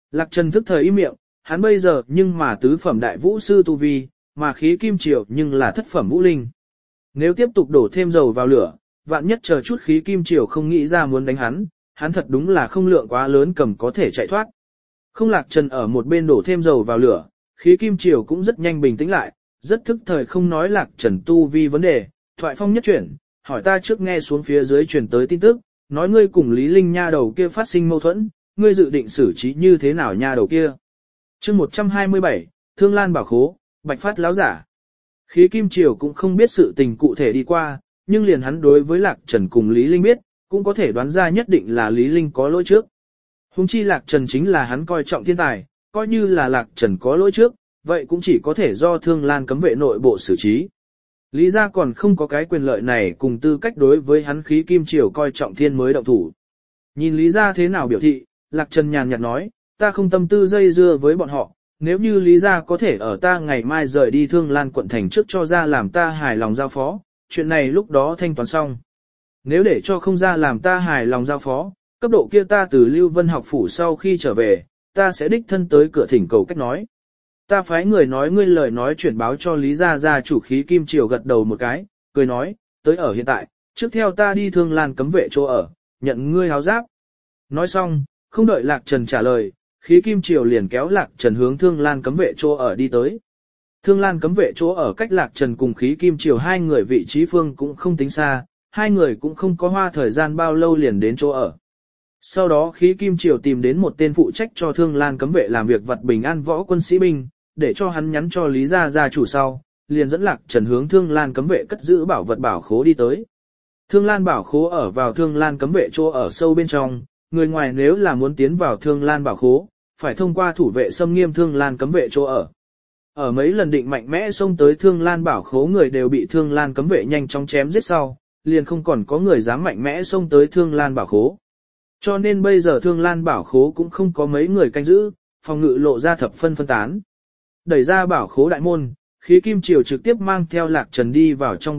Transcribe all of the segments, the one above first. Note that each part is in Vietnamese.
Lạc Trần thức thời im miệng, hắn bây giờ nhưng mà tứ phẩm đại vũ sư tu vi, mà khí kim triều nhưng là thất phẩm vũ linh. Nếu tiếp tục đổ thêm dầu vào lửa, vạn nhất chờ chút khí kim triều không nghĩ ra muốn đánh hắn thật đúng là không lượng quá lớn cầm có thể chạy thoát. Không Lạc Trần ở một bên đổ thêm dầu vào lửa, khí kim triều cũng rất nhanh bình tĩnh lại, rất thức thời không nói Lạc Trần tu vi vấn đề, thoại phong nhất chuyển, hỏi ta trước nghe xuống phía dưới truyền tới tin tức, nói ngươi cùng Lý Linh nha đầu kia phát sinh mâu thuẫn, ngươi dự định xử trí như thế nào nha đầu kia. Chương 127, Thương Lan Bảo Khố, Bạch Phát lão giả. Khí kim triều cũng không biết sự tình cụ thể đi qua, nhưng liền hắn đối với Lạc Trần cùng Lý Linh biết, cũng có thể đoán ra nhất định là Lý Linh có lỗi trước. Hùng chi Lạc Trần chính là hắn coi trọng thiên tài, coi như là Lạc Trần có lỗi trước, vậy cũng chỉ có thể do Thương Lan cấm vệ nội bộ xử trí. Lý gia còn không có cái quyền lợi này cùng tư cách đối với hắn khí kim triều coi trọng thiên mới động thủ. Nhìn Lý gia thế nào biểu thị, Lạc Trần nhàn nhạt nói, ta không tâm tư dây dưa với bọn họ, nếu như Lý gia có thể ở ta ngày mai rời đi Thương Lan quận thành trước cho ra làm ta hài lòng giao phó, chuyện này lúc đó thanh toán xong. Nếu để cho không ra làm ta hài lòng giao phó, cấp độ kia ta từ Lưu Vân học phủ sau khi trở về, ta sẽ đích thân tới cửa thỉnh cầu cách nói. Ta phái người nói ngươi lời nói chuyển báo cho Lý gia gia chủ khí kim triều gật đầu một cái, cười nói, tới ở hiện tại, trước theo ta đi Thương Lan cấm vệ chỗ ở, nhận ngươi áo giáp. Nói xong, không đợi Lạc Trần trả lời, khí kim triều liền kéo Lạc Trần hướng Thương Lan cấm vệ chỗ ở đi tới. Thương Lan cấm vệ chỗ ở cách Lạc Trần cùng khí kim triều hai người vị trí phương cũng không tính xa, hai người cũng không có hoa thời gian bao lâu liền đến chỗ ở. Sau đó khí kim triều tìm đến một tên phụ trách cho Thương Lan cấm vệ làm việc vật bình an võ quân sĩ binh, để cho hắn nhắn cho Lý gia gia chủ sau, liền dẫn Lạc Trần hướng Thương Lan cấm vệ cất giữ bảo vật bảo khố đi tới. Thương Lan bảo khố ở vào Thương Lan cấm vệ chỗ ở sâu bên trong, người ngoài nếu là muốn tiến vào Thương Lan bảo khố, phải thông qua thủ vệ xâm nghiêm Thương Lan cấm vệ chỗ ở. Ở mấy lần định mạnh mẽ xông tới Thương Lan bảo khố người đều bị Thương Lan cấm vệ nhanh chóng chém giết sau, liền không còn có người dám mạnh mẽ xông tới Thương Lan bảo khố. Cho nên bây giờ Thương Lan bảo khố cũng không có mấy người canh giữ, phòng ngự lộ ra thập phân tán. Đẩy ra bảo khố đại môn, khí kim triều trực tiếp mang theo Lạc Trần đi vào trong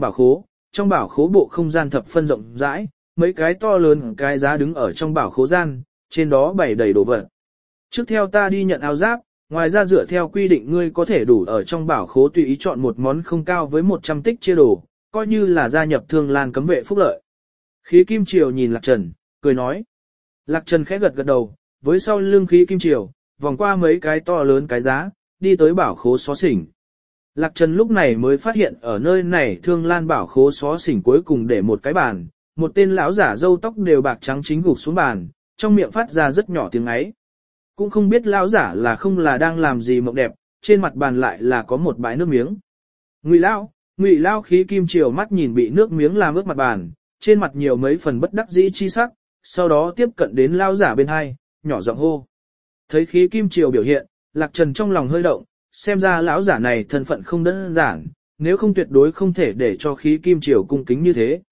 bảo khố bộ không gian thập phân rộng rãi, mấy cái to lớn cái giá đứng ở trong bảo khố gian, trên đó bày đầy đồ vật. Trước theo ta đi nhận áo giáp, ngoài ra dựa theo quy định ngươi có thể đủ ở trong bảo khố tùy ý chọn một món không cao với 100 tích chia đồ, coi như là gia nhập Thương Lan cấm vệ phúc lợi. Khí kim triều nhìn Lạc Trần, cười nói. Lạc Trần khẽ gật đầu, với sau lưng khí kim triều, vòng qua mấy cái to lớn cái giá, đi tới bảo khố xó xỉnh. Lạc Trần lúc này mới phát hiện ở nơi này Thương Lan bảo khố xó xỉnh cuối cùng để một cái bàn, một tên lão giả râu tóc đều bạc trắng chính gục xuống bàn, trong miệng phát ra rất nhỏ tiếng ấy. Cũng không biết lão giả là không là đang làm gì mộng đẹp, trên mặt bàn lại là có một bãi nước miếng. Ngụy Lão khí kim triều mắt nhìn bị nước miếng làm ướt mặt bàn, trên mặt nhiều mấy phần bất đắc dĩ chi sắc, sau đó tiếp cận đến lão giả bên hai, nhỏ giọng hô. Thấy khí kim triều biểu hiện, Lạc Trần trong lòng hơi động, xem ra lão giả này thân phận không đơn giản, nếu không tuyệt đối không thể để cho khí kim triều cung kính như thế.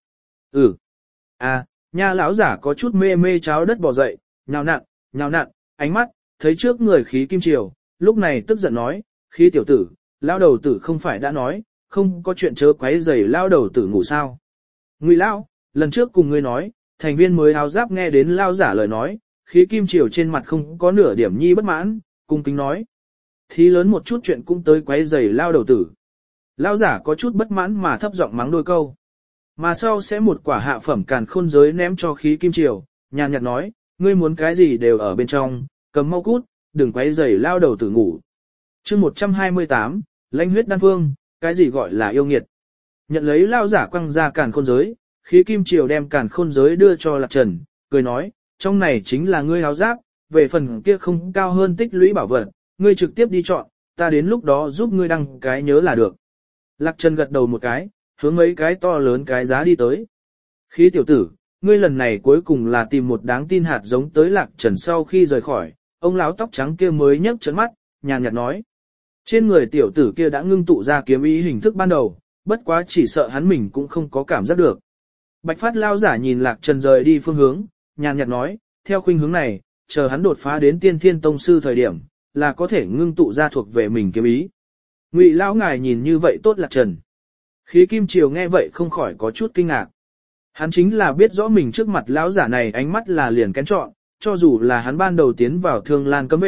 Nha lão giả có chút mê mê cháo đất bò dậy, nhào nặn, ánh mắt, thấy trước người khí kim triều, lúc này tức giận nói, khí tiểu tử, lão đầu tử không phải đã nói, không có chuyện chớ quấy rầy lão đầu tử ngủ sao. Ngụy lão, lần trước cùng ngươi nói, thành viên mới áo giáp nghe đến lão giả lời nói, khí kim triều trên mặt không có nửa điểm nhi bất mãn, cung kính nói. Thí lớn một chút chuyện cũng tới quấy rầy lão đầu tử. Lão giả có chút bất mãn mà thấp giọng mắng đôi câu. Mà sau sẽ một quả hạ phẩm càn khôn giới ném cho khí kim triều, nhàn nhạt nói, ngươi muốn cái gì đều ở bên trong, cầm mau cút, đừng quấy rầy lao đầu tử ngủ. Chương 128, lãnh huyết đan phương, cái gì gọi là yêu nghiệt. Nhận lấy lao giả quăng ra càn khôn giới, khí kim triều đem càn khôn giới đưa cho Lạc Trần, cười nói, trong này chính là ngươi áo giáp, về phần kia không cao hơn tích lũy bảo vật, ngươi trực tiếp đi chọn, ta đến lúc đó giúp ngươi đăng cái nhớ là được. Lạc Trần gật đầu một cái, hướng mấy cái to lớn cái giá đi tới. Khí tiểu tử, ngươi lần này cuối cùng là tìm một đáng tin hạt giống tới Lạc Trần sau khi rời khỏi, ông lão tóc trắng kia mới nhấc trấn mắt, nhàn nhạt nói. Trên người tiểu tử kia đã ngưng tụ ra kiếm ý hình thức ban đầu, bất quá chỉ sợ hắn mình cũng không có cảm giác được. Bạch Phát lao giả nhìn Lạc Trần rời đi phương hướng, nhàn nhạt nói, theo khuynh hướng này, chờ hắn đột phá đến tiên thiên tông sư thời điểm, là có thể ngưng tụ ra thuộc về mình kiếm ý. Ngụy lão ngài nhìn như vậy tốt Lạc Trần. Khí kim triều nghe vậy không khỏi có chút kinh ngạc. Hắn chính là biết rõ mình trước mặt lão giả này ánh mắt là liền kén chọn, cho dù là hắn ban đầu tiến vào Thương Lan cấm vệ,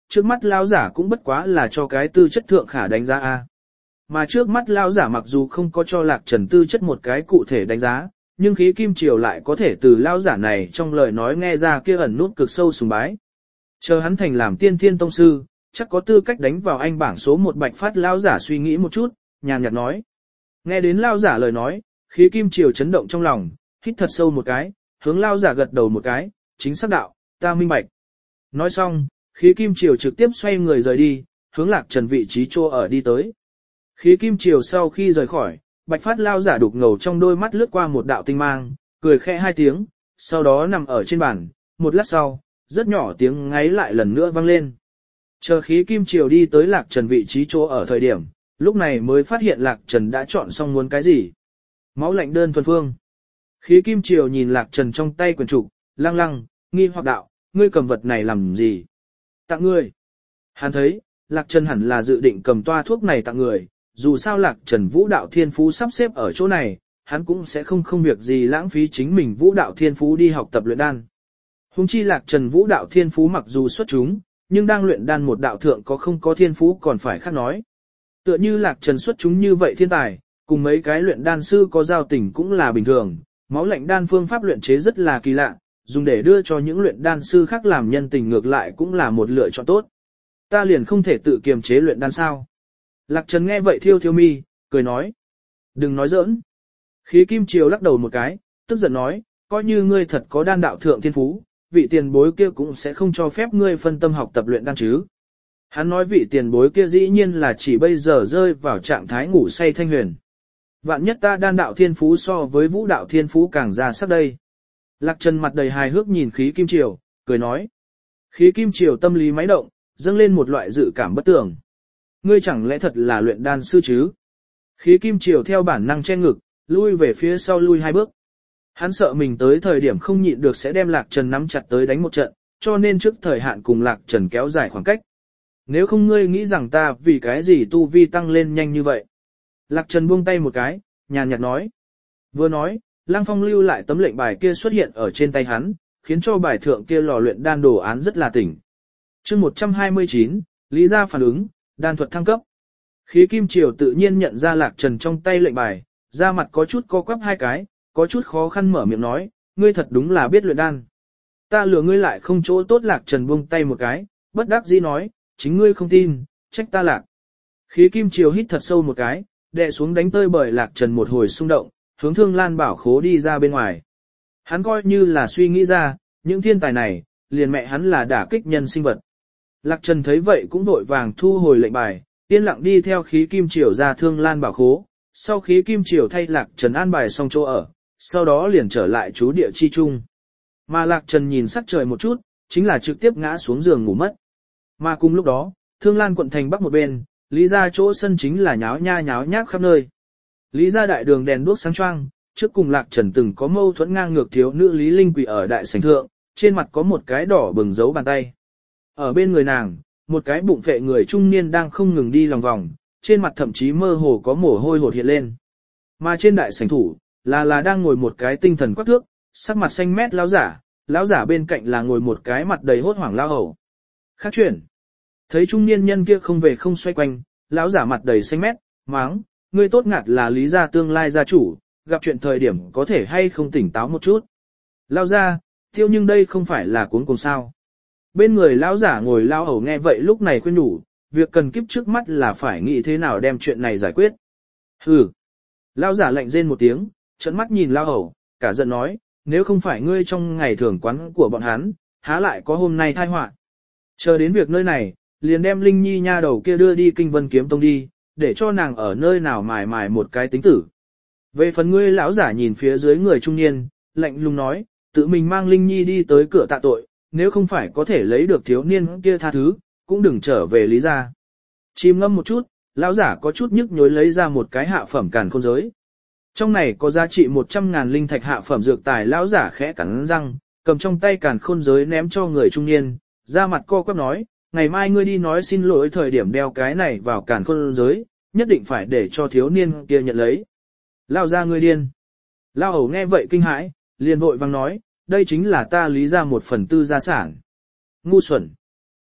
trước mắt lao giả cũng bất quá là cho cái tư chất thượng khả đánh giá A. Mà trước mắt lao giả mặc dù không có cho Lạc Trần tư chất một cái cụ thể đánh giá, nhưng khí kim triều lại có thể từ lao giả này trong lời nói nghe ra kia ẩn nút cực sâu sùng bái. Chờ hắn thành làm tiên thiên tông sư, chắc có tư cách đánh vào anh bảng số 1 Bạch Phát lao giả suy nghĩ một chút, nhàn nhạt nói. Nghe đến lao giả lời nói, khí kim triều chấn động trong lòng, hít thật sâu một cái, hướng lao giả gật đầu một cái, chính xác đạo, ta minh bạch. Nói xong, khí kim triều trực tiếp xoay người rời đi, hướng Lạc Trần vị trí chỗ ở đi tới. Khí kim triều sau khi rời khỏi, Bạch Phát lao giả đục ngầu trong đôi mắt lướt qua một đạo tinh mang, cười khẽ 2 tiếng, sau đó nằm ở trên bàn, một lát sau, rất nhỏ tiếng ngáy lại lần nữa vang lên. Chờ khí kim triều đi tới Lạc Trần vị trí chỗ ở thời điểm, lúc này mới phát hiện Lạc Trần đã chọn xong muốn cái gì. Máu lạnh đơn thuần phương. Khí kim triều nhìn Lạc Trần trong tay quyển trục, lăng lăng, nghi hoặc đạo, ngươi cầm vật này làm gì? Tặng ngươi. Hắn thấy, Lạc Trần hẳn là dự định cầm toa thuốc này tặng người, dù sao Lạc Trần vũ đạo thiên phú sắp xếp ở chỗ này, hắn cũng sẽ không việc gì lãng phí chính mình vũ đạo thiên phú đi học tập luyện đan. Hùng chi Lạc Trần vũ đạo thiên phú mặc dù xuất chúng, nhưng đang luyện đan một đạo thượng có không có thiên phú còn phải khác nói. Tựa như Lạc Trần xuất chúng như vậy thiên tài, cùng mấy cái luyện đan sư có giao tình cũng là bình thường, máu lạnh đan phương pháp luyện chế rất là kỳ lạ, dùng để đưa cho những luyện đan sư khác làm nhân tình ngược lại cũng là một lựa chọn tốt. Ta liền không thể tự kiềm chế luyện đan sao? Lạc Trần nghe vậy thiêu thiêu mi, cười nói. Đừng nói giỡn. Khí kim triều lắc đầu một cái, tức giận nói, coi như ngươi thật có đan đạo thượng thiên phú, vị tiền bối kia cũng sẽ không cho phép ngươi phân tâm học tập luyện đan chứ. Hắn nói vị tiền bối kia dĩ nhiên là chỉ bây giờ rơi vào trạng thái ngủ say thanh huyền. Vạn nhất ta đan đạo thiên phú so với vũ đạo thiên phú càng ra sắc đây. Lạc Trần mặt đầy hài hước nhìn khí kim triều, cười nói. Khí kim triều tâm lý máy động, dâng lên một loại dự cảm bất tường. Ngươi chẳng lẽ thật là luyện đan sư chứ? Khí kim triều theo bản năng che ngực, lui về phía sau lui 2 bước. Hắn sợ mình tới thời điểm không nhịn được sẽ đem Lạc Trần nắm chặt tới đánh một trận, cho nên trước thời hạn cùng Lạc Trần kéo dài khoảng cách. Nếu không ngươi nghĩ rằng ta vì cái gì tu vi tăng lên nhanh như vậy? Lạc Trần buông tay một cái, nhàn nhạt nói. Vừa nói, Lăng Phong lưu lại tấm lệnh bài kia xuất hiện ở trên tay hắn, khiến cho bài thượng kia lò luyện đan đồ án rất là tỉnh. Chương 129, Lý gia phản ứng, đan thuật thăng cấp. Khí kim triều tự nhiên nhận ra Lạc Trần trong tay lệnh bài, da mặt có chút co quắp 2 cái, có chút khó khăn mở miệng nói, ngươi thật đúng là biết luyện đan. Ta lừa ngươi lại không chỗ tốt. Lạc Trần buông tay một cái, bất đắc dĩ nói, chính ngươi không tin, trách ta Lạc. Khí kim triều hít thật sâu một cái, đè xuống đánh tơi bởi Lạc Trần một hồi xung động, hướng Thương Lan bảo khố đi ra bên ngoài. Hắn coi như là suy nghĩ ra, những thiên tài này, liền mẹ hắn là đả kích nhân sinh vật. Lạc Trần thấy vậy cũng vội vàng thu hồi lệnh bài, yên lặng đi theo khí kim triều ra Thương Lan bảo khố. Sau khí kim triều thay Lạc Trần an bài xong chỗ ở, sau đó liền trở lại trú địa chi trung. Mà Lạc Trần nhìn sắc trời một chút, chính là trực tiếp ngã xuống giường ngủ mất. Mà cùng lúc đó, Thương Lan quận thành bắc một bên, Lý gia chỗ sân chính là nháo nhác khắp nơi. Lý gia đại đường đèn đuốc sáng choang, trước cùng Lạc Trần từng có mâu thuẫn ngang ngược thiếu nữ Lý Linh quỳ ở đại sảnh thượng, trên mặt có một cái đỏ bừng dấu bàn tay. Ở bên người nàng, một cái bụng phệ người trung niên đang không ngừng đi lòng vòng, trên mặt thậm chí mơ hồ có mồ hôi hột hiện lên. Mà trên đại sảnh thủ, là đang ngồi một cái tinh thần quắc thước, sắc mặt xanh mét lão giả bên cạnh là ngồi một cái mặt đầy hốt hoảng lao hầu. Khác chuyển. Thấy trung niên nhân kia không về không xoay quanh, lão giả mặt đầy xanh mét, máng, ngươi tốt ngạt là Lý gia tương lai gia chủ, gặp chuyện thời điểm có thể hay không tỉnh táo một chút. Lao ra, tiêu nhưng đây không phải là cuống cùng sao. Bên người lão giả ngồi lao hầu nghe vậy lúc này khuyên nhủ, việc cần kiếp trước mắt là phải nghĩ thế nào đem chuyện này giải quyết. Hừ. Lão giả lạnh rên một tiếng, trợn mắt nhìn lao hầu, cả giận nói, nếu không phải ngươi trong ngày thường quán của bọn hắn, há lại có hôm nay tai họa. Chờ đến việc nơi này, liền đem Linh Nhi nha đầu kia đưa đi Kinh Vân Kiếm Tông đi, để cho nàng ở nơi nào mài một cái tính tử. Về phần ngươi lão giả nhìn phía dưới người trung niên, lạnh lùng nói, tự mình mang Linh Nhi đi tới cửa tạ tội, nếu không phải có thể lấy được thiếu niên kia tha thứ, cũng đừng trở về Lý gia. Chìm ngâm một chút, lão giả có chút nhức nhối lấy ra một cái hạ phẩm càn khôn giới. Trong này có giá trị 100.000 linh thạch hạ phẩm dược tài. Lão giả khẽ cắn răng, cầm trong tay càn khôn giới ném cho người trung niên, ra mặt co quắp nói, ngày mai ngươi đi nói xin lỗi thời điểm đeo cái này vào càn khôn giới, nhất định phải để cho thiếu niên kia nhận lấy. Lao ra ngươi điên. Lao hầu nghe vậy kinh hãi, liền vội vang nói, đây chính là ta Lý gia 1/4 gia sản. Ngu xuẩn.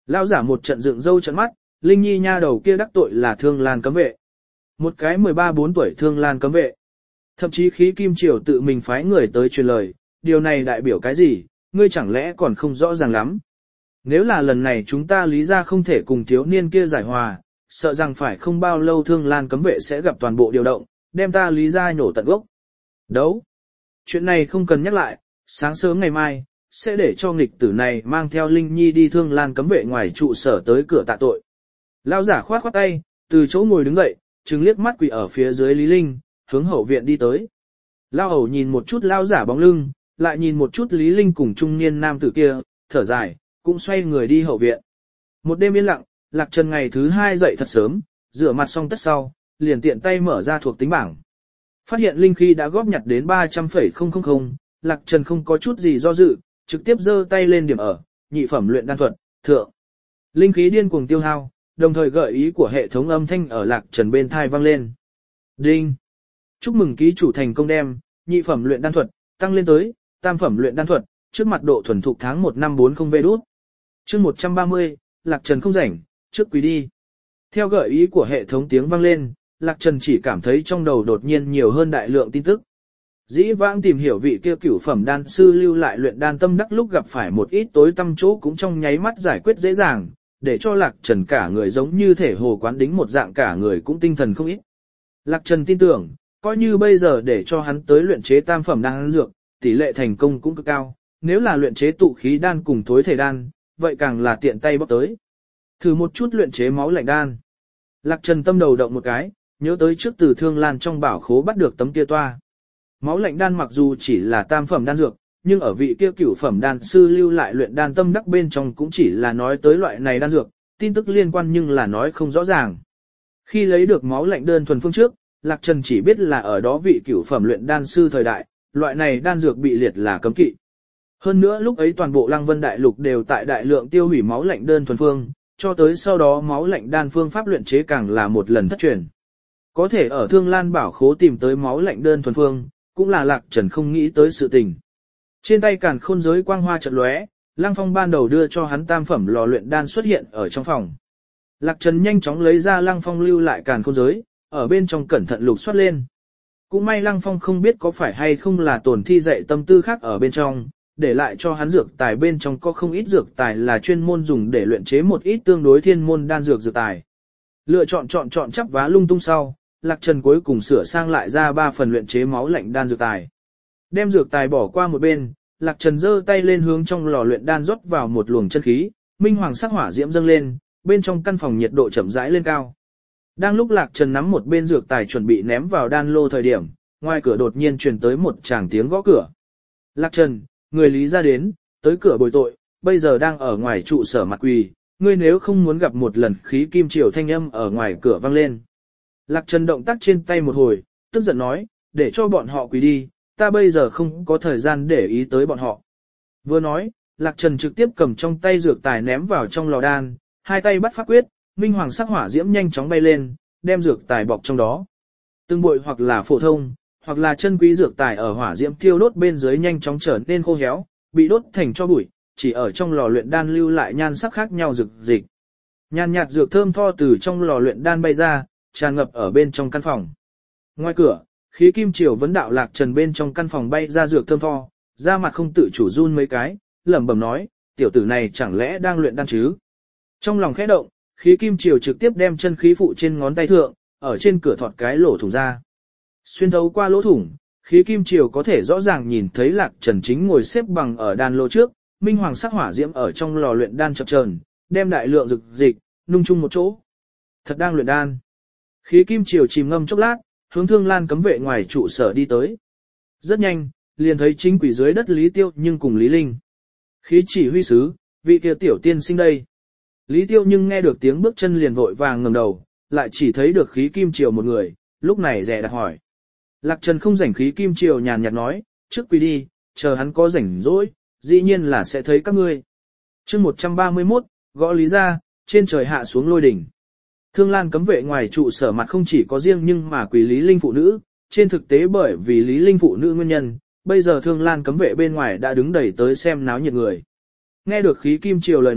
Lão giả một trận dựng râu trận mắt, Linh Nhi nha đầu kia đắc tội là Thương Lan cấm vệ. Một cái 13-14 tuổi Thương Lan cấm vệ. Thậm chí khí kim triều tự mình phái người tới truyền lời, điều này đại biểu cái gì, ngươi chẳng lẽ còn không rõ ràng lắm. Nếu là lần này chúng ta lý ra không thể cùng thiếu niên kia giải hòa, sợ rằng phải không bao lâu Thương Lan cấm vệ sẽ gặp toàn bộ điều động, đem ta lý ra nhổ tận gốc. Đấu. Chuyện này không cần nhắc lại, sáng sớm ngày mai, sẽ để cho nghịch tử này mang theo Linh Nhi đi Thương Lan cấm vệ ngoài trụ sở tới cửa tạ tội. Lão giả khoát khoát tay, từ chỗ ngồi đứng dậy, trừng liếc mắt quỳ ở phía dưới Lý Linh, hướng hậu viện đi tới. Lão hầu nhìn một chút lão giả bóng lưng, lại nhìn một chút Lý Linh cùng trung niên nam tử kia, thở dài, cũng xoay người đi hậu viện. Một đêm yên lặng, Lạc Trần ngày thứ 2 dậy thật sớm, rửa mặt xong tất sau, liền tiện tay mở ra thuộc tính bảng. Phát hiện linh khí đã góp nhặt đến 300,000, Lạc Trần không có chút gì do dự, trực tiếp giơ tay lên điểm ở, nhị phẩm luyện đan thuật, thượng. Linh khí điên cuồng tiêu hao, đồng thời gợi ý của hệ thống âm thanh ở Lạc Trần bên tai vang lên. Đinh! Chúc mừng ký chủ thành công đem, nhị phẩm luyện đan thuật, tăng lên tới, tam phẩm luyện đan thuật, trước mặt độ thuần thục tháng 1 năm 40 V đút. Chương 130, Lạc Trần không rảnh, trước quý đi. Theo gợi ý của hệ thống tiếng vang lên, Lạc Trần chỉ cảm thấy trong đầu đột nhiên nhiều hơn đại lượng tin tức. Dĩ vãng tìm hiểu vị kia cửu phẩm đan sư lưu lại luyện đan tâm đắc lúc gặp phải một ít tối tăm chỗ cũng trong nháy mắt giải quyết dễ dàng, để cho Lạc Trần cả người giống như thể hồ quán đính một dạng, cả người cũng tinh thần không ít. Lạc Trần tin tưởng, coi như bây giờ để cho hắn tới luyện chế tam phẩm đan dược, tỷ lệ thành công cũng cực cao, nếu là luyện chế tụ khí đan cùng thối thể đan, vậy càng là tiện tay bóc tới. Thử một chút luyện chế máu lạnh đan. Lạc Trần tâm đầu động một cái, nhớ tới trước từ Thương Lan trong bảo khố bắt được tấm kia toa. Máu lạnh đan mặc dù chỉ là tam phẩm đan dược, nhưng ở vị kia cửu phẩm đan sư lưu lại luyện đan tâm đắc bên trong cũng chỉ là nói tới loại này đan dược, tin tức liên quan nhưng là nói không rõ ràng. Khi lấy được máu lạnh đơn thuần phương trước, Lạc Trần chỉ biết là ở đó vị cửu phẩm luyện đan sư thời đại, loại này đan dược bị liệt là cấm kỵ. Hơn nữa lúc ấy toàn bộ Lăng Vân Đại Lục đều tại đại lượng tiêu hủy máu lạnh đơn thuần phương, cho tới sau đó máu lạnh đan phương pháp luyện chế càng là một lần thất truyền. Có thể ở Thương Lan bảo khố tìm tới máu lạnh đơn thuần phương, cũng là Lạc Trần không nghĩ tới sự tình. Trên tay càn khôn giới quang hoa chợt lóe, Lăng Phong ban đầu đưa cho hắn tam phẩm lò luyện đan xuất hiện ở trong phòng. Lạc Trần nhanh chóng lấy ra Lăng Phong lưu lại càn khôn giới, ở bên trong cẩn thận lục soát lên. Cũng may Lăng Phong không biết có phải hay không là tổn thi dạy tâm tư khác ở bên trong, để lại cho hắn dược tài bên trong có không ít dược tài là chuyên môn dùng để luyện chế một ít tương đối thiên môn đan dược tài. Lựa chọn chắp vá lung tung sau, Lạc Trần cuối cùng sửa sang lại ra 3 phần luyện chế máu lạnh đan dược tài. Đem dược tài bỏ qua một bên, Lạc Trần giơ tay lên hướng trong lò luyện đan rót vào một luồng chân khí, minh hoàng sắc hỏa diễm dâng lên, bên trong căn phòng nhiệt độ chậm rãi lên cao. Đang lúc Lạc Trần nắm một bên dược tài chuẩn bị ném vào đan lô thời điểm, ngoài cửa đột nhiên truyền tới một tràng tiếng gõ cửa. Lạc Trần, người Lý ra đến, tới cửa bồi tội, bây giờ đang ở ngoài trụ sở mặt quỳ, ngươi nếu không muốn gặp một lần khí kim triều thanh âm ở ngoài cửa vang lên. Lạc Trần động tác trên tay một hồi, tức giận nói, để cho bọn họ quỳ đi, ta bây giờ không có thời gian để ý tới bọn họ. Vừa nói, Lạc Trần trực tiếp cầm trong tay dược tài ném vào trong lò đan, hai tay bắt pháp quyết, minh hoàng sắc hỏa diễm nhanh chóng bay lên, đem dược tài bọc trong đó. Từng bội hoặc là phổ thông, hoặc là chân quý dược tài ở hỏa diễm thiêu đốt bên dưới nhanh chóng trở nên khô héo, bị đốt thành tro bụi, chỉ ở trong lò luyện đan lưu lại nhan sắc khác nhau rực dịch. Nhàn nhạt dược thơm tho từ trong lò luyện đan bay ra, tràn ngập ở bên trong căn phòng. Ngoài cửa, khí kim triều vấn đạo Lạc Trần bên trong căn phòng bay ra dược thơm tho, da mặt không tự chủ run mấy cái, lẩm bẩm nói, tiểu tử này chẳng lẽ đang luyện đan chứ? Trong lòng khẽ động, khí kim triều trực tiếp đem chân khí phụ trên ngón tay thượng, ở trên cửa thọt cái lỗ thủng ra. Xuyên thấu qua lỗ thủng, khí kim triều có thể rõ ràng nhìn thấy Lạc Trần chính ngồi xếp bằng ở đan lô trước, minh hoàng sắc hỏa diễm ở trong lò luyện đan chập chờn, đem đại lượng dược dịch nung chung một chỗ. Thật đang luyện đan. Khí kim triều chìm ngâm chốc lát, hướng Thương Lan cấm vệ ngoài trụ sở đi tới. Rất nhanh, liền thấy chính quỷ dưới đất Lý Tiêu nhưng cùng Lý Linh. Khí chỉ huy sứ, vị kia tiểu tiên sinh đây. Lý Tiêu nhưng nghe được tiếng bước chân liền vội vàng ngẩng đầu, lại chỉ thấy được khí kim triều một người, lúc này dè đặt hỏi. Lạc Trần không rảnh, khí kim triều nhàn nhạt nói, trước quỳ đi, chờ hắn có rảnh rỗi, dĩ nhiên là sẽ thấy các ngươi. Chương 131, gõ Lý ra, trên trời hạ xuống lôi đỉnh. Thương Lan cấm vệ ngoài trụ sở mặt không chỉ có riêng nhưng mà quỳ Lý Linh phụ nữ, trên thực tế bởi vì Lý Linh phụ nữ nguyên nhân, bây giờ Thương Lan cấm vệ bên ngoài đã đứng đầy tới xem náo nhiệt người. Nghe được khí kim triều lời nói,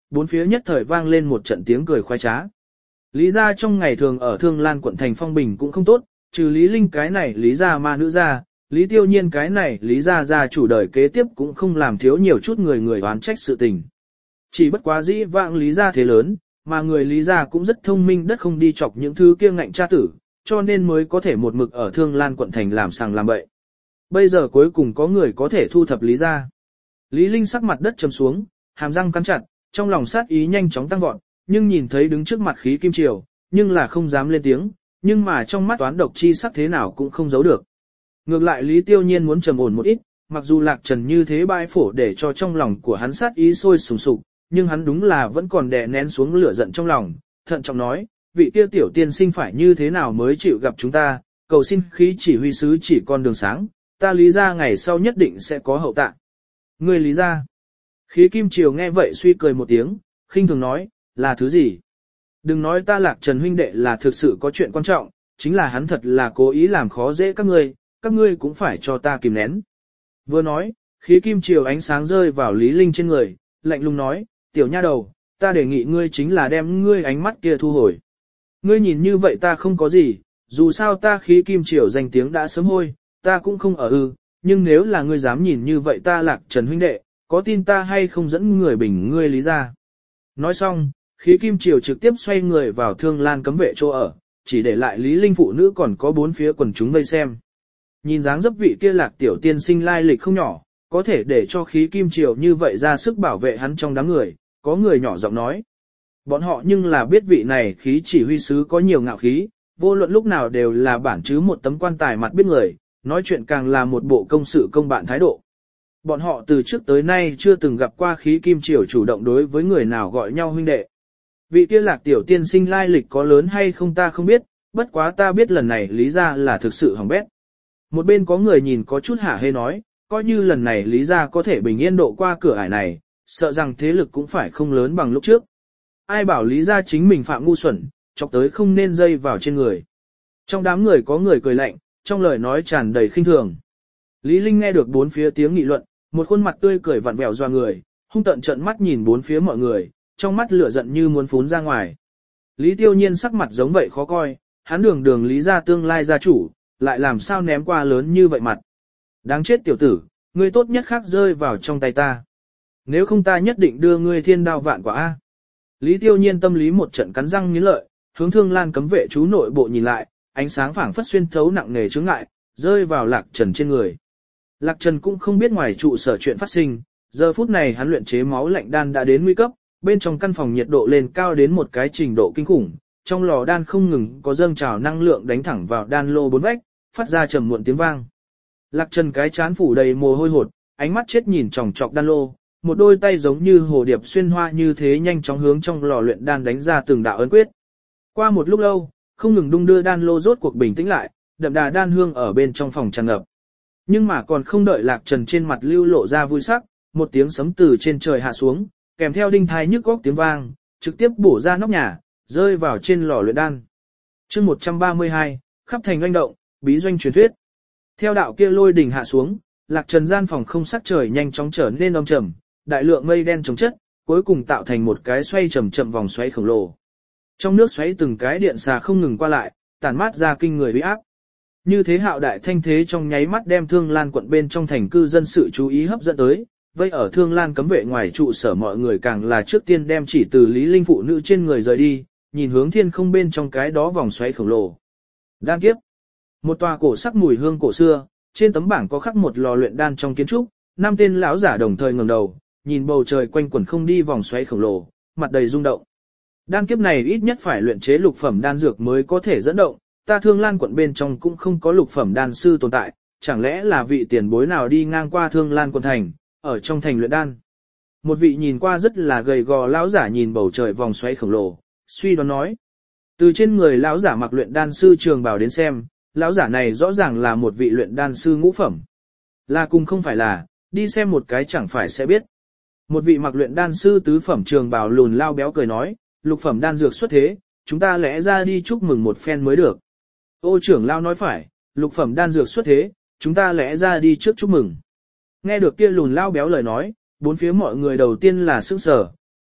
bốn phía nhất thời vang lên một trận tiếng cười khoái trá. Lý gia trong ngày thường ở Thương Lan quận thành phong bình cũng không tốt, trừ Lý Linh cái này Lý gia ma nữ gia, Lý Tiêu Nhiên cái này Lý gia gia chủ đời kế tiếp cũng không làm thiếu nhiều chút người oán trách sự tình. Chỉ bất quá dĩ vãng Lý gia thế lớn, mà người Lý gia cũng rất thông minh đất không đi chọc những thứ kia ngạnh cha tử, cho nên mới có thể một mực ở Thương Lan quận thành làm sàng làm bậy. Bây giờ cuối cùng có người có thể thu thập Lý gia. Lý Linh sắc mặt đất trầm xuống, hàm răng cắn chặt, trong lòng sát ý nhanh chóng tăng vọt, nhưng nhìn thấy đứng trước mặt khí kim triều, nhưng là không dám lên tiếng, nhưng mà trong mắt toán độc chi sắc thế nào cũng không giấu được. Ngược lại Lý Tiêu Nhiên muốn trầm ổn một ít, mặc dù Lạc Trần như thế bãi phổ để cho trong lòng của hắn sát ý sôi sùng sục, nhưng hắn đúng là vẫn còn đè nén xuống lửa giận trong lòng, thận trọng nói, vị kia tiểu tiên sinh phải như thế nào mới chịu gặp chúng ta, cầu xin khí chỉ huy sứ chỉ con đường sáng, ta Lý gia ngày sau nhất định sẽ có hậu tạ. Người Lý gia. Khí kim triều nghe vậy suy cười một tiếng, khinh thường nói, là thứ gì? Đừng nói ta Lạc Trần huynh đệ là thực sự có chuyện quan trọng, chính là hắn thật là cố ý làm khó dễ các ngươi cũng phải cho ta kìm nén. Vừa nói, khí kim triều ánh sáng rơi vào Lý Linh trên người, lạnh lùng nói, tiểu nha đầu, ta đề nghị ngươi chính là đem ngươi ánh mắt kia thu hồi. Ngươi nhìn như vậy ta không có gì, dù sao ta khí kim triều danh tiếng đã sớm hôi, ta cũng không ở nhưng nếu là ngươi dám nhìn như vậy ta Lạc Trần huynh đệ, có tin ta hay không dẫn người bình ngươi Lý ra. Nói xong, khí kim triều trực tiếp xoay người vào Thương Lan cấm vệ chỗ ở, chỉ để lại Lý Linh phụ nữ còn có bốn phía quần chúng vây xem. Nhìn dáng dấp vị kia Lạc tiểu tiên sinh lai lịch không nhỏ, có thể để cho khí kim triều như vậy ra sức bảo vệ hắn trong đám người, có người nhỏ giọng nói. Bọn họ nhưng là biết vị này khí chỉ huy sứ có nhiều ngạo khí, vô luận lúc nào đều là bản chứ một tấm quan tài mặt biết người, nói chuyện càng là một bộ công sự công bạn thái độ. Bọn họ từ trước tới nay chưa từng gặp qua khí kim triều chủ động đối với người nào gọi nhau huynh đệ. Vị kia Lạc tiểu tiên sinh lai lịch có lớn hay không ta không biết, bất quá ta biết lần này Lý gia là thực sự hỏng bét. Một bên có người nhìn có chút hả hê nói, coi như lần này Lý gia có thể bình yên độ qua cửa ải này, sợ rằng thế lực cũng phải không lớn bằng lúc trước. Ai bảo Lý gia chính mình phạm ngu xuẩn, chọc tới không nên dây vào trên người. Trong đám người có người cười lạnh, trong lời nói tràn đầy khinh thường. Lý Linh nghe được bốn phía tiếng nghị luận, một khuôn mặt tươi cười vặn vẹo doa người, hung tợn trợn mắt nhìn bốn phía mọi người, trong mắt lửa giận như muốn phún ra ngoài. Lý Tiêu Nhiên sắc mặt giống vậy khó coi, hắn đường Lý gia tương lai gia chủ, lại làm sao ném qua lớn như vậy mặt. Đáng chết tiểu tử, ngươi tốt nhất khác rơi vào trong tay ta. Nếu không ta nhất định đưa ngươi thiên đao vạn quả A. Lý Tiêu Nhiên tâm lý một trận cắn răng nghiến lợi, hướng Thương Lan cấm vệ chú nội bộ nhìn lại, ánh sáng phảng phất xuyên thấu nặng nề chướng ngại, rơi vào Lạc Trần trên người. Lạc Trần cũng không biết ngoài trụ sở chuyện phát sinh, giờ phút này hắn luyện chế máu lạnh đan đã đến nguy cấp, bên trong căn phòng nhiệt độ lên cao đến một cái trình độ kinh khủng, trong lò đan không ngừng có dâng trào năng lượng đánh thẳng vào đan lô bốn vách, phát ra trầm muộn tiếng vang. Lạc Trần cái chán phủ đầy mồ hôi hột, ánh mắt chết nhìn chòng chọc đan lô, một đôi tay giống như hồ điệp xuyên hoa như thế nhanh chóng hướng trong lò luyện đan đánh ra từng đạo ấn quyết. Qua một lúc lâu, không ngừng đung đưa đan lô rốt cuộc bình tĩnh lại, đậm đà đan hương ở bên trong phòng tràn ngập. Nhưng mà còn không đợi Lạc Trần trên mặt lưu lộ ra vui sắc, một tiếng sấm từ trên trời hạ xuống, kèm theo đinh thai nhức góc tiếng vang, trực tiếp bổ ra nóc nhà, rơi vào trên lò luyện đan. Chương 132, khắp thành oanh động, bí doanh truyền thuyết. Theo đạo kia lôi đỉnh hạ xuống, Lạc Trần gian phòng không sắc trời nhanh chóng trở nên âm trầm, đại lượng mây đen chồng chất, cuối cùng tạo thành một cái xoay chậm chậm vòng xoáy khổng lồ. Trong nước xoáy từng cái điện xà không ngừng qua lại, tản mát ra kinh người uy áp. Như thế hạo đại thanh thế trong nháy mắt đem Thương Lan quận bên trong thành cư dân sự chú ý hấp dẫn tới, vây ở Thương Lan cấm vệ ngoài trụ sở mọi người càng là trước tiên đem chỉ từ Lý Linh phụ nữ trên người rời đi, nhìn hướng thiên không bên trong cái đó vòng xoáy khổng lồ. Đan kiếp. Một tòa cổ sắc mùi hương cổ xưa, trên tấm bảng có khắc một lò luyện đan trong kiến trúc, năm tên lão giả đồng thời ngẩng đầu, nhìn bầu trời quanh quẩn không đi vòng xoáy khổng lồ, mặt đầy rung động. Đan kiếp này ít nhất phải luyện chế lục phẩm đan dược mới có thể dẫn động, ta Thương Lan quận bên trong cũng không có lục phẩm đan sư tồn tại, chẳng lẽ là vị tiền bối nào đi ngang qua Thương Lan quận thành, ở trong thành luyện đan. Một vị nhìn qua rất là gầy gò lão giả nhìn bầu trời vòng xoáy khổng lồ, suy đoán nói. Từ trên người lão giả mặc luyện đan sư trường bào đến xem, lão giả này rõ ràng là một vị luyện đan sư ngũ phẩm. Là cùng không phải là, đi xem một cái chẳng phải sẽ biết. Một vị mặc luyện đan sư tứ phẩm trường bào lùn lao béo cười nói, lục phẩm đan dược xuất thế, chúng ta lẽ ra đi chúc mừng một phen mới được. Ô trưởng lao nói phải, lục phẩm đan dược xuất thế, chúng ta lẽ ra đi trước chúc mừng. Nghe được kia lùn lao béo lời nói, bốn phía mọi người đầu tiên là sững sờ,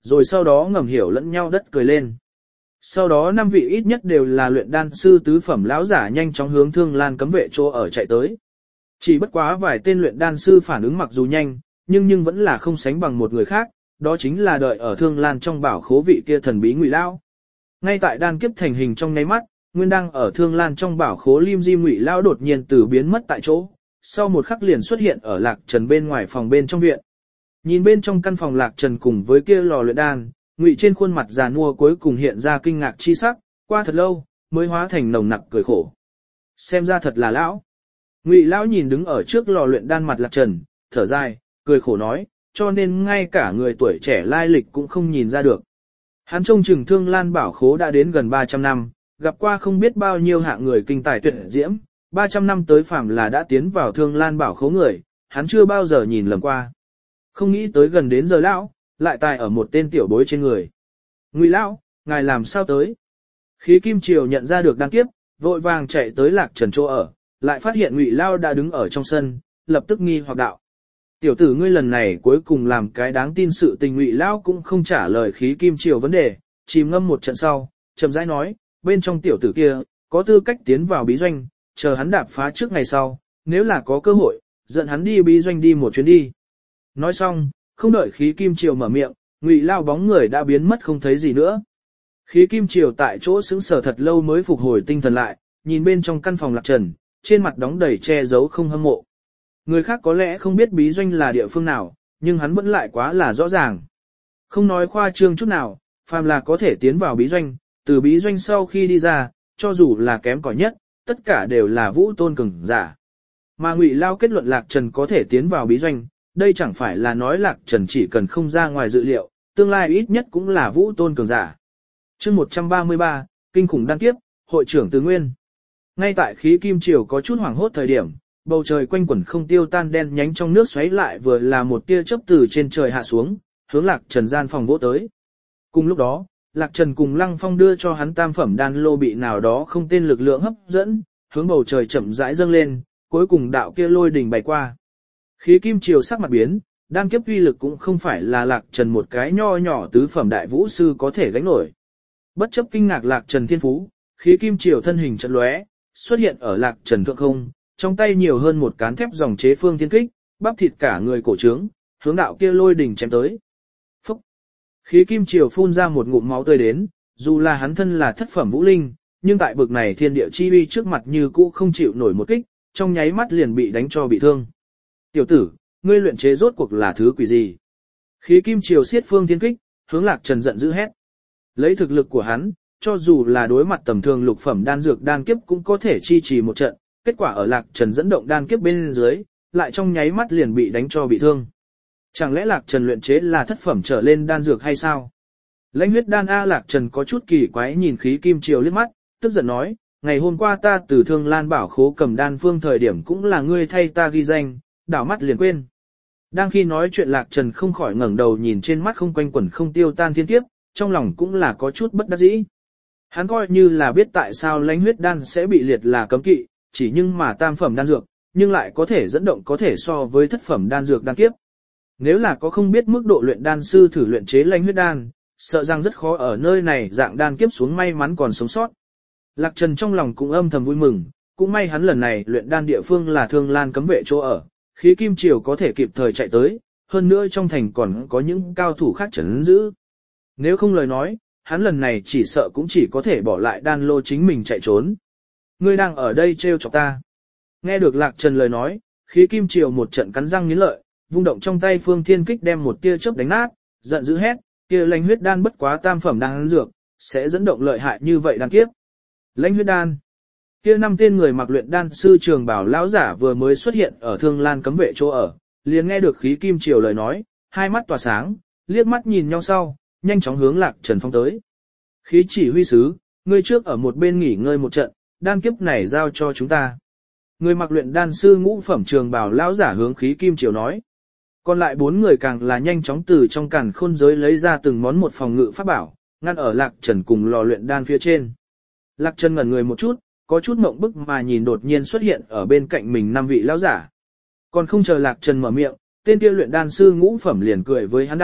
rồi sau đó ngầm hiểu lẫn nhau đất cười lên. Sau đó 5 vị ít nhất đều là luyện đan sư tứ phẩm lão giả nhanh chóng hướng Thương Lan cấm vệ chỗ ở chạy tới. Chỉ bất quá vài tên luyện đan sư phản ứng mặc dù nhanh, nhưng vẫn là không sánh bằng một người khác, đó chính là đợi ở Thương Lan trong bảo khố vị kia thần bí Ngụy Lão. Ngay tại đan kiếp thành hình trong nháy mắt, nguyên đang ở Thương Lan trong bảo khố lim dim Ngụy Lão đột nhiên từ biến mất tại chỗ, sau một khắc liền xuất hiện ở Lạc Trần bên ngoài phòng bên trong viện. Nhìn bên trong căn phòng Lạc Trần cùng với kia lò luyện đan, Ngụy trên khuôn mặt già nua cuối cùng hiện ra kinh ngạc chi sắc, qua thật lâu, mới hóa thành nồng nặc cười khổ. Xem ra thật là lão. Ngụy Lão nhìn đứng ở trước lò luyện đan mặt Lạc Trần, thở dài, cười khổ nói, cho nên ngay cả người tuổi trẻ lai lịch cũng không nhìn ra được. Hắn trông chừng Thương Lan bảo khố đã đến gần 300 năm, gặp qua không biết bao nhiêu hạng người kinh tài tuyệt diễm, 300 năm tới phàm là đã tiến vào Thương Lan bảo khố người, hắn chưa bao giờ nhìn lầm qua. Không nghĩ tới gần đến giờ lão, lại tài ở một tên tiểu bối trên người. Ngụy Lão, ngài làm sao tới? Khí Kim Triều nhận ra được đan kiếp, vội vàng chạy tới Lạc Trần chỗ ở, lại phát hiện Ngụy Lão đã đứng ở trong sân, lập tức nghi hoặc đạo. Tiểu tử ngươi lần này cuối cùng làm cái đáng tin sự tình. Ngụy Lão cũng không trả lời Khí Kim Triều vấn đề, chìm ngâm một trận sau, chậm rãi nói, bên trong tiểu tử kia, có tư cách tiến vào bí doanh, chờ hắn đạp phá trước ngày sau, nếu là có cơ hội, dẫn hắn đi bí doanh đi một chuyến đi. Nói xong, không đợi Khí Kim Triều mở miệng, Ngụy Lão bóng người đã biến mất không thấy gì nữa. Khí Kim Triều tại chỗ sững sờ thật lâu mới phục hồi tinh thần lại, nhìn bên trong căn phòng Lạc Trần, trên mặt đóng đầy che giấu không hâm mộ. Người khác có lẽ không biết bí doanh là địa phương nào, nhưng hắn vẫn lại quá là rõ ràng. Không nói khoa trương chút nào, phàm là có thể tiến vào bí doanh, từ bí doanh sau khi đi ra, cho dù là kém cỏi nhất, tất cả đều là vũ tôn cường giả. Mà Ngụy Lão kết luận Lạc Trần có thể tiến vào bí doanh, đây chẳng phải là nói Lạc Trần chỉ cần không ra ngoài dự liệu, tương lai ít nhất cũng là vũ tôn cường giả. Chương 133, kinh khủng đan kiếp, hội trưởng Từ Nguyên. Ngay tại Khí Kim Triều có chút hoảng hốt thời điểm, bầu trời quanh quẩn không tiêu tan đen nhánh trong nước xoáy lại vừa là một tia chớp từ trên trời hạ xuống, hướng Lạc Trần gian phòng vỗ tới. Cùng lúc đó, Lạc Trần cùng Lăng Phong đưa cho hắn tam phẩm đan lô bị nào đó không tên lực lượng hấp dẫn, hướng bầu trời chậm rãi dâng lên, cuối cùng đạo kia lôi đỉnh bay qua. Khí Kim Triều sắc mặt biến, đan kiếp uy lực cũng không phải là Lạc Trần một cái nho nhỏ tứ phẩm đại vũ sư có thể gánh nổi. Bất chấp kinh ngạc Lạc Trần thiên phú, Khí Kim Triều thân hình chợt lóe, xuất hiện ở Lạc Trần thượng không, trong tay nhiều hơn một cán thép dòng chế phương thiên kích, bắp thịt cả người cổ trướng, hướng đạo kia lôi đỉnh chém tới. Phúc! Khí Kim Triều phun ra một ngụm máu tươi đến, dù là hắn thân là thất phẩm vũ linh, nhưng tại bực này thiên địa chi uy trước mặt như cũ không chịu nổi một kích, trong nháy mắt liền bị đánh cho bị thương. Tiểu tử, ngươi luyện chế rốt cuộc là thứ quỷ gì? Khí Kim Triều xiết phương thiên kích, hướng Lạc Trần giận dữ hét. Lấy thực lực của hắn, cho dù là đối mặt tầm thường lục phẩm đan dược đan kiếp cũng có thể chi trì một trận, kết quả ở Lạc Trần dẫn động đan kiếp bên dưới, lại trong nháy mắt liền bị đánh cho bị thương. Chẳng lẽ Lạc Trần luyện chế là thất phẩm trở lên đan dược hay sao? Lãnh huyết đan A. Lạc Trần có chút kỳ quái nhìn Khí Kim Triều liếc mắt, tức giận nói, ngày hôm qua ta từ Thương Lan bảo khố cầm đan phương thời điểm cũng là ngươi thay ta ghi danh, đảo mắt liền quên. Đang khi nói chuyện Lạc Trần không khỏi ngẩng đầu nhìn trên mắt không quanh quẩn không tiêu tan thiên kiếp, trong lòng cũng là có chút bất đắc dĩ. Hắn coi như là biết tại sao lãnh huyết đan sẽ bị liệt là cấm kỵ, chỉ nhưng mà tam phẩm đan dược, nhưng lại có thể dẫn động có thể so với thất phẩm đan dược đan kiếp. Nếu là có không biết mức độ luyện đan sư thử luyện chế lãnh huyết đan, sợ rằng rất khó ở nơi này dạng đan kiếp xuống may mắn còn sống sót. Lạc Trần trong lòng cũng âm thầm vui mừng, cũng may hắn lần này luyện đan địa phương là Thương Lan cấm vệ chỗ ở, Khí Kim Triều có thể kịp thời chạy tới, hơn nữa trong thành còn có những cao thủ khác trấn giữ. Nếu không lời nói, hắn lần này chỉ sợ cũng chỉ có thể bỏ lại đan lô chính mình chạy trốn. Ngươi đang ở đây trêu chọc ta. Nghe được Lạc Trần lời nói, Khí Kim Triều một trận cắn răng nghiến lợi, vung động trong tay phương thiên kích đem một tia chớp đánh nát, giận dữ hét, kia lãnh huyết đan bất quá tam phẩm đan dược, sẽ dẫn động lợi hại như vậy đan kiếp. Lãnh huyết đan. Kia 5 tên người mặc luyện đan sư trường bảo lão giả vừa mới xuất hiện ở Thương Lan cấm vệ chỗ ở, liền nghe được Khí Kim Triều lời nói, hai mắt tỏa sáng, liếc mắt nhìn nhau sau, nhanh chóng hướng Lạc Trần phong tới. Khí chỉ huy sứ, ngươi trước ở một bên nghỉ ngơi một trận, đan kiếp này giao cho chúng ta. Người mặc luyện đan sư ngũ phẩm trường bảo lão giả hướng Khí Kim Triều nói. Còn lại 4 người càng là nhanh chóng từ trong càn khôn giới lấy ra từng món một phòng ngự pháp bảo, ngăn ở Lạc Trần cùng lò luyện đan phía trên. Lạc Trần ngẩn người một chút, có chút mộng bức mà nhìn đột nhiên xuất hiện ở bên cạnh mình 5 vị lão giả. Còn không chờ Lạc Trần mở miệng, tên kia luyện đan sư ngũ phẩm liền cười với hắn đạo,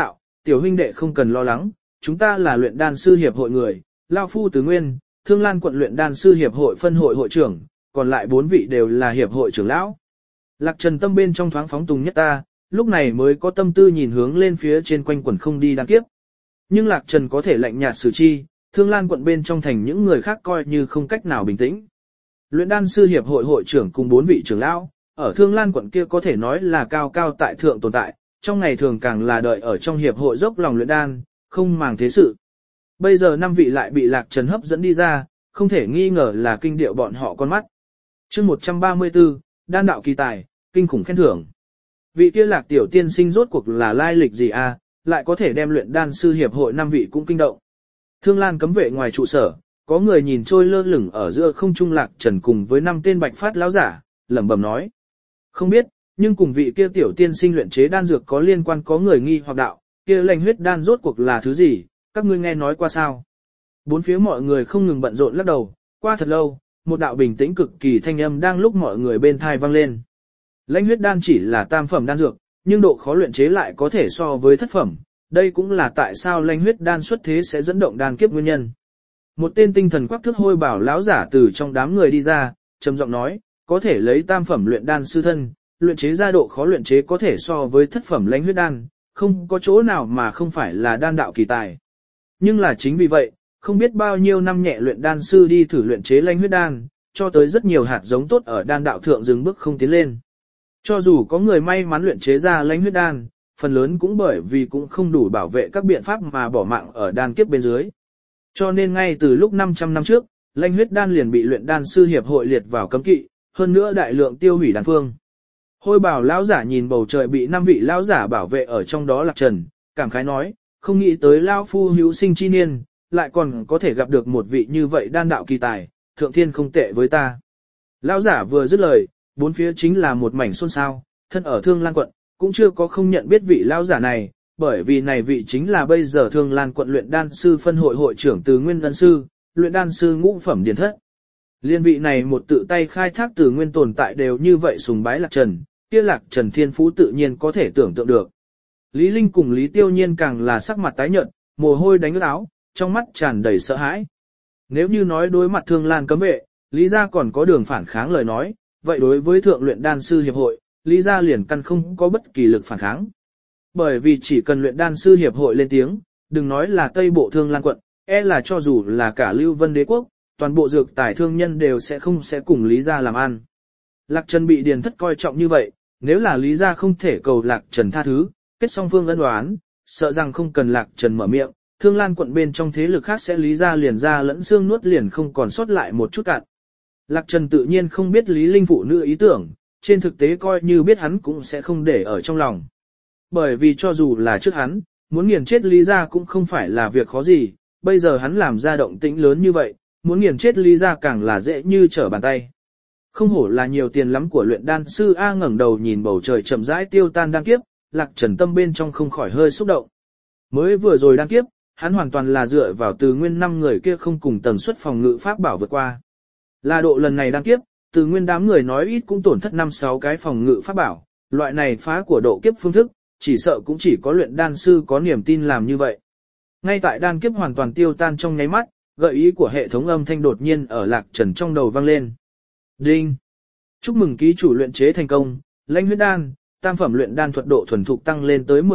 tiểu huynh đệ không cần lo lắng, chúng ta là luyện đan sư hiệp hội người, Lao Phu Từ Nguyên, Thương Lan quận luyện đan sư hiệp hội phân hội hội trưởng, còn lại 4 vị đều là hiệp hội trưởng lão. Lạc Trần tâm bên trong thoáng phóng tùng nhất ta, lúc này mới có tâm tư nhìn hướng lên phía trên quanh quẩn không đi đan kiếp. Nhưng Lạc Trần có thể lạnh nhạt xử chi, Thương Lan quận bên trong thành những người khác coi như không cách nào bình tĩnh. Luyện đan sư hiệp hội hội trưởng cùng 4 vị trưởng lão, ở Thương Lan quận kia có thể nói là cao cao tại thượng tồn tại, trong ngày thường càng là đợi ở trong hiệp hội dốc lòng luyện đan, không màng thế sự. Bây giờ 5 vị lại bị Lạc Trần hấp dẫn đi ra, không thể nghi ngờ là kinh điệu bọn họ con mắt. Chương 134, đan đạo kỳ tài, kinh khủng khen thưởng. Vị kia Lạc tiểu tiên sinh rốt cuộc là lai lịch gì a, lại có thể đem luyện đan sư hiệp hội 5 vị cũng kinh động. Thương Lan cấm vệ ngoài trụ sở, có người nhìn trôi lơ lửng ở giữa không trung Lạc Trần cùng với 5 tên bạch phát lão giả, lẩm bẩm nói: "Không biết, nhưng cùng vị kia tiểu tiên sinh luyện chế đan dược có liên quan, có người nghi hoặc đạo, kia lành huyết đan rốt cuộc là thứ gì, các ngươi nghe nói qua sao?" Bốn phía mọi người không ngừng bận rộn lắc đầu, qua thật lâu, một đạo bình tĩnh cực kỳ thanh âm đang lúc mọi người bên tai vang lên. Lãnh huyết đan chỉ là tam phẩm đan dược, nhưng độ khó luyện chế lại có thể so với thất phẩm, đây cũng là tại sao lãnh huyết đan xuất thế sẽ dẫn động đan kiếp nguyên nhân. Một tên tinh thần quắc thước hôi bảo lão giả từ trong đám người đi ra, trầm giọng nói, có thể lấy tam phẩm luyện đan sư thân, luyện chế ra độ khó luyện chế có thể so với thất phẩm lãnh huyết đan, không có chỗ nào mà không phải là đan đạo kỳ tài. Nhưng là chính vì vậy, không biết bao nhiêu năm nhẹ luyện đan sư đi thử luyện chế lãnh huyết đan, cho tới rất nhiều hạt giống tốt ở đan đạo thượng dừng bước không tiến lên. Cho dù có người may mắn luyện chế ra lãnh huyết đan, phần lớn cũng bởi vì cũng không đủ bảo vệ các biện pháp mà bỏ mạng ở đan kiếp bên dưới. Cho nên ngay từ lúc 500 năm trước, lãnh huyết đan liền bị luyện đan sư hiệp hội liệt vào cấm kỵ, hơn nữa đại lượng tiêu hủy đan phương. Hôi bảo lão giả nhìn bầu trời bị 5 vị lão giả bảo vệ ở trong đó Lạc Trần, cảm khái nói, không nghĩ tới lão phu hữu sinh chi niên, lại còn có thể gặp được một vị như vậy đan đạo kỳ tài, thượng thiên không tệ với ta. Lão giả vừa dứt lời, bốn phía chính là một mảnh xôn xao, thân ở Thương Lan quận, cũng chưa có không nhận biết vị lão giả này, bởi vì này vị chính là bây giờ Thương Lan quận luyện đan sư phân hội hội trưởng Từ Nguyên ân sư, luyện đan sư ngũ phẩm điển thất. Liên vị này một tự tay khai thác Từ Nguyên tồn tại đều như vậy sùng bái Lạc Trần, kia Lạc Trần thiên phú tự nhiên có thể tưởng tượng được. Lý Linh cùng Lý Tiêu Nhiên càng là sắc mặt tái nhợt, mồ hôi đánh ướt áo, trong mắt tràn đầy sợ hãi. Nếu như nói đối mặt Thương Lan cấm vệ, Lý gia còn có đường phản kháng lời nói, vậy đối với thượng luyện đan sư hiệp hội, Lý gia liền căn không có bất kỳ lực phản kháng. Bởi vì chỉ cần luyện đan sư hiệp hội lên tiếng, đừng nói là Tây Bộ Thương Lan quận, là cho dù là cả Lưu Vân Đế quốc, toàn bộ dược tài thương nhân đều sẽ cùng Lý gia làm ăn. Lạc Trần bị điền thất coi trọng như vậy, nếu là Lý gia không thể cầu Lạc Trần tha thứ, kết song phương ân oán, sợ rằng không cần Lạc Trần mở miệng, Thương Lan quận bên trong thế lực khác sẽ Lý gia liền ra lẫn xương nuốt liền không còn sót lại một chút cạn. Lạc Trần tự nhiên không biết Lý Linh phụ nữ ý tưởng, trên thực tế coi như biết hắn cũng sẽ không để ở trong lòng. Bởi vì cho dù là trước hắn, muốn nghiền chết Lý gia cũng không phải là việc khó gì, bây giờ hắn làm ra động tĩnh lớn như vậy, muốn nghiền chết Lý gia càng là dễ như trở bàn tay. Không hổ là nhiều tiền lắm của luyện đan sư A, ngẩng đầu nhìn bầu trời chậm rãi tiêu tan đan kiếp, Lạc Trần tâm bên trong không khỏi hơi xúc động. Mới vừa rồi đan kiếp, hắn hoàn toàn là dựa vào Từ Nguyên 5 người kia không cùng tần suất phòng ngự pháp bảo vượt qua. Là độ lần này đan kiếp, Từ Nguyên đám người nói ít cũng tổn thất 5-6 cái phòng ngự pháp bảo, loại này phá của độ kiếp phương thức, chỉ sợ cũng chỉ có luyện đan sư có niềm tin làm như vậy. Ngay tại đan kiếp hoàn toàn tiêu tan trong nháy mắt, gợi ý của hệ thống âm thanh đột nhiên ở Lạc Trần trong đầu vang lên. Đinh! Chúc mừng ký chủ luyện chế thành công, lãnh huyết đan, tam phẩm luyện đan thuật độ thuần thục tăng lên tới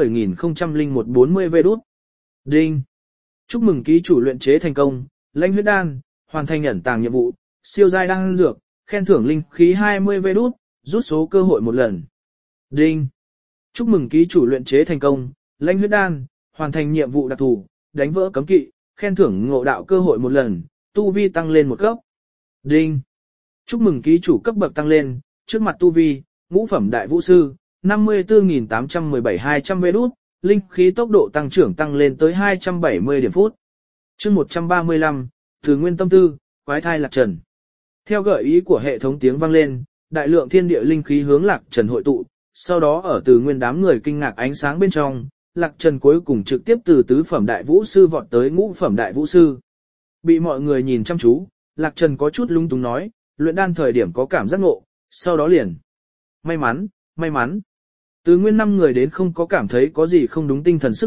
10.00140 V-đút. Đinh! Chúc mừng ký chủ luyện chế thành công, lãnh huyết đan, hoàn thành ẩn tàng nhiệm vụ, siêu giai đan dược, khen thưởng linh khí 20 V-đút, rút số cơ hội một lần. Đinh! Chúc mừng ký chủ luyện chế thành công, lãnh huyết đan, hoàn thành nhiệm vụ đặc thù, đánh vỡ cấm kỵ, khen thưởng ngộ đạo cơ hội một lần, tu vi tăng lên một cấp. Đinh! Chúc mừng ký chủ cấp bậc tăng lên, trước mặt tu vi, ngũ phẩm đại vũ sư, 54.817-200 V-đút, linh khí tốc độ tăng trưởng tăng lên tới 270 điểm phút. Chương 135, Từ Nguyên tâm tư, quái thai Lạc Trần. Theo gợi ý của hệ thống tiếng vang lên, đại lượng thiên địa linh khí hướng Lạc Trần hội tụ, sau đó ở Từ Nguyên đám người kinh ngạc ánh sáng bên trong, Lạc Trần cuối cùng trực tiếp từ tứ phẩm đại vũ sư vọt tới ngũ phẩm đại vũ sư. Bị mọi người nhìn chăm chú, Lạc Trần có chút lung túng nói, luyện đan thời điểm có cảm giác ngộ, sau đó liền. May mắn. Từ Nguyên 5 người đến không có cảm thấy có gì không đúng tinh thần sức lực,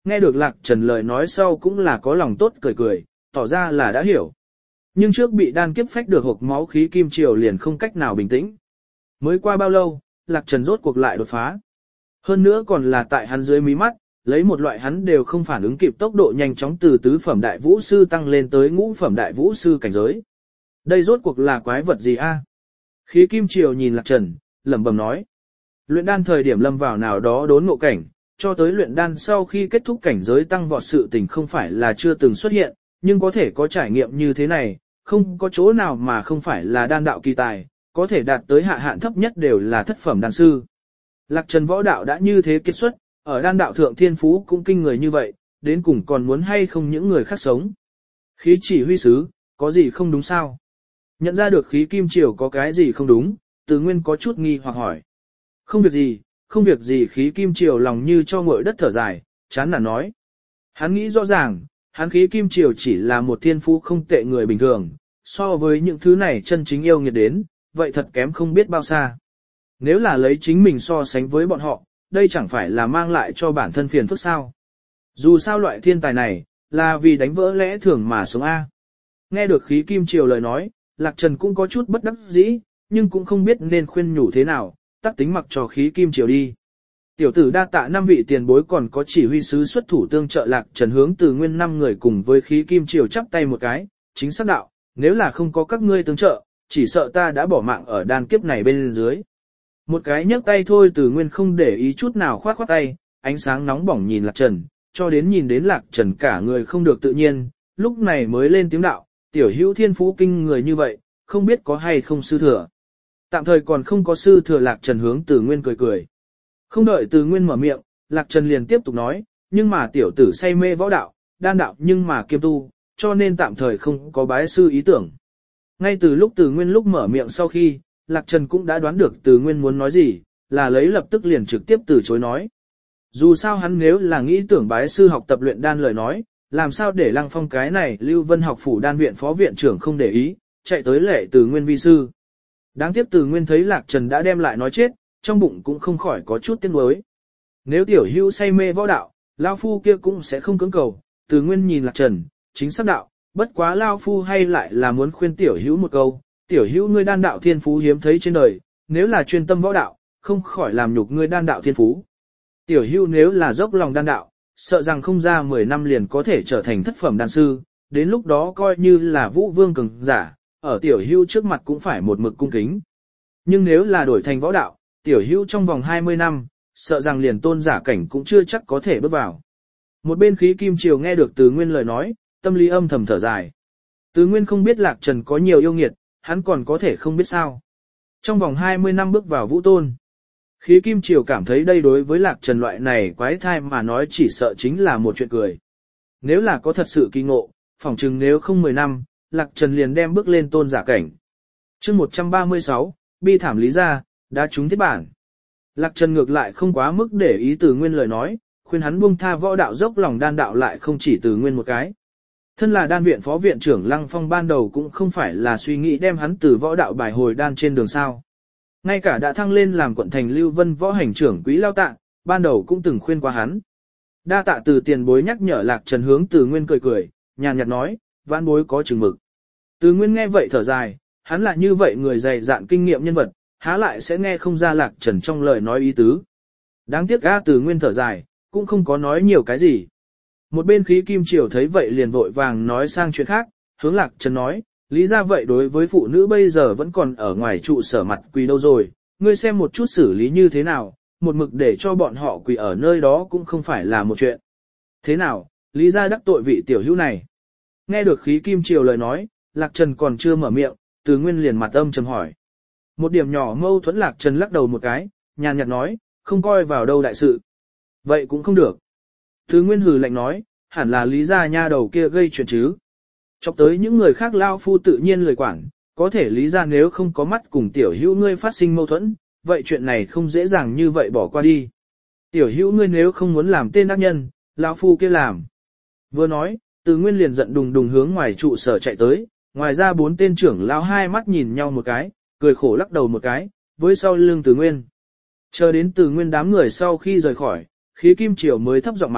Nghe được Lạc Trần lời nói sau cũng là có lòng tốt cười cười, tỏ ra là đã hiểu. Nhưng trước bị đan kiếp phách được hộp máu khí kim triều liền không cách nào bình tĩnh. Mới qua bao lâu, Lạc Trần rốt cuộc lại đột phá. Hơn nữa còn là tại hắn dưới mí mắt, lấy một loại hắn đều không phản ứng kịp tốc độ nhanh chóng từ tứ phẩm đại vũ sư tăng lên tới ngũ phẩm đại vũ sư cảnh giới. Đây rốt cuộc là quái vật gì a? Khí kim triều nhìn Lạc Trần, lẩm bẩm nói. Luyện đan thời điểm lâm vào nào đó đốn ngộ cảnh, cho tới luyện đan sau khi kết thúc cảnh giới tăng vọt sự tình không phải là chưa từng xuất hiện, nhưng có thể có trải nghiệm như thế này, không có chỗ nào mà không phải là đan đạo kỳ tài, có thể đạt tới hạ hạn thấp nhất đều là thất phẩm đan sư. Lạc Trần võ đạo đã như thế kết xuất, ở đan đạo thượng thiên phú cũng kinh người như vậy, đến cùng còn muốn hay không những người khác sống. Khí chỉ huy sứ, có gì không đúng sao? Nhận ra được khí kim triều có cái gì không đúng, Từ Nguyên có chút nghi hoặc hỏi. Không việc gì khí kim triều lòng như cho nguội đất thở dài, chán nản nói. Hắn nghĩ rõ ràng, hắn khí kim triều chỉ là một thiên phú không tệ người bình thường, so với những thứ này chân chính yêu nghiệt đến, vậy thật kém không biết bao xa. Nếu là lấy chính mình so sánh với bọn họ, đây chẳng phải là mang lại cho bản thân phiền phức sao. Dù sao loại thiên tài này, là vì đánh vỡ lẽ thường mà sống A. Nghe được khí kim triều lời nói, Lạc Trần cũng có chút bất đắc dĩ, nhưng cũng không biết nên khuyên nhủ thế nào, tắc tính mặc cho khí kim triều đi. Tiểu tử đa tạ 5 vị tiền bối còn có chỉ huy sứ xuất thủ tương trợ Lạc Trần hướng Từ Nguyên 5 người cùng với khí kim triều chắp tay một cái, chính xác đạo, nếu là không có các ngươi tương trợ, chỉ sợ ta đã bỏ mạng ở đan kiếp này bên dưới. Một cái nhấc tay thôi Từ Nguyên không để ý chút nào khoát khoát tay, ánh sáng nóng bỏng nhìn Lạc Trần, cho đến nhìn đến Lạc Trần cả người không được tự nhiên, lúc này mới lên tiếng đạo, tiểu hữu thiên phú kinh người như vậy, không biết có hay không sư thừa. Tạm thời còn không có sư thừa Lạc Trần hướng Từ Nguyên cười cười. Không đợi Từ Nguyên mở miệng, Lạc Trần liền tiếp tục nói, nhưng mà tiểu tử say mê võ đạo, đan đạo nhưng mà kiêm tu, cho nên tạm thời không có bái sư ý tưởng. Ngay từ lúc Từ Nguyên lúc mở miệng sau khi, Lạc Trần cũng đã đoán được Từ Nguyên muốn nói gì, là lấy lập tức liền trực tiếp từ chối nói. Dù sao hắn nếu là nghĩ tưởng bái sư học tập luyện đan lời nói, làm sao để Lăng Phong cái này Lưu Vân học phủ đan viện phó viện trưởng không để ý, chạy tới lệ Từ Nguyên vi sư. Đáng tiếc Từ Nguyên thấy Lạc Trần đã đem lại nói chết, trong bụng cũng không khỏi có chút tiếc nuối. Nếu tiểu hữu say mê võ đạo, Lao Phu kia cũng sẽ không cưỡng cầu. Từ Nguyên nhìn Lạc Trần, chính xác đạo, bất quá Lao Phu hay lại là muốn khuyên tiểu hữu một câu, tiểu hữu ngươi đan đạo thiên phú hiếm thấy trên đời, nếu là chuyên tâm võ đạo, không khỏi làm nhục ngươi đan đạo thiên phú. Tiểu hữu nếu là dốc lòng đan đạo, sợ rằng không ra 10 năm liền có thể trở thành thất phẩm đan sư, đến lúc đó coi như là vũ vương cường giả, ở tiểu hữu trước mặt cũng phải một mực cung kính. Nhưng nếu là đổi thành võ đạo, tiểu hữu trong vòng 20 năm, sợ rằng liền tôn giả cảnh cũng chưa chắc có thể bước vào. Một bên khí kim triều nghe được Từ Nguyên lời nói, tâm lý âm thầm thở dài. Từ Nguyên không biết Lạc Trần có nhiều yêu nghiệt, hắn còn có thể không biết sao. Trong vòng 20 năm bước vào vũ tôn. Khí kim triều cảm thấy đây đối với Lạc Trần loại này quái thai mà nói chỉ sợ chính là một chuyện cười. Nếu là có thật sự kỳ ngộ, phỏng chừng nếu không 10 năm, Lạc Trần liền đem bước lên tôn giả cảnh. chương 136, bi thảm lý ra, đã trúng thiết bản. Lạc Trần ngược lại không quá mức để ý Từ Nguyên lời nói, khuyên hắn buông tha võ đạo dốc lòng đan đạo lại không chỉ Từ Nguyên một cái. Thân là đan viện phó viện trưởng Lăng Phong ban đầu cũng không phải là suy nghĩ đem hắn từ võ đạo bài hồi đan trên đường sao. Ngay cả đã thăng lên làm quận thành Lưu Vân võ hành trưởng Quý Lao Tạ, ban đầu cũng từng khuyên qua hắn. Đa tạ từ tiền bối nhắc nhở Lạc Trần hướng Từ Nguyên cười cười, nhàn nhạt nói, vãn bối có chừng mực. Từ Nguyên nghe vậy thở dài, hắn là như vậy người dày dạn kinh nghiệm nhân vật, há lại sẽ nghe không ra Lạc Trần trong lời nói ý tứ. Đáng tiếc Từ Nguyên thở dài, cũng không có nói nhiều cái gì. Một bên khí kim triều thấy vậy liền vội vàng nói sang chuyện khác, hướng Lạc Trần nói, lý ra vậy đối với phụ nữ bây giờ vẫn còn ở ngoài trụ sở mặt quỳ đâu rồi, ngươi xem một chút xử lý như thế nào, một mực để cho bọn họ quỳ ở nơi đó cũng không phải là một chuyện. Thế nào, lý ra đắc tội vị tiểu hữu này? Nghe được khí kim triều lời nói, Lạc Trần còn chưa mở miệng, Từ Nguyên liền mặt âm trầm hỏi. Một điểm nhỏ mâu thuẫn Lạc Trần lắc đầu một cái, nhàn nhạt nói, không coi vào đâu đại sự. Vậy cũng không được. Từ Nguyên hừ lạnh nói, hẳn là lý gia nha đầu kia gây chuyện chứ. Chọc tới những người khác Lao Phu tự nhiên lời quản, có thể lý gia nếu không có mắt cùng tiểu hữu ngươi phát sinh mâu thuẫn, vậy chuyện này không dễ dàng như vậy bỏ qua đi. Tiểu hữu ngươi nếu không muốn làm tên ác nhân, Lao Phu kia làm. Vừa nói, Từ Nguyên liền giận đùng đùng hướng ngoài trụ sở chạy tới, ngoài ra 4 tên trưởng lão hai mắt nhìn nhau một cái, cười khổ lắc đầu một cái, với sau lưng Từ Nguyên. Chờ đến Từ Nguyên đám người sau khi rời khỏi, khí kim triều mới thấp giọng mắng,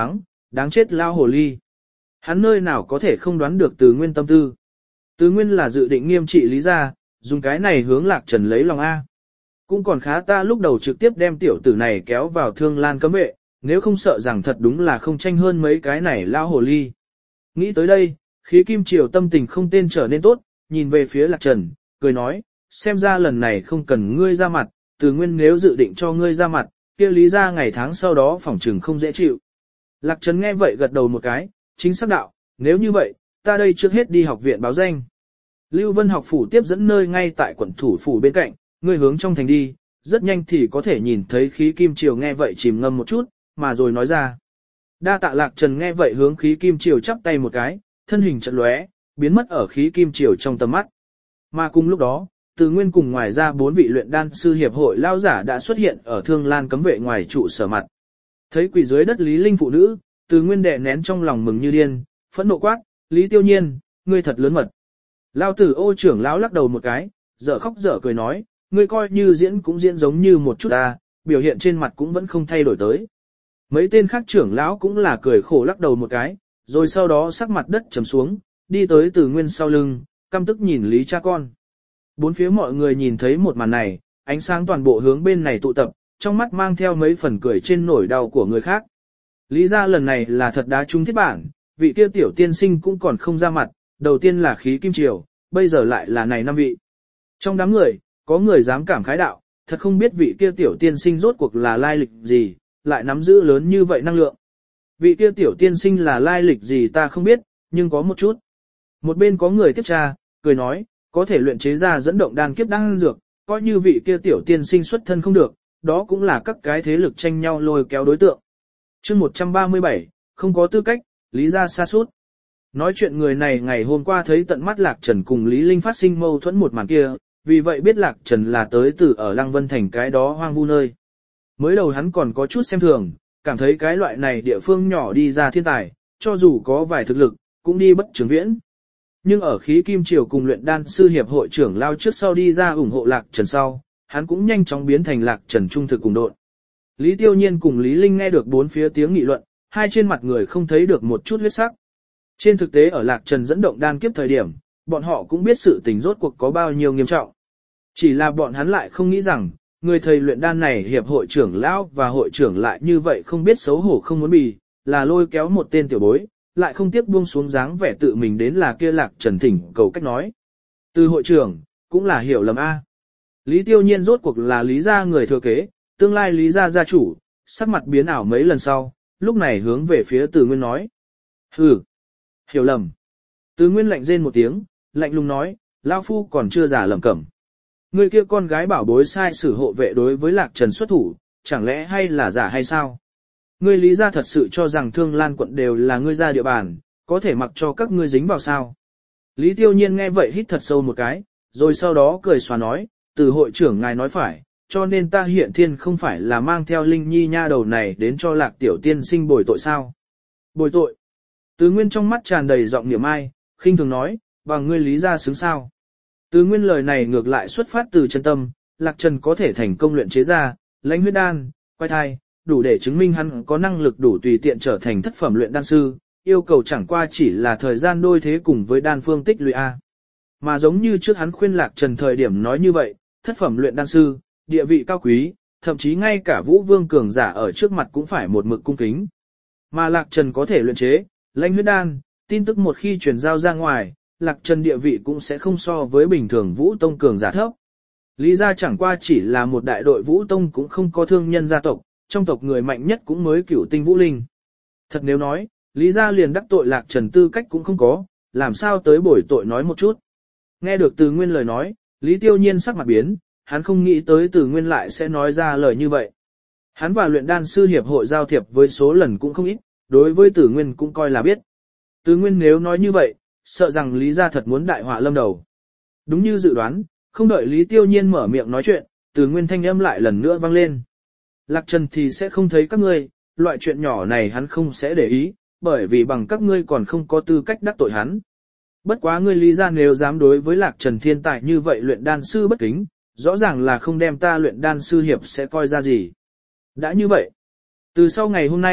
đáng chết lao hồ ly. Hắn nơi nào có thể không đoán được Từ Nguyên tâm tư. Từ Nguyên là dự định nghiêm trị Lý gia, dùng cái này hướng Lạc Trần lấy lòng A. Cũng còn khá ta lúc đầu trực tiếp đem tiểu tử này kéo vào Thương Lan cấm vệ, nếu không sợ rằng thật đúng là không tranh hơn mấy cái này lao hồ ly. Nghĩ tới đây, khí kim triều tâm tình không tên trở nên tốt, nhìn về phía Lạc Trần, cười nói, xem ra lần này không cần ngươi ra mặt, Từ Nguyên nếu dự định cho ngươi ra mặt, kia Lý gia ngày tháng sau đó phỏng trừng không dễ chịu. Lạc Trần nghe vậy gật đầu một cái, chính xác đạo, nếu như vậy, ta đây trước hết đi học viện báo danh. Lưu Vân học phủ tiếp dẫn nơi ngay tại quận thủ phủ bên cạnh, ngươi hướng trong thành đi, rất nhanh thì có thể nhìn thấy khí kim triều nghe vậy chìm ngâm một chút, mà rồi nói ra. Đa tạ Lạc Trần nghe vậy hướng khí kim triều chắp tay một cái, thân hình chợt lóe, biến mất ở khí kim triều trong tầm mắt. Mà cùng lúc đó, Từ Nguyên cùng ngoài ra 4 vị luyện đan sư hiệp hội lao giả đã xuất hiện ở Thương Lan cấm vệ ngoài trụ sở mặt. Thấy quỳ dưới đất Lý Linh phụ nữ, Từ Nguyên đè nén trong lòng mừng như điên, phẫn nộ quát, Lý Tiêu Nhiên, ngươi thật lớn mật. Lao tử Ô trưởng lão lắc đầu một cái, dở khóc dở cười nói, ngươi coi như diễn cũng diễn giống như một chút ta, biểu hiện trên mặt cũng vẫn không thay đổi tới. Mấy tên khác trưởng lão cũng là cười khổ lắc đầu một cái, rồi sau đó sắc mặt đất trầm xuống, đi tới Từ Nguyên sau lưng, căm tức nhìn Lý cha con. Bốn phía mọi người nhìn thấy một màn này, ánh sáng toàn bộ hướng bên này tụ tập, trong mắt mang theo mấy phần cười trên nỗi đau của người khác. Lý gia lần này là thật đá trúng thiết bản, vị kia tiểu tiên sinh cũng còn không ra mặt, đầu tiên là khí kim triều, bây giờ lại là này 5 vị. Trong đám người, có người dám cảm khái đạo, thật không biết vị kia tiểu tiên sinh rốt cuộc là lai lịch gì, lại nắm giữ lớn như vậy năng lượng. Vị kia tiểu tiên sinh là lai lịch gì ta không biết, nhưng có một chút. Một bên có người tiếp tra, cười nói, có thể luyện chế ra dẫn động đan kiếp đan dược, coi như vị kia tiểu tiên sinh xuất thân không được, đó cũng là các cái thế lực tranh nhau lôi kéo đối tượng. Chương 137, không có tư cách, Lý gia sa sút. Nói chuyện người này ngày hôm qua thấy tận mắt Lạc Trần cùng Lý Linh phát sinh mâu thuẫn một màn kia, vì vậy biết Lạc Trần là tới từ ở Lăng Vân Thành cái đó hoang vu nơi. Mới đầu hắn còn có chút xem thường, cảm thấy cái loại này địa phương nhỏ đi ra thiên tài, cho dù có vài thực lực, cũng đi bất trường viễn. Nhưng ở khí kim triều cùng luyện đan sư hiệp hội trưởng lao trước sau đi ra ủng hộ Lạc Trần sau, hắn cũng nhanh chóng biến thành Lạc Trần trung thực cùng độn. Lý Tiêu Nhiên cùng Lý Linh nghe được bốn phía tiếng nghị luận, hai trên mặt người không thấy được một chút huyết sắc. Trên thực tế ở Lạc Trần dẫn động đan kiếp thời điểm, bọn họ cũng biết sự tình rốt cuộc có bao nhiêu nghiêm trọng. Chỉ là bọn hắn lại không nghĩ rằng, người thầy luyện đan này hiệp hội trưởng lão và hội trưởng lại như vậy không biết xấu hổ không muốn bì, là lôi kéo một tên tiểu bối, lại không tiếc buông xuống dáng vẻ tự mình đến là kia Lạc Trần thỉnh cầu cách nói. Từ hội trưởng, cũng là hiểu lầm A. Lý Tiêu Nhiên rốt cuộc là Lý gia người thừa kế, tương lai Lý gia gia chủ, sắc mặt biến ảo mấy lần sau, lúc này hướng về phía Từ Nguyên nói. Hừ, hiểu lầm. Từ Nguyên lạnh rên một tiếng, lạnh lùng nói, lão phu còn chưa giả lầm cẩm. Người kia con gái bảo bối sai sử hộ vệ đối với Lạc Trần xuất thủ, chẳng lẽ hay là giả hay sao? Ngươi Lý gia thật sự cho rằng Thương Lan quận đều là ngươi gia địa bàn, có thể mặc cho các ngươi dính vào sao? Lý Tiêu Nhiên nghe vậy hít thật sâu một cái, rồi sau đó cười xòa nói, Từ hội trưởng ngài nói phải, cho nên ta hiện thiên không phải là mang theo Linh Nhi nha đầu này đến cho Lạc tiểu tiên sinh bồi tội sao? Bồi tội? Từ Nguyên trong mắt tràn đầy giọng niệm ai, khinh thường nói, bằng ngươi Lý gia xứng sao? Từ Nguyên lời này ngược lại xuất phát từ chân tâm, Lạc Trần có thể thành công luyện chế ra, lãnh huyết đan, quay thai, đủ để chứng minh hắn có năng lực đủ tùy tiện trở thành thất phẩm luyện đan sư, yêu cầu chẳng qua chỉ là thời gian đôi thế cùng với đan phương tích lũy A. Mà giống như trước hắn khuyên Lạc Trần thời điểm nói như vậy, thất phẩm luyện đan sư, địa vị cao quý, thậm chí ngay cả Vũ Vương cường giả ở trước mặt cũng phải một mực cung kính. Mà Lạc Trần có thể luyện chế, lãnh huyết đan, tin tức một khi truyền giao ra ngoài, Lạc Trần địa vị cũng sẽ không so với bình thường Vũ Tông cường giả thấp. Lý gia chẳng qua chỉ là một đại đội Vũ Tông cũng không có thương nhân gia tộc, trong tộc người mạnh nhất cũng mới Cửu Tinh Vũ Linh. Thật nếu nói, Lý gia liền đắc tội Lạc Trần tư cách cũng không có, làm sao tới bồi tội nói một chút. Nghe được Từ Nguyên lời nói, Lý Tiêu Nhiên sắc mặt biến, hắn không nghĩ tới Từ Nguyên lại sẽ nói ra lời như vậy. Hắn và luyện đan sư hiệp hội giao thiệp với số lần cũng không ít, đối với Từ Nguyên cũng coi là biết. Từ Nguyên nếu nói như vậy, sợ rằng Lý gia thật muốn đại họa lâm đầu. Đúng như dự đoán, không đợi Lý Tiêu Nhiên mở miệng nói chuyện, Từ Nguyên thanh âm lại lần nữa vang lên. Lạc Trần thì sẽ không thấy các ngươi, loại chuyện nhỏ này hắn không sẽ để ý, bởi vì bằng các ngươi còn không có tư cách đắc tội hắn. Bất quá ngươi Lý gia nếu dám đối với Lạc Trần thiên tài như vậy luyện đan sư bất kính, rõ ràng là không đem ta luyện đan sư hiệp sẽ coi ra gì. Đã như vậy, từ sau ngày hôm nay,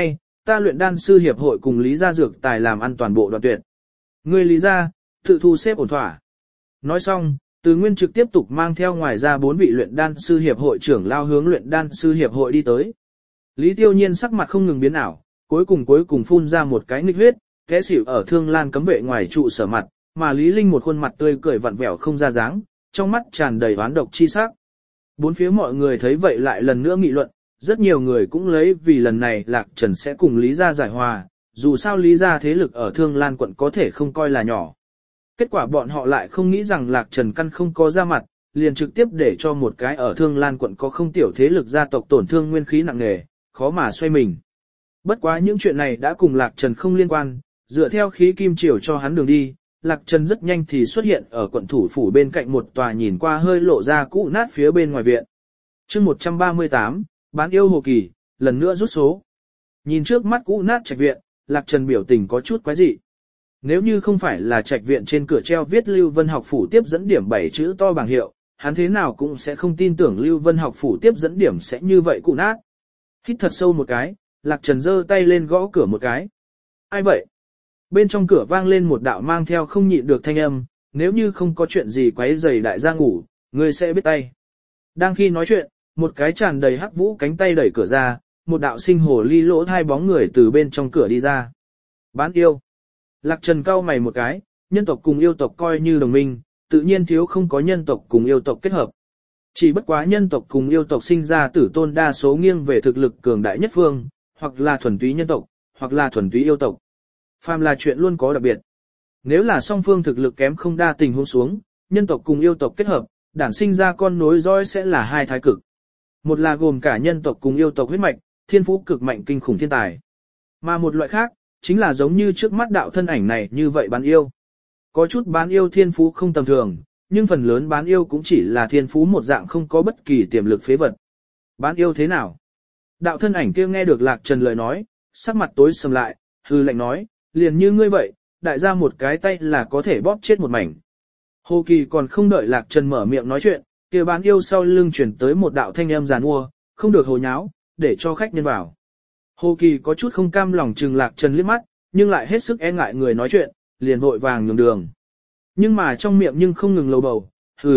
ta luyện đan sư hiệp hội cùng Lý gia dược tài làm ăn toàn bộ đoạn tuyệt. Ngươi Lý gia, tự thu xếp ổn thỏa. Nói xong, Từ Nguyên trực tiếp tục mang theo ngoài ra 4 vị luyện đan sư hiệp hội trưởng lao hướng luyện đan sư hiệp hội đi tới. Lý Tiêu Nhiên sắc mặt không ngừng biến ảo, cuối cùng phun ra một cái nghịch huyết, té xỉu ở Thương Lan cấm vệ ngoài trụ sở mặt, mà Lý Linh một khuôn mặt tươi cười vặn vẹo không ra dáng, trong mắt tràn đầy oán độc chi sắc. Bốn phía mọi người thấy vậy lại lần nữa nghị luận, rất nhiều người cũng lấy vì lần này Lạc Trần sẽ cùng Lý gia giải hòa, dù sao Lý gia thế lực ở Thương Lan quận có thể không coi là nhỏ. Kết quả bọn họ lại không nghĩ rằng Lạc Trần căn không có ra mặt, liền trực tiếp để cho một cái ở Thương Lan quận có không tiểu thế lực gia tộc tổn thương nguyên khí nặng nề, khó mà xoay mình. Bất quá những chuyện này đã cùng Lạc Trần không liên quan, dựa theo khí kim triều cho hắn đường đi, Lạc Trần rất nhanh thì xuất hiện ở quận thủ phủ bên cạnh một tòa nhìn qua hơi lộ ra cũ nát phía bên ngoài viện. chương 138, bán yêu hồ kỳ, lần nữa rút số. Nhìn trước mắt cũ nát trạch viện, Lạc Trần biểu tình có chút quái dị. Nếu như không phải là trạch viện trên cửa treo viết Lưu Vân học phủ tiếp dẫn điểm 7 chữ to bảng hiệu, hắn thế nào cũng sẽ không tin tưởng Lưu Vân học phủ tiếp dẫn điểm sẽ như vậy cũ nát. Hít thật sâu một cái, Lạc Trần giơ tay lên gõ cửa một cái. Ai vậy? Bên trong cửa vang lên một đạo mang theo không nhịn được thanh âm, nếu như không có chuyện gì quấy rầy đại gia ngủ, ngươi sẽ biết tay. Đang khi nói chuyện, một cái tràn đầy hắc vũ cánh tay đẩy cửa ra, một đạo sinh hồ ly lỗ hai bóng người từ bên trong cửa đi ra. Bán yêu. Lạc Trần cau mày một cái, nhân tộc cùng yêu tộc coi như đồng minh, tự nhiên thiếu không có nhân tộc cùng yêu tộc kết hợp. Chỉ bất quá nhân tộc cùng yêu tộc sinh ra tử tôn đa số nghiêng về thực lực cường đại nhất phương, hoặc là thuần túy nhân tộc, hoặc là thuần túy yêu tộc. Phàm là chuyện luôn có đặc biệt. Nếu là song phương thực lực kém không đa tình huống xuống, nhân tộc cùng yêu tộc kết hợp, đản sinh ra con nối dõi sẽ là hai thái cực. Một là gồm cả nhân tộc cùng yêu tộc huyết mạch, thiên phú cực mạnh kinh khủng thiên tài. Mà một loại khác, chính là giống như trước mắt đạo thân ảnh này như vậy bán yêu. Có chút bán yêu thiên phú không tầm thường, nhưng phần lớn bán yêu cũng chỉ là thiên phú một dạng không có bất kỳ tiềm lực phế vật. Bán yêu thế nào? Đạo thân ảnh kia nghe được Lạc Trần lời nói, sắc mặt tối sầm lại, hư lạnh nói, liền như ngươi vậy, đại gia một cái tay là có thể bóp chết một mảnh. Hồ Kỳ còn không đợi Lạc Trần mở miệng nói chuyện, kia bán yêu sau lưng chuyển tới một đạo thanh âm giàn mua, không được hồ nháo, để cho khách nhân vào. Hồ Kỳ có chút không cam lòng trừng Lạc Trần liếc mắt, nhưng lại hết sức e ngại người nói chuyện, liền vội vàng nhường đường. Nhưng mà trong miệng nhưng không ngừng lầu bầu,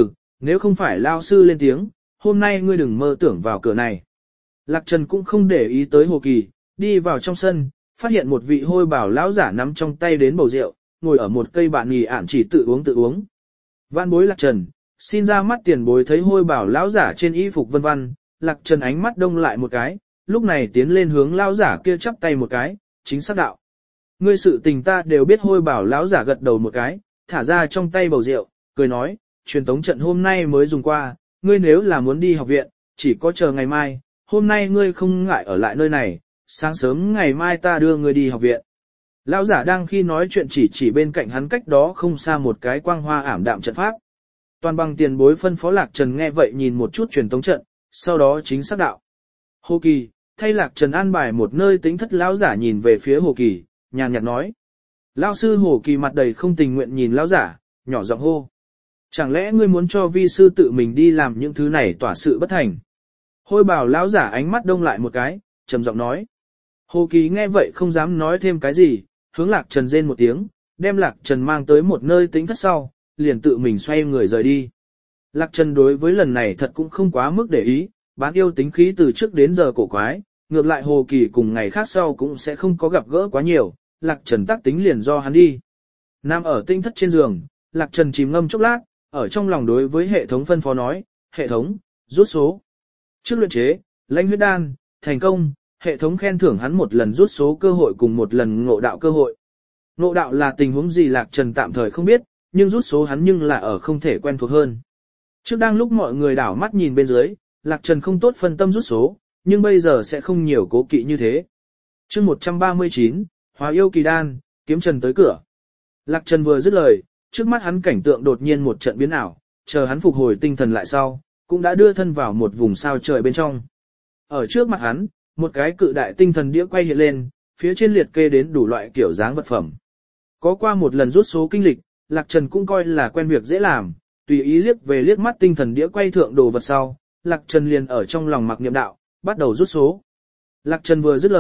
nếu không phải lao sư lên tiếng, hôm nay ngươi đừng mơ tưởng vào cửa này. Lạc Trần cũng không để ý tới Hồ Kỳ, đi vào trong sân, phát hiện một vị hôi bảo lão giả nắm trong tay đến bầu rượu, ngồi ở một cây bạn nghỉ ản chỉ tự uống. Vạn bối Lạc Trần, xin ra mắt tiền bối thấy hôi bảo lão giả trên y phục vân vân, Lạc Trần ánh mắt đông lại một cái, lúc này tiến lên hướng lão giả kia chắp tay một cái, chính xác đạo. Ngươi sự tình ta đều biết. Hôi bảo lão giả gật đầu một cái, thả ra trong tay bầu rượu, cười nói, truyền tống trận hôm nay mới dùng qua, ngươi nếu là muốn đi học viện, chỉ có chờ ngày mai, hôm nay ngươi không ngại ở lại nơi này, sáng sớm ngày mai ta đưa ngươi đi học viện. Lão giả đang khi nói chuyện chỉ bên cạnh hắn cách đó không xa một cái quang hoa ảm đạm trận pháp. Toàn bằng tiền bối phân phó. Lạc Trần nghe vậy nhìn một chút truyền tống trận, sau đó chính xác đạo. Hồ Kỳ, thay Lạc Trần an bài một nơi tính thất. Lão giả nhìn về phía Hồ Kỳ, nhàn nhạt nói. Lão sư Hồ Kỳ mặt đầy không tình nguyện nhìn lão giả, nhỏ giọng hô. Chẳng lẽ ngươi muốn cho vi sư tự mình đi làm những thứ này tỏa sự bất thành? Hôi bảo lão giả ánh mắt đông lại một cái, trầm giọng nói. Hồ Kỳ nghe vậy không dám nói thêm cái gì, hướng Lạc Trần rên một tiếng, đem Lạc Trần mang tới một nơi tính thất sau, liền tự mình xoay người rời đi. Lạc Trần đối với lần này thật cũng không quá mức để ý, bán yêu tính khí từ trước đến giờ cổ quái, ngược lại Hồ Kỳ cùng ngày khác sau cũng sẽ không có gặp gỡ quá nhiều, Lạc Trần tác tính liền do hắn đi. Nằm ở tinh thất trên giường, Lạc Trần chìm ngâm chốc lát, ở trong lòng đối với hệ thống phân phó nói, hệ thống, rút số. Trước luyện chế, lãnh huyết đan, thành công, hệ thống khen thưởng hắn một lần rút số cơ hội cùng một lần ngộ đạo cơ hội. Ngộ đạo là tình huống gì Lạc Trần tạm thời không biết, nhưng rút số hắn nhưng là ở không thể quen thuộc hơn. Trước đang lúc mọi người đảo mắt nhìn bên dưới, Lạc Trần không tốt phân tâm rút số, nhưng bây giờ sẽ không nhiều cố kỵ như thế. chương 139, Hóa yêu kỳ đan, kiếm trần tới cửa. Lạc Trần vừa dứt lời, trước mắt hắn cảnh tượng đột nhiên một trận biến ảo, chờ hắn phục hồi tinh thần lại sau, cũng đã đưa thân vào một vùng sao trời bên trong. Ở trước mặt hắn, một cái cự đại tinh thần đĩa quay hiện lên, phía trên liệt kê đến đủ loại kiểu dáng vật phẩm. Có qua một lần rút số kinh lịch, Lạc Trần cũng coi là quen việc dễ làm, tùy ý liếc về liếc mắt tinh thần đĩa quay thượng đồ vật sau, Lạc Trần liền ở trong lòng mặc niệm đạo, bắt đầu rút số. Lạc Trần vừa dứt lời,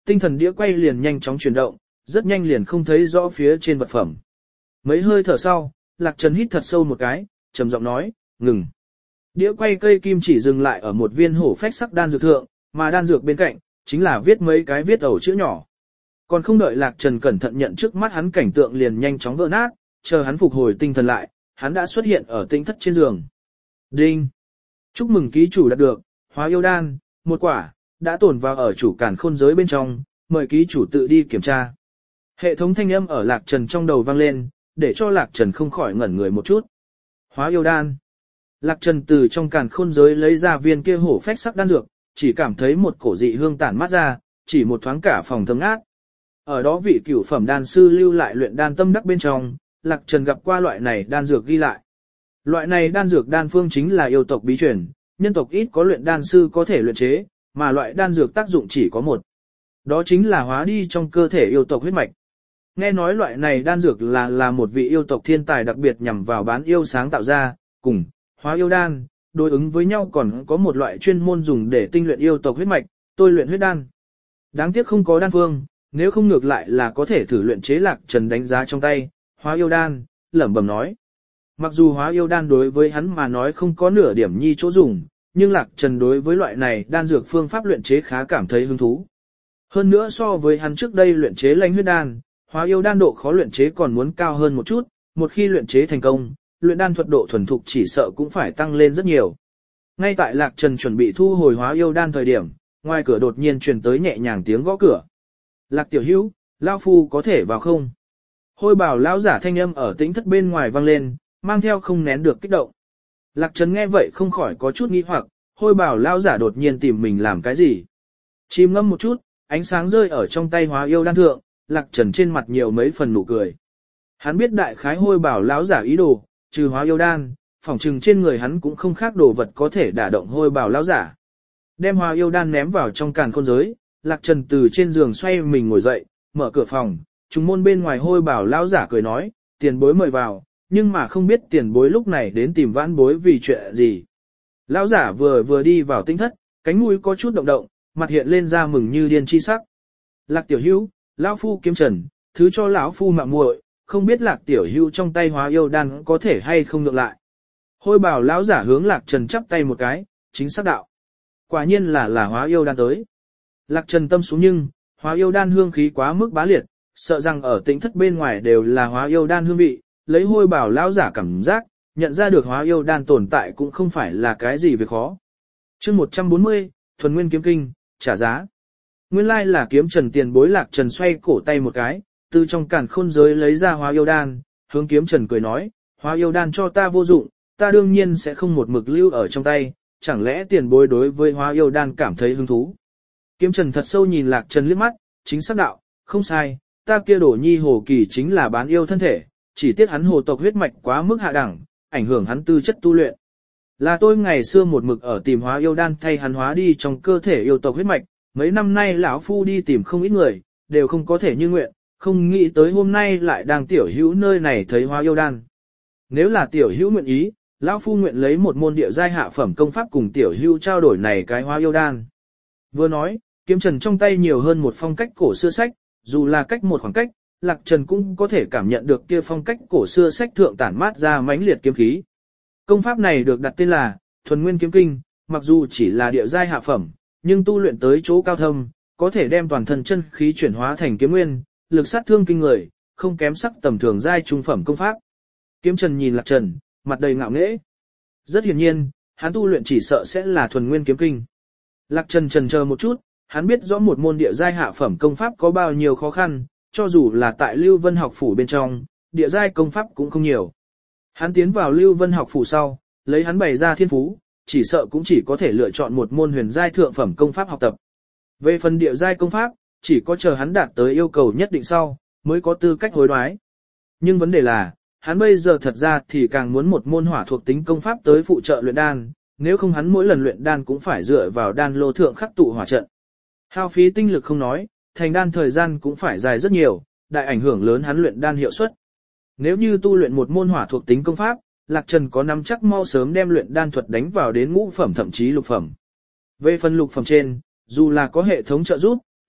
tinh thần đĩa quay liền nhanh chóng chuyển động, rất nhanh liền không thấy rõ phía trên vật phẩm. Mấy hơi thở sau, Lạc Trần hít thật sâu một cái, trầm giọng nói, ngừng. Đĩa quay cây kim chỉ dừng lại ở một viên hổ phách sắc đan dược thượng, mà đan dược bên cạnh, chính là viết mấy cái viết ẩu chữ nhỏ. Còn không đợi Lạc Trần cẩn thận nhận trước mắt hắn cảnh tượng liền nhanh chóng vỡ nát, chờ hắn phục hồi tinh thần lại, hắn đã xuất hiện ở tinh thất trên giường. Đinh! Chúc mừng ký chủ đạt được, hóa yêu đan, một quả, đã tồn vào ở chủ càn khôn giới bên trong, mời ký chủ tự đi kiểm tra. Hệ thống thanh âm ở Lạc Trần trong đầu vang lên, để cho Lạc Trần không khỏi ngẩn người một chút. Hóa yêu đan. Lạc Trần từ trong càn khôn giới lấy ra viên kia hổ phách sắc đan dược, chỉ cảm thấy một cổ dị hương tản mát ra, chỉ một thoáng cả phòng thơm ngát. Ở đó vị cửu phẩm đan sư lưu lại luyện đan tâm đắc bên trong, Lạc Trần gặp qua loại này đan dược ghi lại. Loại này đan dược đan phương chính là yêu tộc bí truyền, nhân tộc ít có luyện đan sư có thể luyện chế, mà loại đan dược tác dụng chỉ có một. Đó chính là hóa đi trong cơ thể yêu tộc huyết mạch. Nghe nói loại này đan dược là một vị yêu tộc thiên tài đặc biệt nhằm vào bán yêu sáng tạo ra, cùng hóa yêu đan, đối ứng với nhau còn có một loại chuyên môn dùng để tinh luyện yêu tộc huyết mạch, tôi luyện huyết đan. Đáng tiếc không có đan phương, nếu không ngược lại là có thể thử luyện chế. Lạc Trần đánh giá trong tay, hóa yêu đan, lẩm bẩm nói. Mặc dù hóa yêu đan đối với hắn mà nói không có nửa điểm nhi chỗ dùng, nhưng Lạc Trần đối với loại này đan dược phương pháp luyện chế khá cảm thấy hứng thú. Hơn nữa so với hắn trước đây luyện chế lãnh huyết đan, hóa yêu đan độ khó luyện chế còn muốn cao hơn một chút, một khi luyện chế thành công, luyện đan thuật độ thuần thục chỉ sợ cũng phải tăng lên rất nhiều. Ngay tại Lạc Trần chuẩn bị thu hồi hóa yêu đan thời điểm, ngoài cửa đột nhiên truyền tới nhẹ nhàng tiếng gõ cửa. Lạc tiểu hữu, lão phu có thể vào không? Hôi bảo lão giả thanh âm ở tĩnh thất bên ngoài vang lên, mang theo không nén được kích động. Lạc Trần nghe vậy không khỏi có chút nghi hoặc, hôi bảo lão giả đột nhiên tìm mình làm cái gì? Chìm ngâm một chút, ánh sáng rơi ở trong tay hóa yêu đan thượng, Lạc Trần trên mặt nhiều mấy phần nụ cười. Hắn biết đại khái hôi bảo lão giả ý đồ, trừ hóa yêu đan, phỏng chừng trên người hắn cũng không khác đồ vật có thể đả động hôi bảo lão giả. Đem hóa yêu đan ném vào trong càn khôn giới, Lạc Trần từ trên giường xoay mình ngồi dậy, mở cửa phòng, trùng môn bên ngoài hôi bảo lão giả cười nói, tiền bối mời vào, nhưng mà không biết tiền bối lúc này đến tìm vãn bối vì chuyện gì. Lão giả vừa đi vào tinh thất, cánh mũi có chút động động, mặt hiện lên ra mừng như điên chi sắc. Lạc tiểu hữu, lão phu kiếm trần, thứ cho lão phu mạo muội, không biết Lạc tiểu hữu trong tay hóa yêu đan có thể hay không nhượng lại. Hôi bảo lão giả hướng Lạc Trần chắp tay một cái, chính xác đạo. Quả nhiên là hóa yêu đan tới. Lạc Trần tâm xuống nhưng, hóa yêu đan hương khí quá mức bá liệt, sợ rằng ở tĩnh thất bên ngoài đều là hóa yêu đan hương vị, lấy hôi bảo lão giả cảm giác, nhận ra được hóa yêu đan tồn tại cũng không phải là cái gì việc khó. Chương 140, thuần nguyên kiếm kinh, trả giá. Nguyên lai là kiếm Trần tiền bối. Lạc Trần xoay cổ tay một cái, từ trong càn khôn giới lấy ra hóa yêu đan, hướng kiếm Trần cười nói, hóa yêu đan cho ta vô dụng, ta đương nhiên sẽ không một mực lưu ở trong tay, chẳng lẽ tiền bối đối với hóa yêu đan cảm thấy hứng thú. Kiếm Trần thật sâu nhìn Lạc Trần liếc mắt, chính xác đạo, không sai, ta kia đổ nhi hồ kỳ chính là bán yêu thân thể, chỉ tiếc hắn hồ tộc huyết mạch quá mức hạ đẳng, ảnh hưởng hắn tư chất tu luyện. Là tôi ngày xưa một mực ở tìm hóa yêu đan thay hắn hóa đi trong cơ thể yêu tộc huyết mạch, mấy năm nay lão phu đi tìm không ít người, đều không có thể như nguyện, không nghĩ tới hôm nay lại đang tiểu hữu nơi này thấy hóa yêu đan. Nếu là tiểu hữu nguyện ý, lão phu nguyện lấy một môn địa giai hạ phẩm công pháp cùng tiểu hữu trao đổi này cái hóa yêu đan. Vừa nói, kiếm Trần trong tay nhiều hơn một phong cách cổ xưa sách, dù là cách một khoảng cách, Lạc Trần cũng có thể cảm nhận được kia phong cách cổ xưa sách thượng tản mát ra mãnh liệt kiếm khí. Công pháp này được đặt tên là Thuần Nguyên Kiếm Kinh, mặc dù chỉ là địa giai hạ phẩm, nhưng tu luyện tới chỗ cao thâm, có thể đem toàn thân chân khí chuyển hóa thành kiếm nguyên, lực sát thương kinh người, không kém sắc tầm thường giai trung phẩm công pháp. Kiếm Trần nhìn Lạc Trần, mặt đầy ngạo nghễ. Rất hiển nhiên, hắn tu luyện chỉ sợ sẽ là Thuần Nguyên Kiếm Kinh. Lạc Trần chần chờ một chút, hắn biết rõ một môn địa giai hạ phẩm công pháp có bao nhiêu khó khăn, cho dù là tại Lưu Vân học phủ bên trong, địa giai công pháp cũng không nhiều. Hắn tiến vào Lưu Vân học phủ sau, lấy hắn bày ra thiên phú, chỉ sợ cũng chỉ có thể lựa chọn một môn huyền giai thượng phẩm công pháp học tập. Về phần địa giai công pháp, chỉ có chờ hắn đạt tới yêu cầu nhất định sau, mới có tư cách hối đoái. Nhưng vấn đề là, hắn bây giờ thật ra thì càng muốn một môn hỏa thuộc tính công pháp tới phụ trợ luyện đan, nếu không hắn mỗi lần luyện đan cũng phải dựa vào đan lô thượng khắc tụ hỏa trận. Hao phí tinh lực không nói, thành đan thời gian cũng phải dài rất nhiều, đại ảnh hưởng lớn hắn luyện đan hiệu suất. Nếu như tu luyện một môn hỏa thuộc tính công pháp, Lạc Trần có nắm chắc mau sớm đem luyện đan thuật đánh vào đến ngũ phẩm thậm chí lục phẩm. Về phần lục phẩm trên, dù là có hệ thống trợ giúp,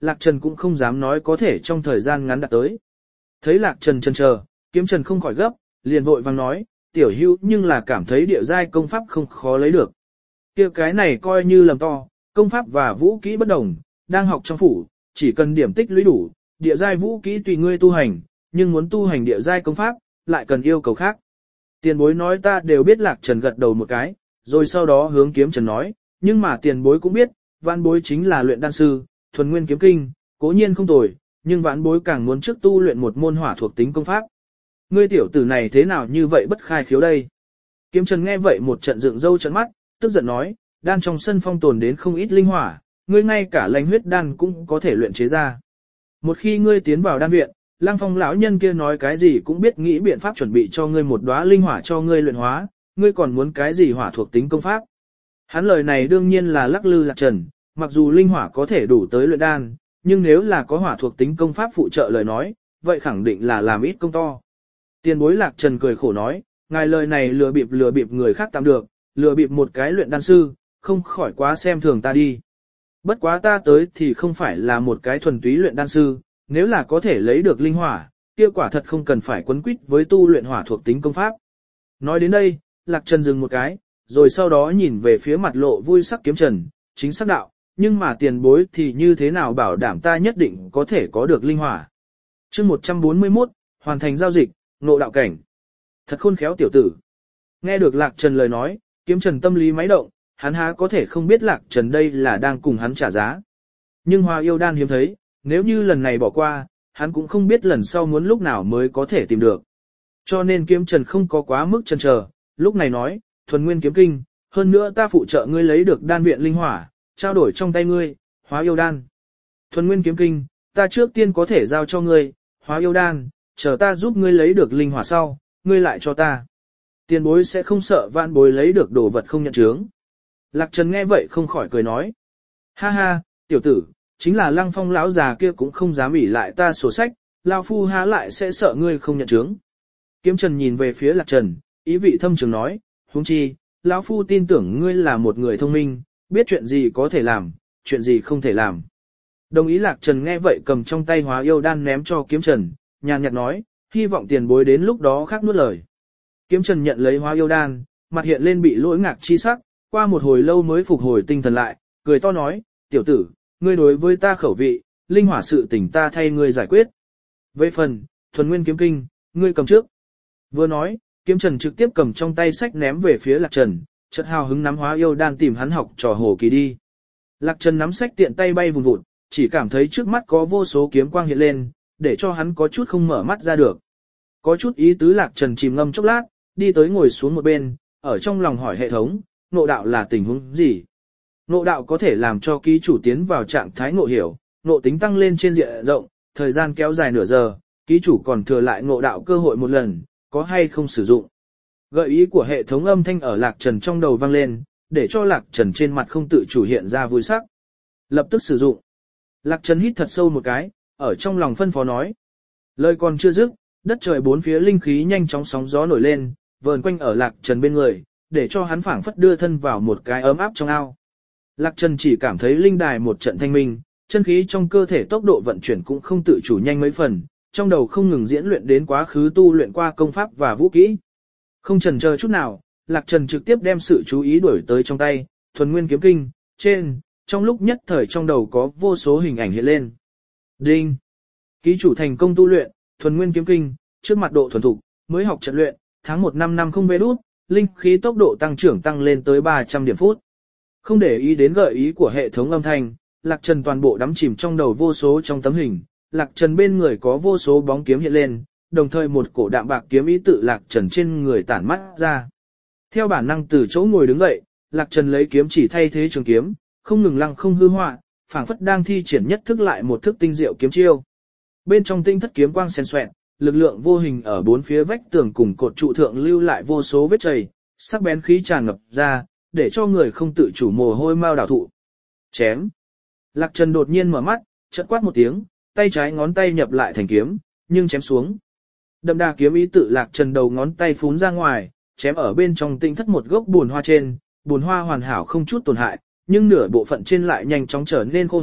Lạc Trần cũng không dám nói có thể trong thời gian ngắn đạt tới. Thấy Lạc Trần chần chờ, Kiếm Trần không khỏi gấp, liền vội vàng nói, tiểu hữu nhưng là cảm thấy địa giai công pháp không khó lấy được. Kia cái này coi như lầm to, công pháp và vũ kỹ bất đồng, đang học trong phủ, chỉ cần điểm tích lũy đủ, địa giai vũ kỹ tùy ngươi tu hành, nhưng muốn tu hành địa giai công pháp, lại cần yêu cầu khác. Tiền bối nói ta đều biết. Lạc Trần gật đầu một cái, rồi sau đó hướng Kiếm Trần nói, nhưng mà tiền bối cũng biết, vãn bối chính là luyện đan sư, thuần nguyên kiếm kinh, cố nhiên không tồi, nhưng vãn bối càng muốn trước tu luyện một môn hỏa thuộc tính công pháp. Ngươi tiểu tử này thế nào như vậy bất khai khiếu đây? Kiếm Trần nghe vậy một trận dựng râu trợn mắt, tức giận nói, đan trong sân phong tồn đến không ít linh hỏa, ngươi ngay cả lãnh huyết đan cũng có thể luyện chế ra. Một khi ngươi tiến vào đan viện, Lăng Phong lão nhân kia nói cái gì cũng biết nghĩ biện pháp chuẩn bị cho ngươi một đóa linh hỏa cho ngươi luyện hóa, ngươi còn muốn cái gì hỏa thuộc tính công pháp? Hắn lời này đương nhiên là lắc lư Lạc Trần, mặc dù linh hỏa có thể đủ tới luyện đan, nhưng nếu là có hỏa thuộc tính công pháp phụ trợ lời nói, vậy khẳng định là làm ít công to. Tiền bối Lạc Trần cười khổ nói, ngài lời này lừa bịp người khác tạm được, lừa bịp một cái luyện đan sư, không khỏi quá xem thường ta đi. Bất quá ta tới thì không phải là một cái thuần túy luyện đan sư, nếu là có thể lấy được linh hỏa, kia quả thật không cần phải quấn quýt với tu luyện hỏa thuộc tính công pháp. Nói đến đây, Lạc Trần dừng một cái, rồi sau đó nhìn về phía mặt lộ vui sắc Kiếm Trần, chính xác đạo, nhưng mà tiền bối thì như thế nào bảo đảm ta nhất định có thể có được linh hỏa. Chương 141, hoàn thành giao dịch, ngộ đạo cảnh. Thật khôn khéo tiểu tử. Nghe được Lạc Trần lời nói, Kiếm Trần tâm lý máy động, hắn há có thể không biết Lạc Trần đây là đang cùng hắn trả giá. Nhưng Hoa yêu đan hiếm thấy, nếu như lần này bỏ qua, hắn cũng không biết lần sau muốn lúc nào mới có thể tìm được. Cho nên Kiếm Trần không có quá mức chần chờ, lúc này nói, thuần nguyên kiếm kinh, hơn nữa ta phụ trợ ngươi lấy được đan viện linh hỏa, trao đổi trong tay ngươi, Hóa yêu đan. Thuần nguyên kiếm kinh, ta trước tiên có thể giao cho ngươi, Hóa yêu đan, chờ ta giúp ngươi lấy được linh hỏa sau, ngươi lại cho ta. Tiền bối sẽ không sợ vạn bối lấy được đồ vật không nhận chướng. Lạc Trần nghe vậy không khỏi cười nói. Ha ha, tiểu tử, chính là Lăng Phong lão già kia cũng không dám ỷ lại ta sổ sách, lão phu há lại sẽ sợ ngươi không nhận chướng. Kiếm Trần nhìn về phía Lạc Trần, ý vị thâm trường nói, huống chi, lão phu tin tưởng ngươi là một người thông minh, biết chuyện gì có thể làm, chuyện gì không thể làm. Đồng ý. Lạc Trần nghe vậy cầm trong tay Hóa yêu đan ném cho Kiếm Trần, nhàn nhạt nói, hy vọng tiền bối đến lúc đó khác nuốt lời. Kiếm Trần nhận lấy Hóa yêu đan, mặt hiện lên bị lỗi ngạc chi sắc, qua một hồi lâu mới phục hồi tinh thần lại, cười to nói, tiểu tử, ngươi đối với ta khẩu vị, linh hỏa sự tình ta thay ngươi giải quyết. Về phần, thuần nguyên kiếm kinh, ngươi cầm trước. Vừa nói, Kiếm Trần trực tiếp cầm trong tay sách ném về phía Lạc Trần, chợt hào hứng nắm Hóa yêu đan tìm hắn học trò hồ kỳ đi. Lạc Trần nắm sách tiện tay bay vùn vụt, chỉ cảm thấy trước mắt có vô số kiếm quang hiện lên, để cho hắn có chút không mở mắt ra được. Có chút ý tứ. Lạc Trần chìm ngâm chốc lát, đi tới ngồi xuống một bên, ở trong lòng hỏi hệ thống, ngộ đạo là tình huống gì? Ngộ đạo có thể làm cho ký chủ tiến vào trạng thái ngộ hiểu, ngộ tính tăng lên trên diện rộng, thời gian kéo dài nửa giờ, ký chủ còn thừa lại ngộ đạo cơ hội một lần, có hay không sử dụng? Gợi ý của hệ thống âm thanh ở Lạc Trần trong đầu vang lên, để cho Lạc Trần trên mặt không tự chủ hiện ra vui sắc. Lập tức sử dụng. Lạc Trần hít thật sâu một cái, ở trong lòng phân phó nói. Lời còn chưa dứt, đất trời bốn phía linh khí nhanh chóng sóng gió nổi lên, vờn quanh ở Lạc Trần bên người, để cho hắn phảng phất đưa thân vào một cái ấm áp trong ao. Lạc Trần chỉ cảm thấy linh đài một trận thanh minh, chân khí trong cơ thể tốc độ vận chuyển cũng không tự chủ nhanh mấy phần, trong đầu không ngừng diễn luyện đến quá khứ tu luyện qua công pháp và vũ kỹ. Không chần chờ chút nào, Lạc Trần trực tiếp đem sự chú ý đuổi tới trong tay, thuần nguyên kiếm kinh, trong lúc nhất thời trong đầu có vô số hình ảnh hiện lên. Đinh! Ký chủ thành công tu luyện, thuần nguyên kiếm kinh, trước mặt độ thuần thục, mới học trận luyện, tháng 1 năm năm không vé đút, linh khí tốc độ tăng trưởng tăng lên tới 300 điểm phút. Không để ý đến gợi ý của hệ thống âm thanh, Lạc Trần toàn bộ đắm chìm trong đầu vô số trong tấm hình, Lạc Trần bên người có vô số bóng kiếm hiện lên, đồng thời một cổ đạm bạc kiếm ý tự Lạc Trần trên người tản mắt ra. Theo bản năng từ chỗ ngồi đứng dậy, Lạc Trần lấy kiếm chỉ thay thế trường kiếm, không ngừng lăng không hư họa, phảng phất đang thi triển nhất thức lại một thức tinh diệu kiếm chiêu. Bên trong tinh thất kiếm quang xen xoẹt, lực lượng vô hình ở bốn phía vách tường cùng cột trụ thượng lưu lại vô số vết chày, sắc bén khí tràn ngập ra, để cho người không tự chủ mồ hôi mau đảo thụ. Chém. Lạc Trần đột nhiên mở mắt, chợt quát một tiếng, tay trái ngón tay nhập lại thành kiếm, nhưng chém xuống. Đậm đà kiếm ý tự Lạc Trần đầu ngón tay phún ra ngoài, chém ở bên trong tinh thất một gốc buồn hoa trên, buồn hoa hoàn hảo không chút tổn hại, nhưng nửa bộ phận trên lại nhanh chóng trở nên khô héo,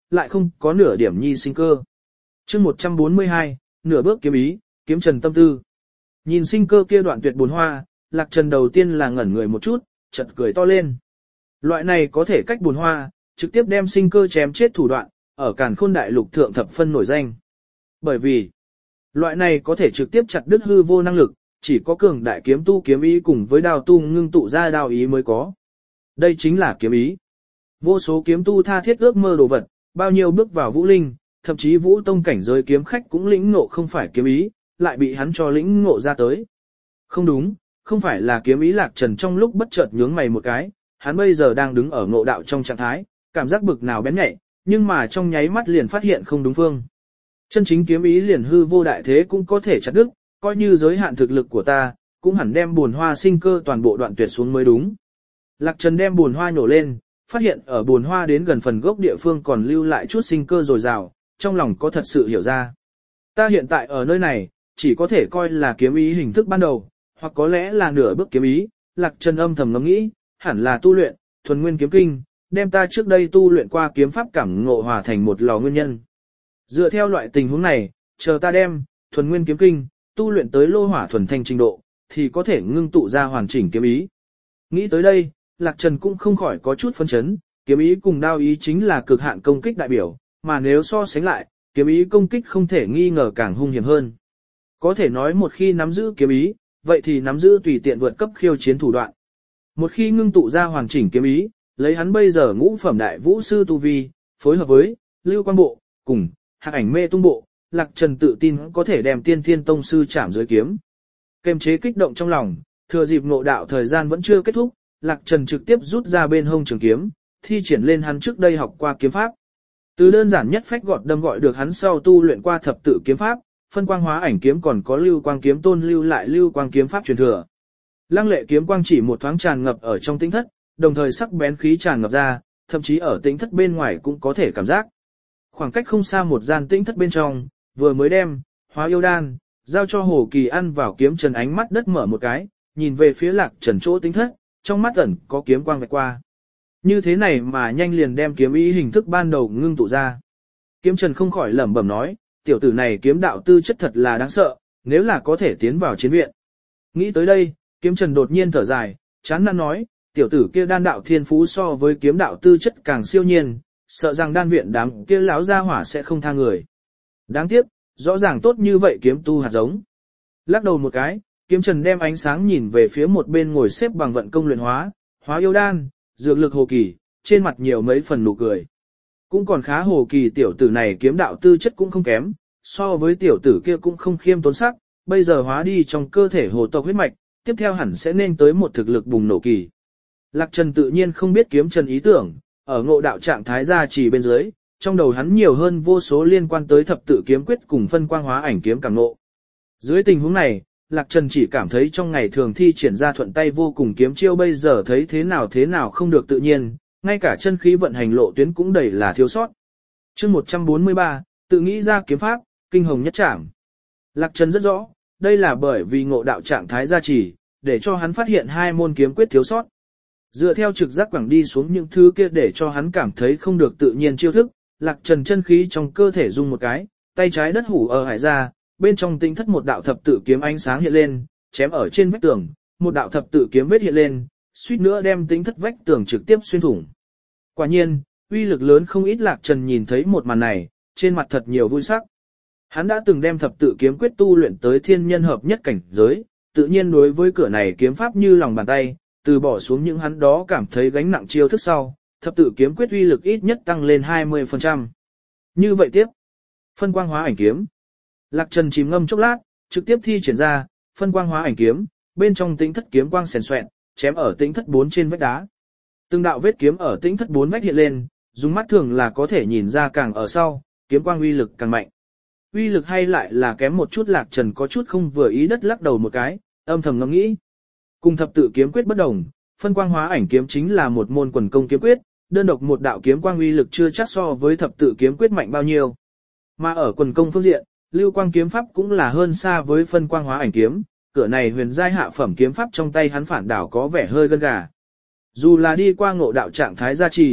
lại không có nửa điểm nhi sinh cơ. Chương 142, nửa bước kiếm ý, kiếm trần tâm tư. Nhìn sinh cơ kia đoạn tuyệt buồn hoa, Lạc Trần đầu tiên là ngẩn người một chút, chợt cười to lên. Loại này có thể cách buồn hoa, trực tiếp đem sinh cơ chém chết thủ đoạn, ở Càn Khôn Đại Lục thượng thập phân nổi danh. Bởi vì, loại này có thể trực tiếp chặt đứt hư vô năng lực, chỉ có cường đại kiếm tu kiếm ý cùng với đao tu ngưng tụ ra đao ý mới có. Đây chính là kiếm ý. Vô số kiếm tu tha thiết ước mơ đồ vật, bao nhiêu bước vào vũ linh, thậm chí vũ tông cảnh giới kiếm khách cũng lĩnh ngộ không phải kiếm ý, lại bị hắn cho lĩnh ngộ ra tới. Không đúng, không phải là kiếm ý. Lạc Trần trong lúc bất chợt nhướng mày một cái, hắn bây giờ đang đứng ở ngộ đạo trong trạng thái, cảm giác bực nào bén nhạy, nhưng mà trong nháy mắt liền phát hiện không đúng phương. Chân chính kiếm ý liền hư vô đại thế cũng có thể chặt đứt, coi như giới hạn thực lực của ta, cũng hẳn đem buồn hoa sinh cơ toàn bộ đoạn tuyệt xuống mới đúng. Lạc Trần đem buồn hoa nhổ lên, phát hiện ở buồn hoa đến gần phần gốc địa phương còn lưu lại chút sinh cơ dồi dào, trong lòng có thật sự hiểu ra. Ta hiện tại ở nơi này, chỉ có thể coi là kiếm ý hình thức ban đầu, hoặc có lẽ là nửa bước kiếm ý. Lạc Trần âm thầm ngẫm nghĩ, hẳn là tu luyện thuần nguyên kiếm kinh, đem ta trước đây tu luyện qua kiếm pháp cảm ngộ hòa thành một lò nguyên nhân. Dựa theo loại tình huống này, chờ ta đem thuần nguyên kiếm kinh tu luyện tới lô hỏa thuần thanh trình độ, thì có thể ngưng tụ ra hoàn chỉnh kiếm ý. Nghĩ tới đây, Lạc Trần cũng không khỏi có chút phân chấn, kiếm ý cùng đao ý chính là cực hạn công kích đại biểu, mà nếu so sánh lại, kiếm ý công kích không thể nghi ngờ càng hung hiểm hơn. Có thể nói một khi nắm giữ kiếm ý, vậy thì nắm giữ tùy tiện vượt cấp khiêu chiến thủ đoạn. Một khi ngưng tụ ra hoàn chỉnh kiếm ý, lấy hắn bây giờ ngũ phẩm đại vũ sư tu vi, phối hợp với Lưu Quan Bộ cùng Hạc Ảnh Mê Tung Bộ, Lạc Trần tự tin có thể đem Tiên Thiên Tông sư chạm dưới kiếm. Kềm chế kích động trong lòng, thừa dịp ngộ đạo thời gian vẫn chưa kết thúc, Lạc Trần trực tiếp rút ra bên hông trường kiếm, thi triển lên hắn trước đây học qua kiếm pháp. Từ đơn giản nhất phách gọt đâm gọi được hắn sau tu luyện qua thập tự kiếm pháp, phân quang hóa ảnh kiếm còn có lưu quang kiếm tôn lưu lại lưu quang kiếm pháp truyền thừa. Lăng lệ kiếm quang chỉ một thoáng tràn ngập ở trong tĩnh thất, đồng thời sắc bén khí tràn ngập ra, thậm chí ở tĩnh thất bên ngoài cũng có thể cảm giác. Khoảng cách không xa một gian tĩnh thất bên trong, vừa mới đem hóa yêu đan giao cho Hồ Kỳ ăn vào, kiếm Trần ánh mắt đất mở một cái, nhìn về phía Lạc Trần chỗ tĩnh thất, trong mắt ẩn có kiếm quang vạch qua. Như thế này mà nhanh liền đem kiếm ý hình thức ban đầu ngưng tụ ra. Kiếm Trần không khỏi lẩm bẩm nói, tiểu tử này kiếm đạo tư chất thật là đáng sợ, nếu là có thể tiến vào chiến viện. Nghĩ tới đây, Kiếm Trần đột nhiên thở dài, chán nản nói, tiểu tử kia đan đạo thiên phú so với kiếm đạo tư chất càng siêu nhiên, sợ rằng đan viện đám kia láo ra hỏa sẽ không tha người. Đáng tiếc, rõ ràng tốt như vậy kiếm tu hạt giống. Lắc đầu một cái, Kiếm Trần đem ánh sáng nhìn về phía một bên ngồi xếp bằng vận công luyện hóa yêu đan, dược lực Hồ Kỳ, trên mặt nhiều mấy phần nụ cười. Cũng còn khá, Hồ Kỳ tiểu tử này kiếm đạo tư chất cũng không kém, so với tiểu tử kia cũng không khiêm tốn sắc, bây giờ hóa đi trong cơ thể hồ tộc huyết mạch, tiếp theo hẳn sẽ nên tới một thực lực bùng nổ kỳ. Lạc Trần tự nhiên không biết Kiếm Trần ý tưởng, ở ngộ đạo trạng thái gia trì bên dưới, trong đầu hắn nhiều hơn vô số liên quan tới thập tự kiếm quyết cùng phân quang hóa ảnh kiếm cảm ngộ. Dưới tình huống này, Lạc Trần chỉ cảm thấy trong ngày thường thi triển ra thuận tay vô cùng kiếm chiêu bây giờ thấy thế nào không được tự nhiên, ngay cả chân khí vận hành lộ tuyến cũng đầy là thiếu sót. Chương 143, tự nghĩ ra kiếm pháp, kinh hồng nhất trảm. Lạc Trần rất rõ, đây là bởi vì ngộ đạo trạng thái gia trì, để cho hắn phát hiện hai môn kiếm quyết thiếu sót. Dựa theo trực giác quẳng đi xuống những thứ kia để cho hắn cảm thấy không được tự nhiên chiêu thức, Lạc Trần chân khí trong cơ thể rung một cái, tay trái đất hủ ở hải ra, bên trong tinh thất một đạo thập tự kiếm ánh sáng hiện lên, chém ở trên vách tường, một đạo thập tự kiếm vết hiện lên, suýt nữa đem tinh thất vách tường trực tiếp xuyên thủng. Quả nhiên, uy lực lớn không ít. Lạc Trần nhìn thấy một màn này, trên mặt thật nhiều vui sắc. Hắn đã từng đem thập tự kiếm quyết tu luyện tới thiên nhân hợp nhất cảnh giới, tự nhiên đối với cửa này kiếm pháp như lòng bàn tay, từ bỏ xuống những hắn đó cảm thấy gánh nặng chiêu thức sau, thập tự kiếm quyết uy lực ít nhất tăng lên 20%. Như vậy tiếp, phân quang hóa ảnh kiếm. Lạc Trần chìm ngâm chốc lát, trực tiếp thi triển ra phân quang hóa ảnh kiếm, bên trong tĩnh thất kiếm quang xèn xoẹn, chém ở tĩnh thất 4 trên vách đá. Từng đạo vết kiếm ở tĩnh thất 4 vách hiện lên, dùng mắt thường là có thể nhìn ra càng ở sau, kiếm quang uy lực càng mạnh. Uy lực hay lại là kém một chút. Lạc Trần có chút không vừa ý đất lắc đầu một cái, âm thầm ngẫm nghĩ. Cùng thập tự kiếm quyết bất đồng, phân quang hóa ảnh kiếm chính là một môn quần công kiếm quyết, đơn độc một đạo kiếm quang uy lực chưa chắc so với thập tự kiếm quyết mạnh bao nhiêu. Mà ở quần công phương diện, lưu quang kiếm pháp cũng là hơn xa với phân quang hóa ảnh kiếm, cửa này huyền giai hạ phẩm kiếm pháp trong tay hắn phản đảo có vẻ hơi gân gà. Dù là đi qua ngộ đạo trạng thái gia trì,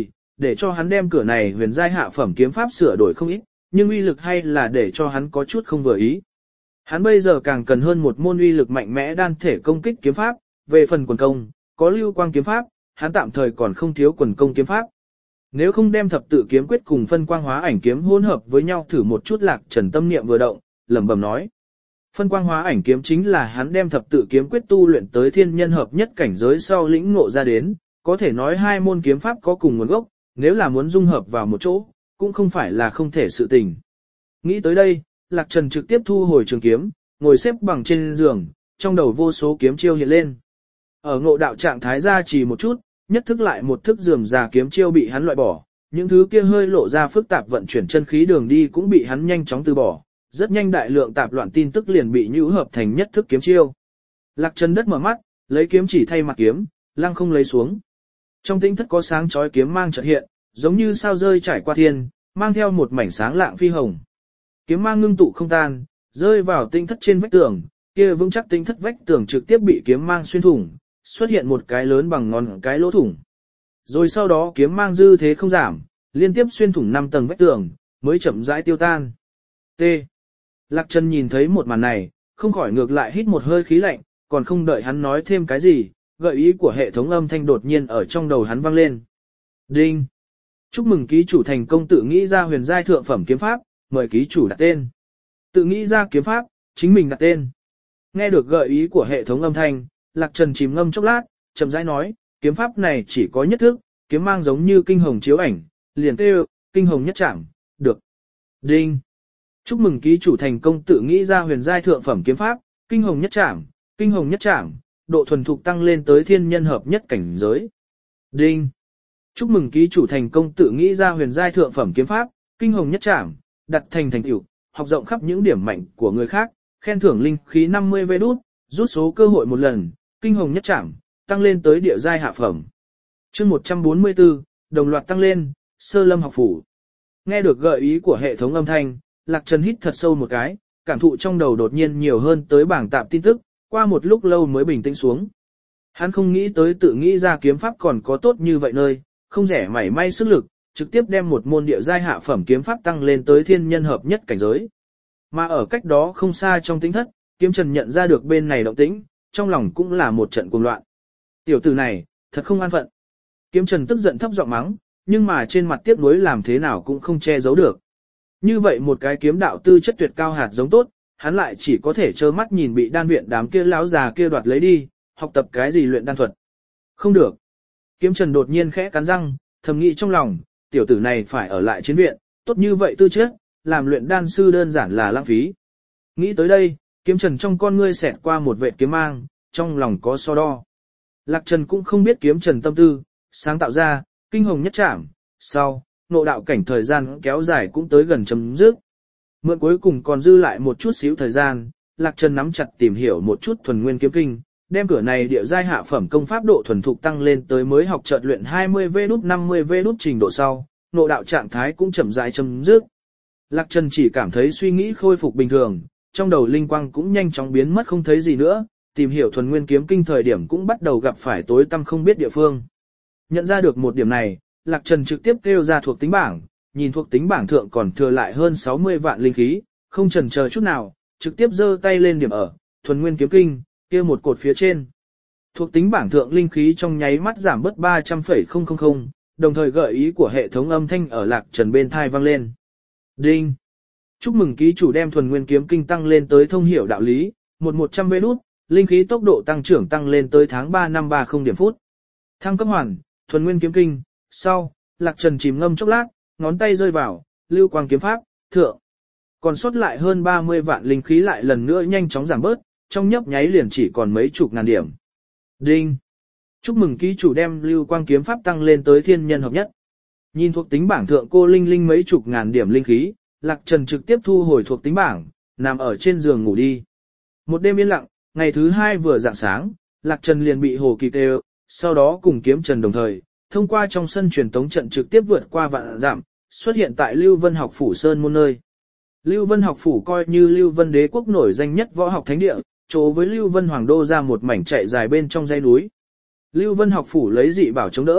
để cho hắn đem cửa này huyền giai hạ phẩm kiếm pháp sửa đổi không ít, nhưng uy lực hay là để cho hắn có chút không vừa ý. Hắn bây giờ càng cần hơn một môn uy lực mạnh mẽ đan thể công kích kiếm pháp, về phần quần công, có lưu quang kiếm pháp, hắn tạm thời còn không thiếu quần công kiếm pháp. Nếu không đem thập tự kiếm quyết cùng phân quang hóa ảnh kiếm hỗn hợp với nhau thử một chút, Lạc Trần tâm niệm vừa động, lẩm bẩm nói. Phân quang hóa ảnh kiếm chính là hắn đem thập tự kiếm quyết tu luyện tới thiên nhân hợp nhất cảnh giới sau lĩnh ngộ ra đến, có thể nói hai môn kiếm pháp có cùng nguồn gốc, nếu là muốn dung hợp vào một chỗ, cũng không phải là không thể sự tình. Nghĩ tới đây, Lạc Trần trực tiếp thu hồi trường kiếm, ngồi xếp bằng trên giường, trong đầu vô số kiếm chiêu hiện lên. Ở ngộ đạo trạng thái ra chỉ một chút, nhất thức lại một thức rườm rà kiếm chiêu bị hắn loại bỏ, những thứ kia hơi lộ ra phức tạp vận chuyển chân khí đường đi cũng bị hắn nhanh chóng từ bỏ, rất nhanh đại lượng tạp loạn tin tức liền bị nhũ hợp thành nhất thức kiếm chiêu. Lạc Trần đất mở mắt, lấy kiếm chỉ thay mặt kiếm, lăng không lấy xuống. Trong tĩnh thất có sáng chói kiếm mang chợt hiện, giống như sao rơi trải qua thiên, mang theo một mảnh sáng lạng phi hồng. Kiếm mang ngưng tụ không tan, rơi vào tĩnh thất trên vách tường, kia vững chắc tĩnh thất vách tường trực tiếp bị kiếm mang xuyên thủng, xuất hiện một cái lớn bằng ngón cái lỗ thủng. Rồi sau đó kiếm mang dư thế không giảm, liên tiếp xuyên thủng 5 tầng vách tường, mới chậm rãi tiêu tan. T. Lạc Trần nhìn thấy một màn này, không khỏi ngược lại hít một hơi khí lạnh, còn không đợi hắn nói thêm cái gì, gợi ý của hệ thống âm thanh đột nhiên ở trong đầu hắn vang lên. Đinh! Chúc mừng ký chủ thành công tự nghĩ ra huyền giai thượng phẩm kiếm pháp, mời ký chủ đặt tên. Tự nghĩ ra kiếm pháp, chính mình đặt tên. Nghe được gợi ý của hệ thống âm thanh, Lạc Trần chìm ngâm chốc lát, chậm rãi nói, kiếm pháp này chỉ có nhất thức, kiếm mang giống như kinh hồng chiếu ảnh, liền kêu, kinh hồng nhất chạm, được. Đinh! Chúc mừng ký chủ thành công tự nghĩ ra huyền giai thượng phẩm kiếm pháp, kinh hồng nhất chạm, kinh hồng nhất chạm, độ thuần thục tăng lên tới thiên nhân hợp nhất cảnh giới. Đinh! Chúc mừng ký chủ thành công tự nghĩ ra huyền giai thượng phẩm kiếm pháp, kinh hồng nhất chạm, đặt thành thành tựu, học rộng khắp những điểm mạnh của người khác, khen thưởng linh khí 50 vé đút, rút số cơ hội một lần, kinh hồng nhất chạm, tăng lên tới địa giai hạ phẩm. Chương 144, đồng loạt tăng lên, Sơ Lâm học phủ. Nghe được gợi ý của hệ thống âm thanh, Lạc Trần hít thật sâu một cái, cảm thụ trong đầu đột nhiên nhiều hơn tới bảng tạp tin tức, qua một lúc lâu mới bình tĩnh xuống. Hắn không nghĩ tới tự nghĩ ra kiếm pháp còn có tốt như vậy nơi, không rẻ mảy may sức lực, trực tiếp đem một môn địa giai hạ phẩm kiếm pháp tăng lên tới thiên nhân hợp nhất cảnh giới. Mà ở cách đó không xa trong tĩnh thất, Kiếm Trần nhận ra được bên này động tĩnh, trong lòng cũng là một trận cuồng loạn. Tiểu tử này, thật không an phận. Kiếm Trần tức giận thấp giọng mắng, nhưng mà trên mặt tiếc nuối làm thế nào cũng không che giấu được. Như vậy một cái kiếm đạo tư chất tuyệt cao hạt giống tốt, hắn lại chỉ có thể trơ mắt nhìn bị đan viện đám kia lão già kia đoạt lấy đi, học tập cái gì luyện đan thuật. Không được. Kiếm Trần đột nhiên khẽ cắn răng, thầm nghĩ trong lòng, tiểu tử này phải ở lại chiến viện, tốt như vậy tư chất, làm luyện đan sư đơn giản là lãng phí. Nghĩ tới đây, Kiếm Trần trong con ngươi xẹt qua một vệt kiếm mang, trong lòng có so đo. Lạc Trần cũng không biết Kiếm Trần tâm tư, sáng tạo ra, kinh hồng nhất trảm, sau, ngộ đạo cảnh thời gian kéo dài cũng tới gần chấm dứt. Mượn cuối cùng còn dư lại một chút xíu thời gian, Lạc Trần nắm chặt tìm hiểu một chút thuần nguyên kiếm kinh, đem cửa này địa giai hạ phẩm công pháp độ thuần thục tăng lên tới mới học chợt luyện 20V 50V trình độ sau, ngộ đạo trạng thái cũng chậm rãi chấm dứt. Lạc Trần chỉ cảm thấy suy nghĩ khôi phục bình thường, trong đầu linh quang cũng nhanh chóng biến mất không thấy gì nữa, tìm hiểu thuần nguyên kiếm kinh thời điểm cũng bắt đầu gặp phải tối tăm không biết địa phương. Nhận ra được một điểm này, Lạc Trần trực tiếp kêu ra thuộc tính bảng, nhìn thuộc tính bảng thượng còn thừa lại hơn 60 vạn linh khí, không chần chờ chút nào, trực tiếp giơ tay lên điểm ở thuần nguyên kiếm kinh, kia một cột phía trên. Thuộc tính bảng thượng linh khí trong nháy mắt giảm bớt 300,000, đồng thời gợi ý của hệ thống âm thanh ở Lạc Trần bên thai vang lên. Đinh! Chúc mừng ký chủ đem thuần nguyên kiếm kinh tăng lên tới thông hiểu đạo lý, 100 vé đút, linh khí tốc độ tăng trưởng tăng lên tới tháng 3 năm 30 điểm phút. Thăng cấp hoàn, thuần nguyên kiếm kinh, sau, Lạc Trần chìm ngâm chốc lát, ngón tay rơi vào, lưu quang kiếm pháp, thượng. Còn sót lại hơn 30 vạn linh khí lại lần nữa nhanh chóng giảm bớt, trong nhấp nháy liền chỉ còn mấy chục ngàn điểm. Đinh! Chúc mừng ký chủ đem lưu quang kiếm pháp tăng lên tới thiên nhân hợp nhất. Nhìn thuộc tính bảng thượng cô linh linh mấy chục ngàn điểm linh khí, Lạc Trần trực tiếp thu hồi thuộc tính bảng, nằm ở trên giường ngủ đi. Một đêm yên lặng, ngày thứ hai vừa rạng sáng, Lạc Trần liền bị hồ kỳ đều, sau đó cùng Kiếm Trần đồng thời, thông qua trong sân truyền tống trận trực tiếp vượt qua vạn dặm, xuất hiện tại Lưu Vân học phủ Sơn môn nơi. Lưu Vân học phủ coi như Lưu Vân đế quốc nổi danh nhất võ học thánh địa, chỗ với Lưu Vân hoàng đô ra một mảnh chạy dài bên trong dãy núi. Lưu Vân học phủ lấy dị bảo chống đỡ,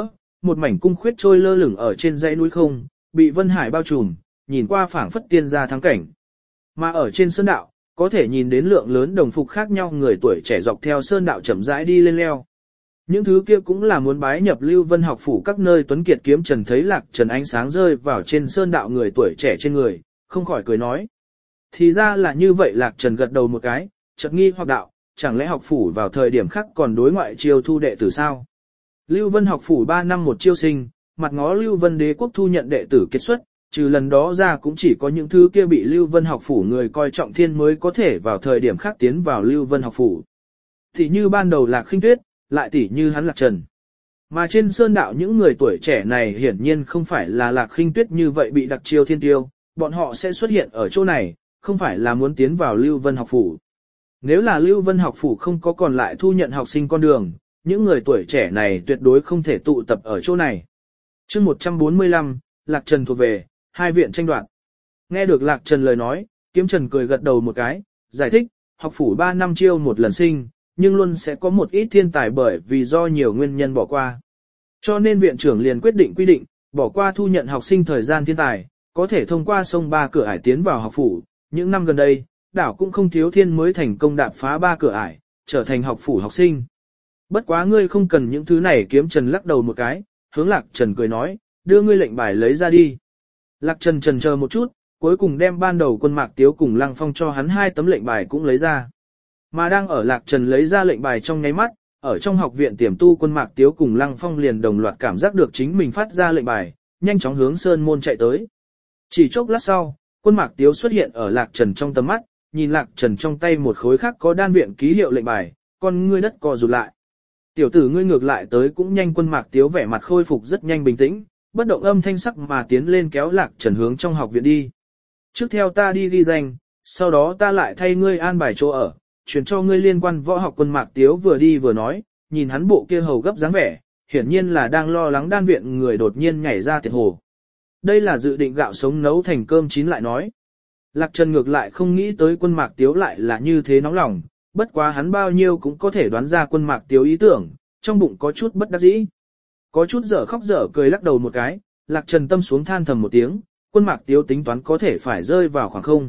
một mảnh cung khuyết trôi lơ lửng ở trên dãy núi không, bị vân hải bao trùm, nhìn qua phảng phất tiên gia thắng cảnh. Mà ở trên sơn đạo, có thể nhìn đến lượng lớn đồng phục khác nhau người tuổi trẻ dọc theo sơn đạo chậm rãi đi lên leo. Những thứ kia cũng là muốn bái nhập Lưu Vân học phủ các nơi tuấn kiệt kiếm trần thấy Lạc Trần ánh sáng rơi vào trên sơn đạo người tuổi trẻ trên người, không khỏi cười nói. Thì ra là như vậy. Lạc Trần gật đầu một cái, chợt nghi hoặc đạo, chẳng lẽ học phủ vào thời điểm khác còn đối ngoại chiêu thu đệ tử sao? Lưu Vân học phủ 3 năm một chiêu sinh, mặt ngó Lưu Vân đế quốc thu nhận đệ tử kết xuất, trừ lần đó ra cũng chỉ có những thứ kia bị Lưu Vân học phủ người coi trọng thiên mới có thể vào thời điểm khác tiến vào Lưu Vân học phủ. Thì như ban đầu Lạc Khinh Tuyết, lại tỉ như hắn Lạc Trần. Mà trên sơn đạo những người tuổi trẻ này hiển nhiên không phải là Lạc Khinh Tuyết như vậy bị đặc chiêu thiên tiêu, bọn họ sẽ xuất hiện ở chỗ này, không phải là muốn tiến vào Lưu Vân học phủ. Nếu là Lưu Vân học phủ không có còn lại thu nhận học sinh con đường, những người tuổi trẻ này tuyệt đối không thể tụ tập ở chỗ này. Chương 145, Lạc Trần thuộc về, hai viện tranh đoạt. Nghe được Lạc Trần lời nói, Kiếm Trần cười gật đầu một cái, giải thích, học phủ 3 năm chiêu một lần sinh, nhưng luôn sẽ có một ít thiên tài bởi vì do nhiều nguyên nhân bỏ qua. Cho nên viện trưởng liền quyết định quy định, bỏ qua thu nhận học sinh thời gian thiên tài, có thể thông qua sông 3 cửa ải tiến vào học phủ. Những năm gần đây, đảo cũng không thiếu thiên mới thành công đạp phá 3 cửa ải, trở thành học phủ học sinh. Bất quá ngươi không cần những thứ này. Kiếm Trần lắc đầu một cái, hướng Lạc Trần cười nói, đưa ngươi lệnh bài lấy ra đi. Lạc Trần chần chờ một chút, cuối cùng đem ban đầu Quân Mạc Tiếu cùng Lăng Phong cho hắn 2 tấm lệnh bài cũng lấy ra. Mà đang ở Lạc Trần lấy ra lệnh bài trong nháy mắt, ở trong học viện tiềm tu Quân Mạc Tiếu cùng Lăng Phong liền đồng loạt cảm giác được chính mình phát ra lệnh bài, nhanh chóng hướng sơn môn chạy tới. Chỉ chốc lát sau, Quân Mạc Tiếu xuất hiện ở Lạc Trần trong tầm mắt, nhìn Lạc Trần trong tay một khối khác có đan viện ký hiệu lệnh bài, con ngươi đất co rụt lại. Tiểu tử ngươi ngược lại tới cũng nhanh. Quân Mạc Tiếu vẻ mặt khôi phục rất nhanh bình tĩnh, bất động âm thanh sắc mà tiến lên kéo Lạc Trần hướng trong học viện đi. Trước theo ta đi ghi danh, sau đó ta lại thay ngươi an bài chỗ ở, truyền cho ngươi liên quan võ học. Quân Mạc Tiếu vừa đi vừa nói, nhìn hắn bộ kia hầu gấp dáng vẻ, hiển nhiên là đang lo lắng đan viện người đột nhiên nhảy ra tiệt hồ. Đây là dự định gạo sống nấu thành cơm chín lại nói. Lạc Trần ngược lại không nghĩ tới Quân Mạc Tiếu lại là như thế nóng lòng, bất quá hắn bao nhiêu cũng có thể đoán ra Quân Mạc Tiếu ý tưởng, trong bụng có chút bất đắc dĩ. Có chút dở khóc dở cười lắc đầu một cái, Lạc Trần tâm xuống than thầm một tiếng, Quân Mạc Tiếu tính toán có thể phải rơi vào khoảng không.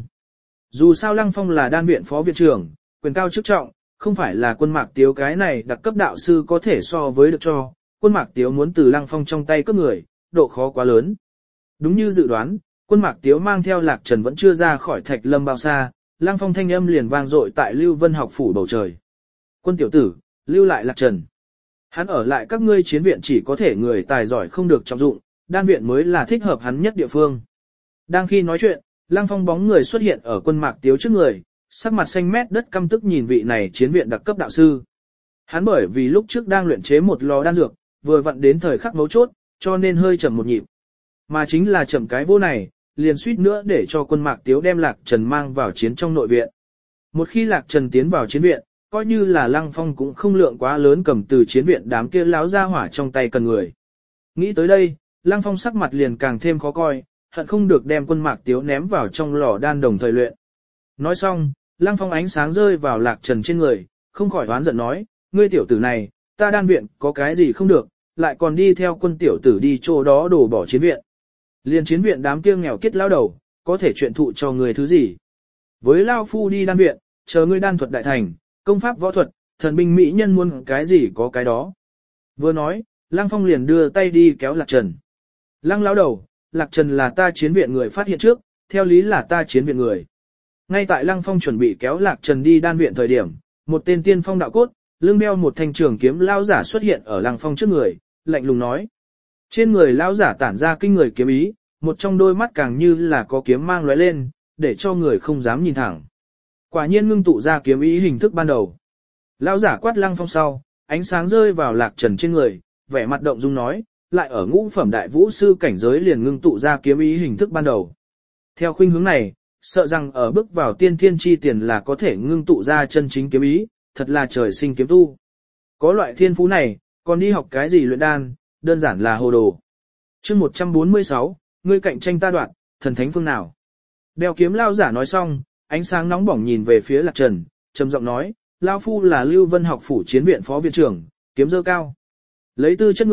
Dù sao Lăng Phong là đan viện phó viện trưởng, quyền cao chức trọng, không phải là Quân Mạc Tiếu cái này đặc cấp đạo sư có thể so với được cho, Quân Mạc Tiếu muốn từ Lăng Phong trong tay cướp người, độ khó quá lớn. Đúng như dự đoán, Quân Mạc Tiếu mang theo Lạc Trần vẫn chưa ra khỏi Thạch Lâm bao xa, Lăng Phong thanh âm liền vang dội tại Lưu Vân học phủ bầu trời. Quân tiểu tử, lưu lại Lạc Trần. Hắn ở lại các ngươi chiến viện chỉ có thể người tài giỏi không được trọng dụng, đan viện mới là thích hợp hắn nhất địa phương. Đang khi nói chuyện, Lăng Phong bóng người xuất hiện ở Quân Mạc Tiếu trước người, sắc mặt xanh mét đất căm tức nhìn vị này chiến viện đặc cấp đạo sư. Hắn bởi vì lúc trước đang luyện chế một lò đan dược, vừa vặn đến thời khắc mấu chốt, cho nên hơi chậm một nhịp. Mà chính là chậm cái vô này, liền suýt nữa để cho Quân Mạc Tiếu đem Lạc Trần mang vào chiến trong nội viện. Một khi Lạc Trần tiến vào chiến viện, coi như là Lăng Phong cũng không lượng quá lớn cầm từ chiến viện đám kia láo ra hỏa trong tay cần người. Nghĩ tới đây, Lăng Phong sắc mặt liền càng thêm khó coi, hận không được đem Quân Mạc Tiếu ném vào trong lò đan đồng thời luyện. Nói xong, Lăng Phong ánh sáng rơi vào Lạc Trần trên người, không khỏi oán giận nói, ngươi tiểu tử này, ta đan viện có cái gì không được, lại còn đi theo Quân tiểu tử đi chỗ đó đổ bỏ chiến viện. Liên chiến viện đám kia nghèo kiết lao đầu, có thể chuyện thụ cho người thứ gì. Với lao phu đi đan viện, chờ ngươi đan thuật đại thành, công pháp võ thuật, thần binh mỹ nhân muốn cái gì có cái đó. Vừa nói, Lăng Phong liền đưa tay đi kéo Lạc Trần. Lăng lão đầu, Lạc Trần là ta chiến viện người phát hiện trước, theo lý là ta chiến viện người. Ngay tại Lăng Phong chuẩn bị kéo Lạc Trần đi đan viện thời điểm, một tên tiên phong đạo cốt, lưng đeo một thanh trường kiếm lao giả xuất hiện ở Lăng Phong trước người, lạnh lùng nói. Trên người lao giả tản ra kinh người kiếm ý, một trong đôi mắt càng như là có kiếm mang lóe lên, để cho người không dám nhìn thẳng. Quả nhiên ngưng tụ ra kiếm ý hình thức ban đầu. Lao giả quát Lăng Phong sau, ánh sáng rơi vào Lạc Trần trên người, vẻ mặt động dung nói, lại ở ngũ phẩm đại vũ sư cảnh giới liền ngưng tụ ra kiếm ý hình thức ban đầu. Theo khuynh hướng này, sợ rằng ở bước vào tiên thiên chi tiền là có thể ngưng tụ ra chân chính kiếm ý, thật là trời sinh kiếm tu. Có loại thiên phú này, còn đi học cái gì luyện đan, đơn giản là hồ đồ. Chương 146, ngươi cạnh tranh ta đoạn, thần thánh phương nào? Đeo kiếm lao giả nói xong, ánh sáng nóng bỏng nhìn về phía Lạc Trần, trầm giọng nói, lao phu là Lưu Vân học phủ chiến viện phó viện trưởng, kiếm dơ cao. Lấy tư chất ngươi,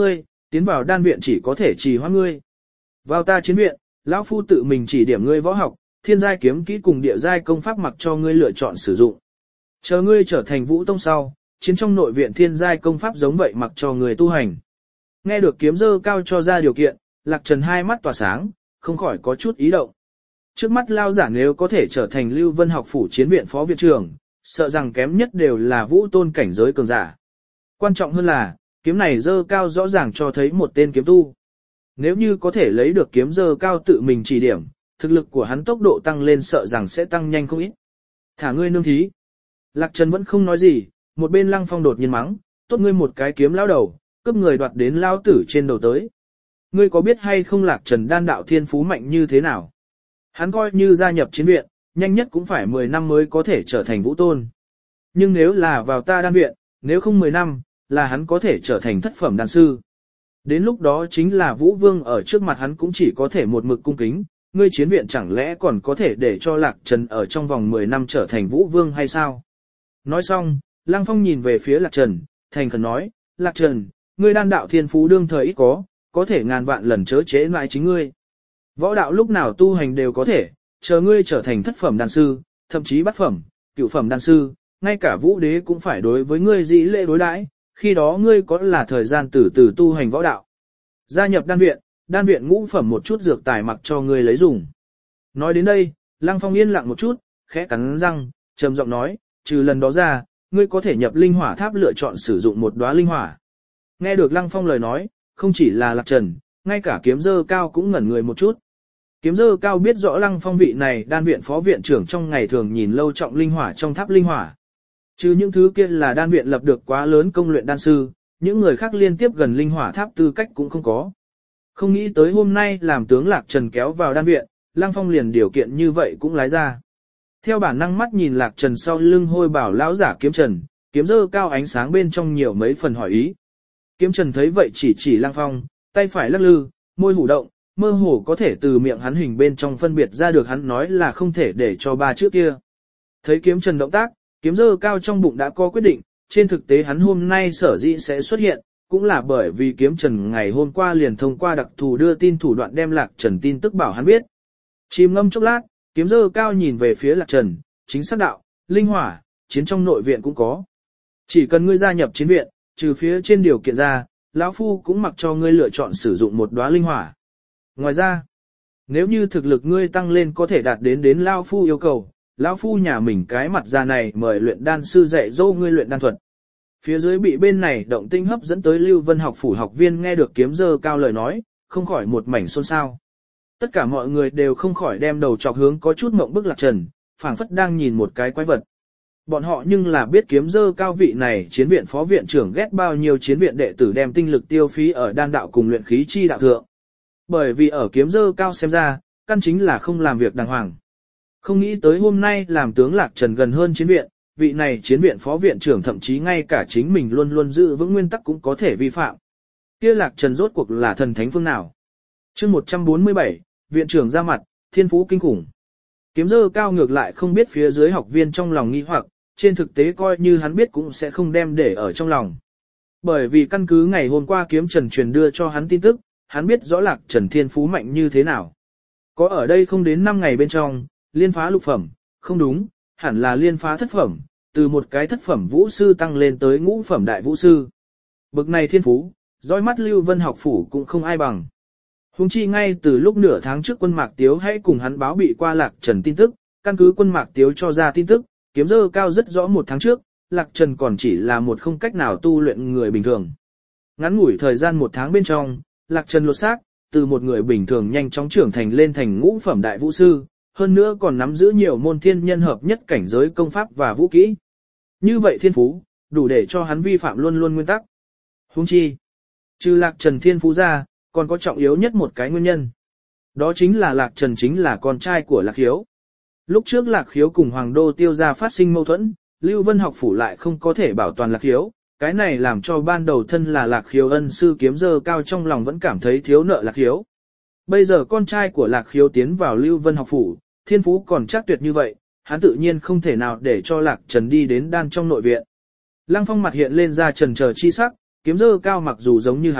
tiến vào đan viện chỉ có thể trì hoãn ngươi. Vào ta chiến viện, lão phu tự mình chỉ điểm ngươi võ học, thiên giai kiếm kỹ cùng địa giai công pháp mặc cho ngươi lựa chọn sử dụng. Chờ ngươi trở thành vũ tông sau, chiến trong nội viện thiên giai công pháp giống vậy mặc cho ngươi tu hành. Nghe được Kiếm Dơ Cao cho ra điều kiện, Lạc Trần hai mắt tỏa sáng, không khỏi có chút ý động. Trước mắt lao giả nếu có thể trở thành Lưu Vân học phủ chiến viện phó viện trưởng, sợ rằng kém nhất đều là vũ tôn cảnh giới cường giả. Quan trọng hơn là, kiếm này Dơ Cao rõ ràng cho thấy một tên kiếm tu. Nếu như có thể lấy được Kiếm Dơ Cao tự mình chỉ điểm, thực lực của hắn tốc độ tăng lên sợ rằng sẽ tăng nhanh không ít. Thả ngươi nương thí. Lạc Trần vẫn không nói gì, một bên Lăng Phong đột nhiên mắng, tốt ngươi một cái kiếm lão đầu, cướp người đoạt đến lao tử trên đầu tới. Ngươi có biết hay không Lạc Trần đan đạo thiên phú mạnh như thế nào? Hắn coi như gia nhập chiến viện, nhanh nhất cũng phải 10 năm mới có thể trở thành vũ tôn. Nhưng nếu là vào ta đan viện, nếu không 10 năm, là hắn có thể trở thành thất phẩm đan sư. Đến lúc đó chính là Vũ Vương ở trước mặt hắn cũng chỉ có thể một mực cung kính, ngươi chiến viện chẳng lẽ còn có thể để cho Lạc Trần ở trong vòng 10 năm trở thành Vũ Vương hay sao? Nói xong, Lăng Phong nhìn về phía Lạc Trần, thành khẩn nói, Lạc Trần, ngươi đan đạo thiên phú đương thời ít có thể ngàn vạn lần chớ chế lại chính ngươi. Võ đạo lúc nào tu hành đều có thể, chờ ngươi trở thành thất phẩm đan sư, thậm chí bát phẩm, cửu phẩm đan sư, ngay cả vũ đế cũng phải đối với ngươi dĩ lễ đối đãi, khi đó ngươi có là thời gian từ từ tu hành võ đạo. Gia nhập đan viện ngũ phẩm một chút dược tài mặc cho ngươi lấy dùng. Nói đến đây, Lăng Phong yên lặng một chút, khẽ cắn răng, trầm giọng nói, trừ lần đó ra, ngươi có thể nhập linh hỏa tháp lựa chọn sử dụng một đóa linh hỏa. Nghe được Lăng Phong lời nói, không chỉ là Lạc Trần, ngay cả Kiếm Dơ Cao cũng ngẩn người một chút. Kiếm Dơ Cao biết rõ Lăng Phong vị này đan viện phó viện trưởng trong ngày thường nhìn lâu trọng linh hỏa trong tháp linh hỏa. Chứ những thứ kia là đan viện lập được quá lớn công luyện đan sư, những người khác liên tiếp gần linh hỏa tháp tư cách cũng không có. Không nghĩ tới hôm nay làm tướng Lạc Trần kéo vào đan viện, Lăng Phong liền điều kiện như vậy cũng lái ra. Theo bản năng mắt nhìn Lạc Trần sau lưng hôi bảo lão giả Kiếm Trần, Kiếm Dơ Cao ánh sáng bên trong nhiều mấy phần hỏi ý. Kiếm Trần thấy vậy chỉ Lăng Phong, tay phải lắc lư, môi hủ động, mơ hồ có thể từ miệng hắn hình bên trong phân biệt ra được hắn nói là không thể để cho ba chữ kia. Thấy Kiếm Trần động tác, Kiếm Dơ Cao trong bụng đã có quyết định, trên thực tế hắn hôm nay sở dĩ sẽ xuất hiện, cũng là bởi vì Kiếm Trần ngày hôm qua liền thông qua đặc thù đưa tin thủ đoạn đem Lạc Trần tin tức bảo hắn biết. Chìm ngâm chốc lát, Kiếm Dơ Cao nhìn về phía Lạc Trần, chính xác đạo, linh hỏa, chiến trong nội viện cũng có. Chỉ cần ngươi gia nhập chiến viện, trừ phía trên điều kiện ra, lão phu cũng mặc cho ngươi lựa chọn sử dụng một đóa linh hỏa. Ngoài ra, nếu như thực lực ngươi tăng lên có thể đạt đến lão phu yêu cầu, lão phu nhà mình cái mặt già này mời luyện đan sư dạy dỗ ngươi luyện đan thuật. Phía dưới bị bên này động tinh hấp dẫn tới Lưu Vân học phủ học viên nghe được Kiếm Dơ Cao lời nói, không khỏi một mảnh xôn xao. Tất cả mọi người đều không khỏi đem đầu chọc hướng có chút ngượng bức Lạc Trần, phảng phất đang nhìn một cái quái vật. Bọn họ nhưng là biết Kiếm Dơ Cao vị này chiến viện phó viện trưởng ghét bao nhiêu chiến viện đệ tử đem tinh lực tiêu phí ở đan đạo cùng luyện khí chi đạo thượng. Bởi vì ở Kiếm Dơ Cao xem ra, căn chính là không làm việc đàng hoàng. Không nghĩ tới hôm nay làm tướng Lạc Trần gần hơn chiến viện, vị này chiến viện phó viện trưởng thậm chí ngay cả chính mình luôn luôn giữ vững nguyên tắc cũng có thể vi phạm. Kia Lạc Trần rốt cuộc là thần thánh phương nào? Chương 147, viện trưởng ra mặt, thiên phú kinh khủng. Kiếm Dơ Cao ngược lại không biết phía dưới học viên trong lòng nghi hoặc, trên thực tế coi như hắn biết cũng sẽ không đem để ở trong lòng. Bởi vì căn cứ ngày hôm qua Kiếm Trần truyền đưa cho hắn tin tức, hắn biết rõ Lạc Trần thiên phú mạnh như thế nào. Có ở đây không đến 5 ngày bên trong, liên phá lục phẩm, không đúng, hẳn là liên phá thất phẩm, từ một cái thất phẩm vũ sư tăng lên tới ngũ phẩm đại vũ sư. Bực này thiên phú, dõi mắt Lưu Vân học phủ cũng không ai bằng. Huống chi ngay từ lúc nửa tháng trước Quân Mạc Tiếu hãy cùng hắn báo bị qua Lạc Trần tin tức, căn cứ Quân Mạc Tiếu cho ra tin tức, Kiếm Dơ Cao rất rõ một tháng trước, Lạc Trần còn chỉ là một không cách nào tu luyện người bình thường. Ngắn ngủi thời gian một tháng bên trong, Lạc Trần lột xác, từ một người bình thường nhanh chóng trưởng thành lên thành ngũ phẩm đại vũ sư, hơn nữa còn nắm giữ nhiều môn thiên nhân hợp nhất cảnh giới công pháp và vũ kỹ. Như vậy thiên phú, đủ để cho hắn vi phạm luôn luôn nguyên tắc. Huống chi, trừ Lạc Trần thiên phú ra, còn có trọng yếu nhất một cái nguyên nhân. Đó chính là Lạc Trần chính là con trai của Lạc Khiếu. Lúc trước Lạc Khiếu cùng Hoàng Đô Tiêu gia phát sinh mâu thuẫn, Lưu Vân học phủ lại không có thể bảo toàn Lạc Khiếu, cái này làm cho ban đầu thân là Lạc Khiếu ân sư Kiếm Dơ Cao trong lòng vẫn cảm thấy thiếu nợ Lạc Khiếu. Bây giờ con trai của Lạc Khiếu tiến vào Lưu Vân học phủ, thiên phú còn chắc tuyệt như vậy, hắn tự nhiên không thể nào để cho Lạc Trần đi đến đan trong nội viện. Lăng Phong mặt hiện lên ra trần chờ chi sắc, Kiếm Dơ Cao mặc dù giống như hắn,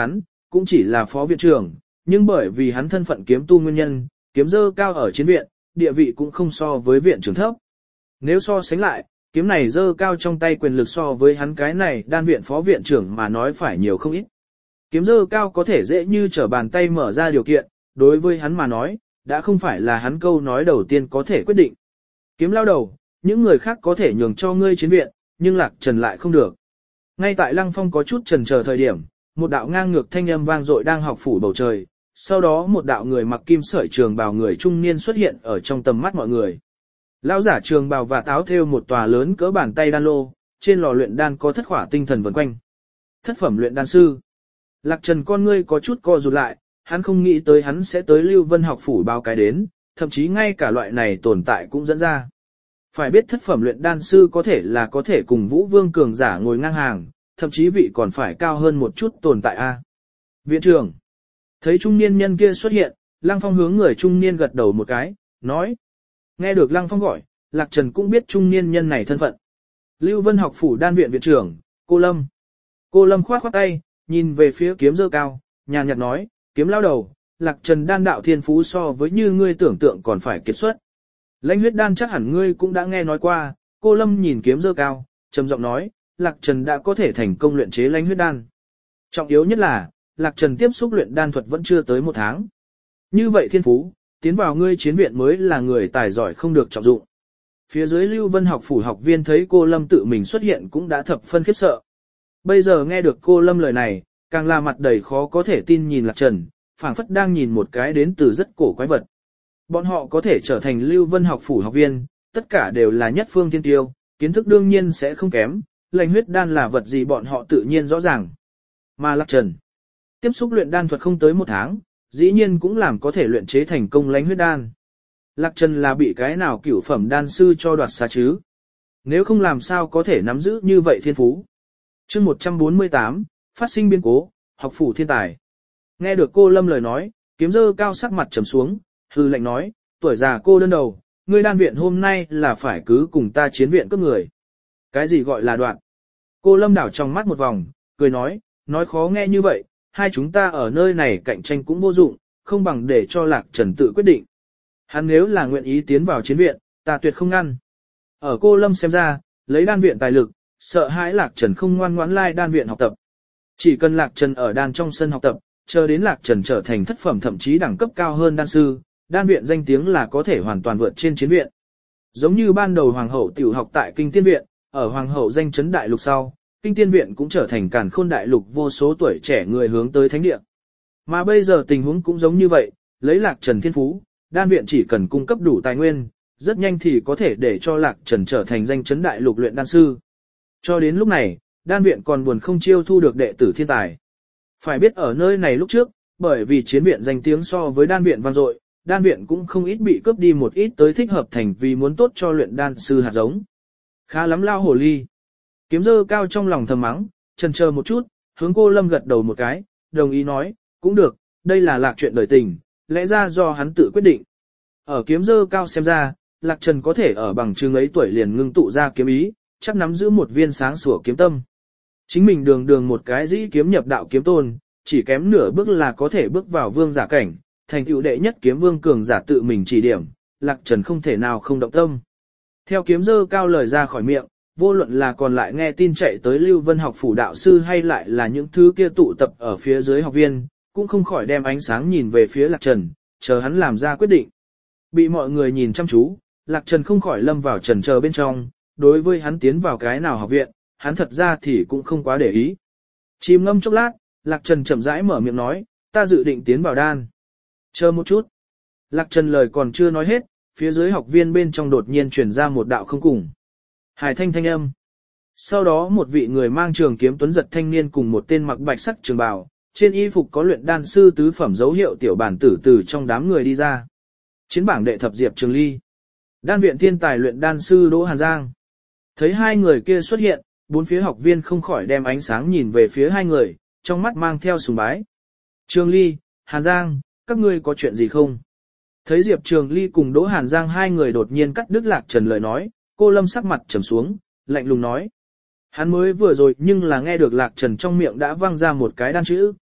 cũng chỉ là phó viện trưởng, nhưng bởi vì hắn thân phận kiếm tu nguyên nhân, kiếm dơ cao ở chiến viện, địa vị cũng không so với viện trưởng thấp. Nếu so sánh lại, kiếm này dơ cao trong tay quyền lực so với hắn cái này đan viện phó viện trưởng mà nói phải nhiều không ít. Kiếm dơ cao có thể dễ như trở bàn tay mở ra điều kiện, đối với hắn mà nói, đã không phải là hắn câu nói đầu tiên có thể quyết định. Kiếm lao đầu, những người khác có thể nhường cho ngươi chiến viện, nhưng Lạc Trần lại không được. Ngay tại Lăng Phong có chút chần chờ thời điểm, một đạo ngang ngược thanh âm vang dội đang học phủ bầu trời, sau đó một đạo người mặc kim sợi trường bào người trung niên xuất hiện ở trong tầm mắt mọi người. Lão giả trường bào và áo thêu một tòa lớn cỡ bàn tay đan lô, trên lò luyện đan có thất khỏa tinh thần vần quanh. Thất phẩm luyện đan sư. Lạc Trần con ngươi có chút co rụt lại, hắn không nghĩ tới hắn sẽ tới Lưu Vân học phủ báo cái đến, thậm chí ngay cả loại này tồn tại cũng dẫn ra. Phải biết thất phẩm luyện đan sư có thể cùng Vũ Vương cường giả ngồi ngang hàng, thậm chí vị còn phải cao hơn một chút tồn tại a. Viện trưởng. Thấy trung niên nhân kia xuất hiện, Lăng Phong hướng người trung niên gật đầu một cái, nói. Nghe được Lăng Phong gọi, Lạc Trần cũng biết trung niên nhân này thân phận. Lưu Vân học phủ đan viện viện trưởng, cô Lâm. Cô Lâm khoát khoát tay, nhìn về phía kiếm dơ cao, nhàn nhạt nói, kiếm lao đầu, Lạc Trần đan đạo thiên phú so với như ngươi tưởng tượng còn phải kiệt xuất. Lãnh huyết đan chắc hẳn ngươi cũng đã nghe nói qua, cô Lâm nhìn kiếm dơ cao, trầm giọng nói, Lạc Trần đã có thể thành công luyện chế lãnh huyết đan. Trọng yếu nhất là, Lạc Trần tiếp xúc luyện đan thuật vẫn chưa tới 1 tháng. Như vậy thiên phú, tiến vào ngươi chiến viện mới là người tài giỏi không được trọng dụng. Phía dưới Lưu Vân học phủ học viên thấy cô Lâm tự mình xuất hiện cũng đã thập phân khiếp sợ. Bây giờ nghe được cô Lâm lời này, càng là mặt đầy khó có thể tin nhìn Lạc Trần, phảng phất đang nhìn một cái đến từ rất cổ quái vật. Bọn họ có thể trở thành Lưu Vân học phủ học viên, tất cả đều là nhất phương thiên tiêu, kiến thức đương nhiên sẽ không kém, lãnh huyết đan là vật gì bọn họ tự nhiên rõ ràng. Mà Lạc Trần, tiếp xúc luyện đan thuật không tới 1 tháng, dĩ nhiên cũng làm có thể luyện chế thành công lãnh huyết đan. Lạc Trần là bị cái nào cửu phẩm đan sư cho đoạt xá chứ? Nếu không làm sao có thể nắm giữ như vậy thiên phú. Chương 148, phát sinh biến cố, học phủ thiên tài. Nghe được cô Lâm lời nói, kiếm dơ cao sắc mặt trầm xuống, hư lệnh nói, tuổi già cô đơn đầu, ngươi đan viện hôm nay là phải cứ cùng ta chiến viện cướp người. Cái gì gọi là đoạn? Cô Lâm đảo trong mắt một vòng, cười nói khó nghe như vậy, hai chúng ta ở nơi này cạnh tranh cũng vô dụng, không bằng để cho Lạc Trần tự quyết định. Hắn nếu là nguyện ý tiến vào chiến viện, ta tuyệt không ngăn. Ở cô Lâm xem ra, lấy đan viện tài lực, sợ hãi Lạc Trần không ngoan ngoãn lai đan viện học tập. Chỉ cần Lạc Trần ở đan trong sân học tập, chờ đến Lạc Trần trở thành thất phẩm thậm chí đẳng cấp cao hơn đan sư, đan viện danh tiếng là có thể hoàn toàn vượt trên chiến viện. Giống như ban đầu Hoàng hậu tiểu học tại Kinh Tiên Viện, ở Hoàng hậu danh chấn đại lục sau, Kinh Tiên Viện cũng trở thành càn khôn đại lục vô số tuổi trẻ người hướng tới thánh địa. Mà bây giờ tình huống cũng giống như vậy, lấy Lạc Trần thiên phú, đan viện chỉ cần cung cấp đủ tài nguyên, rất nhanh thì có thể để cho Lạc Trần trở thành danh chấn đại lục luyện đan sư. Cho đến lúc này, đan viện còn buồn không chiêu thu được đệ tử thiên tài. Phải biết ở nơi này lúc trước, bởi vì chiến viện danh tiếng so với đan viện vang dội, đan viện cũng không ít bị cướp đi một ít tới thích hợp thành vì muốn tốt cho luyện đan sư hạt giống. Khá lắm lao hồ ly. Kiếm dơ cao trong lòng thầm mắng, chần chờ một chút, hướng cô Lâm gật đầu một cái, đồng ý nói, cũng được, đây là Lạc chuyện đời tình, lẽ ra do hắn tự quyết định. Ở kiếm dơ cao xem ra, Lạc Trần có thể ở bằng chứng ấy tuổi liền ngưng tụ ra kiếm ý, chắc nắm giữ một viên sáng sủa kiếm tâm. Chính mình đường một cái dĩ kiếm nhập đạo kiếm tôn, chỉ kém nửa bước là có thể bước vào vương giả cảnh, thành tựu đệ nhất kiếm vương cường giả tự mình chỉ điểm, Lạc Trần không thể nào không động tâm. Theo kiếm dơ cao lời ra khỏi miệng, vô luận là còn lại nghe tin chạy tới Lưu Vân học phủ đạo sư hay lại là những thứ kia tụ tập ở phía dưới học viên, cũng không khỏi đem ánh sáng nhìn về phía Lạc Trần, chờ hắn làm ra quyết định. Bị mọi người nhìn chăm chú, Lạc Trần không khỏi lâm vào chần chờ bên trong, đối với hắn tiến vào cái nào học viện, hắn thật ra thì cũng không quá để ý. Chìm ngâm chốc lát, Lạc Trần chậm rãi mở miệng nói, ta dự định tiến vào đan. Chờ một chút. Lạc Trần lời còn chưa nói hết, phía dưới học viên bên trong đột nhiên truyền ra một đạo không cùng. Hải thanh thanh âm. Sau đó một vị người mang trường kiếm tuấn giật thanh niên cùng một tên mặc bạch sắc trường bào, trên y phục có luyện đan sư tứ phẩm dấu hiệu tiểu bản tử từ trong đám người đi ra. Chiến bảng đệ thập Diệp Trường Ly. Đan viện thiên tài luyện đan sư Đỗ Hàn Giang. Thấy hai người kia xuất hiện, bốn phía học viên không khỏi đem ánh sáng nhìn về phía hai người, trong mắt mang theo sùng bái. Trường Ly, Hàn Giang, các ngươi có chuyện gì không? Thấy Diệp Trường Ly cùng Đỗ Hàn Giang hai người đột nhiên cắt đứt Lạc Trần lời nói, cô Lâm sắc mặt trầm xuống, lạnh lùng nói. Hắn mới vừa rồi nhưng là nghe được Lạc Trần trong miệng đã vang ra một cái đan chữ,